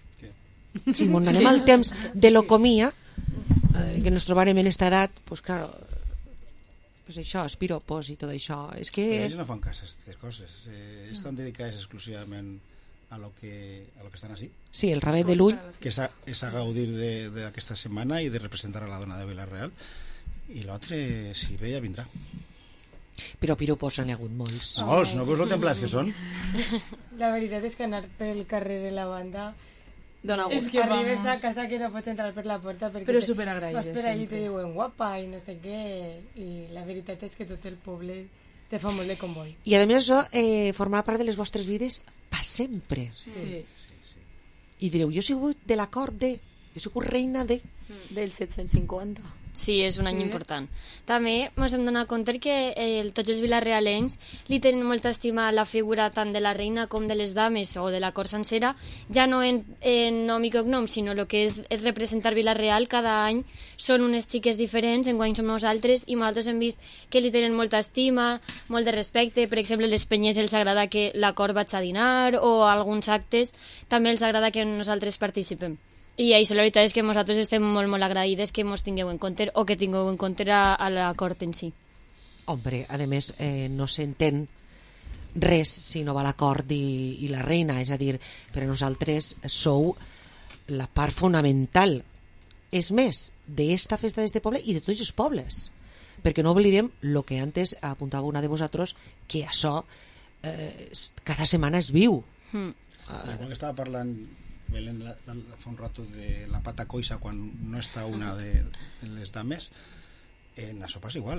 si mos anem al temps de lo comia, que ens trobarem en esta edat, pues claro, pues això, els piropos i tot això, és que... Però ells no fan cas a aquestes coses, estan dedicades exclusivament a lo que estan així. Sí, el ravet de l'ull. Que és a gaudir d'aquesta setmana i de representar a la dona de Vila-real, i l'altre, si ve, ja vindrà. Però piropos n'hi ha hagut molts. Molts, no veus lo templats que són? La veritat és que anar per el carrer en la banda dona gust. És que arribes a casa que no pots entrar per la porta perquè però superagraïdes, vas per allí i te diuen guapa i no sé què, i la veritat és que tot el poble te fa molt de comboi. I a més això formarà part de les vostres vides per sempre. Sí. I direu, jo he sigut de la cort de... Jo he sigut reina de... Del 750. Sí, és un any important. També ens hem donat compte que tots els vilarealencs li tenen molta estima a la figura tant de la reina com de les dames o de la cort sencera, ja no en nom i cognom, sinó el que és representar Vila-real. Cada any són unes xiques diferents, enguany som nosaltres, i nosaltres hem vist que li tenen molta estima, molt de respecte. Per exemple, les penyes els agrada que la cort vaig a dinar, o a alguns actes també els agrada que nosaltres participem. I això la veritat és que nosaltres estem molt, molt agraïdes que ens tingueu en compte o que tingueu en compte a la cort en si. Hombre, a més, no s'entén res si no va la cort i la reina, és a dir, per a nosaltres sou la part fonamental, és més, d'esta festa d'este poble i de tots els pobles, perquè no oblidem el que antes apuntava una de vosaltres, que això cada setmana es viu. Quan estava parlant Belén fa un rato de la pata coixa quan no està una de les dames, en la sopa és igual.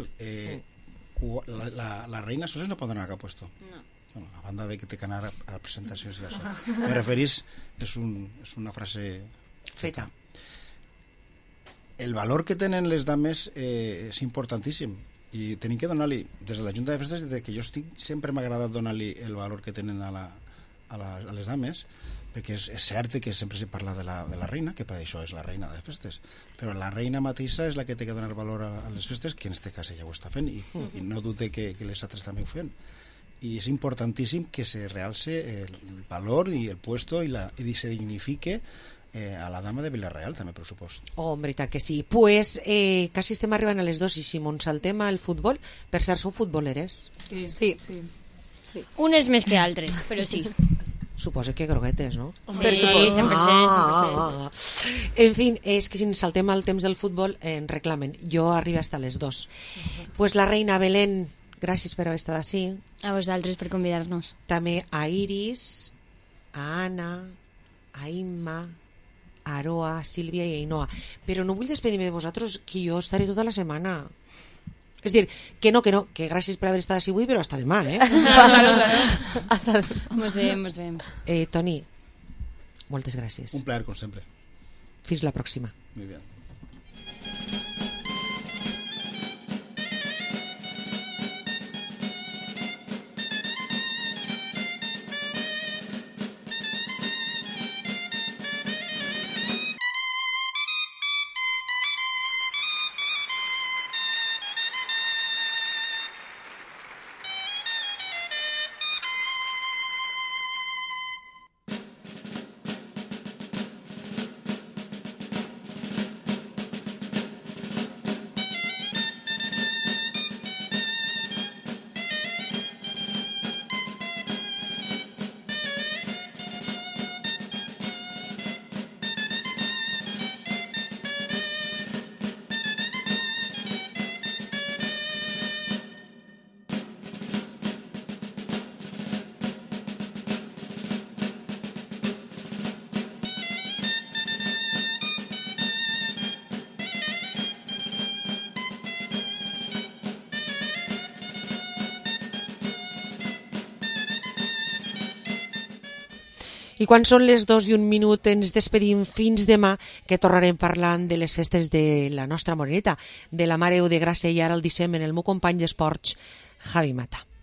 La reina soles no pot anar a cap puesto. No. Bueno, a banda de que té que anar a presentacions i això. Me referís, és una frase feta. el valor que tenen les dames és importantíssim i tenim que donar-li, des de la Junta de Festes, des que jo estic, sempre m'ha agradat donar-li el valor que tenen a les dames, perquè és cert que sempre se parla de la reina, que per això és la reina de festes, però la reina mateixa és la que té que donar valor a les festes, que en este cas ella ho està fent, i no dubte que les altres també ho fem. I és importantíssim que se realce el valor i el puesto i se dignifique a la dama de Vila-real, també, per supost. Oh, en veritat que sí. Pues quasi estem arribant a les 2 i si mos saltem al futbol, per cert, sou futboleres? Sí. Unes més que altres, però sí. Suposo que groguetes, no? Sí, 100%. En fi, és que si ens saltem al temps del futbol en reclamen. Jo arribo hasta les 2. Pues la reina Belén, gràcies per haver estat així. A vosaltres per convidar-nos. També a Iris, a Anna, a Imma, a Aroa, a Sílvia i a Ainhoa. Però no vull despedir-me de vosaltres, que jo estaré tota la setmana. És dir, que gràcies per haver estat així avui, però hasta demà, Hasta demà. Mos veiem. Toni, moltes gràcies. Un plaer, com sempre. Fins la pròxima. Muy bien. I quan són les 2 i 1 minut ens despedim fins demà, que tornarem parlant de les festes de la nostra Moreneta, de la Mare de Gràcia, i ara el deixem en el meu company d'esports, Javi Mata.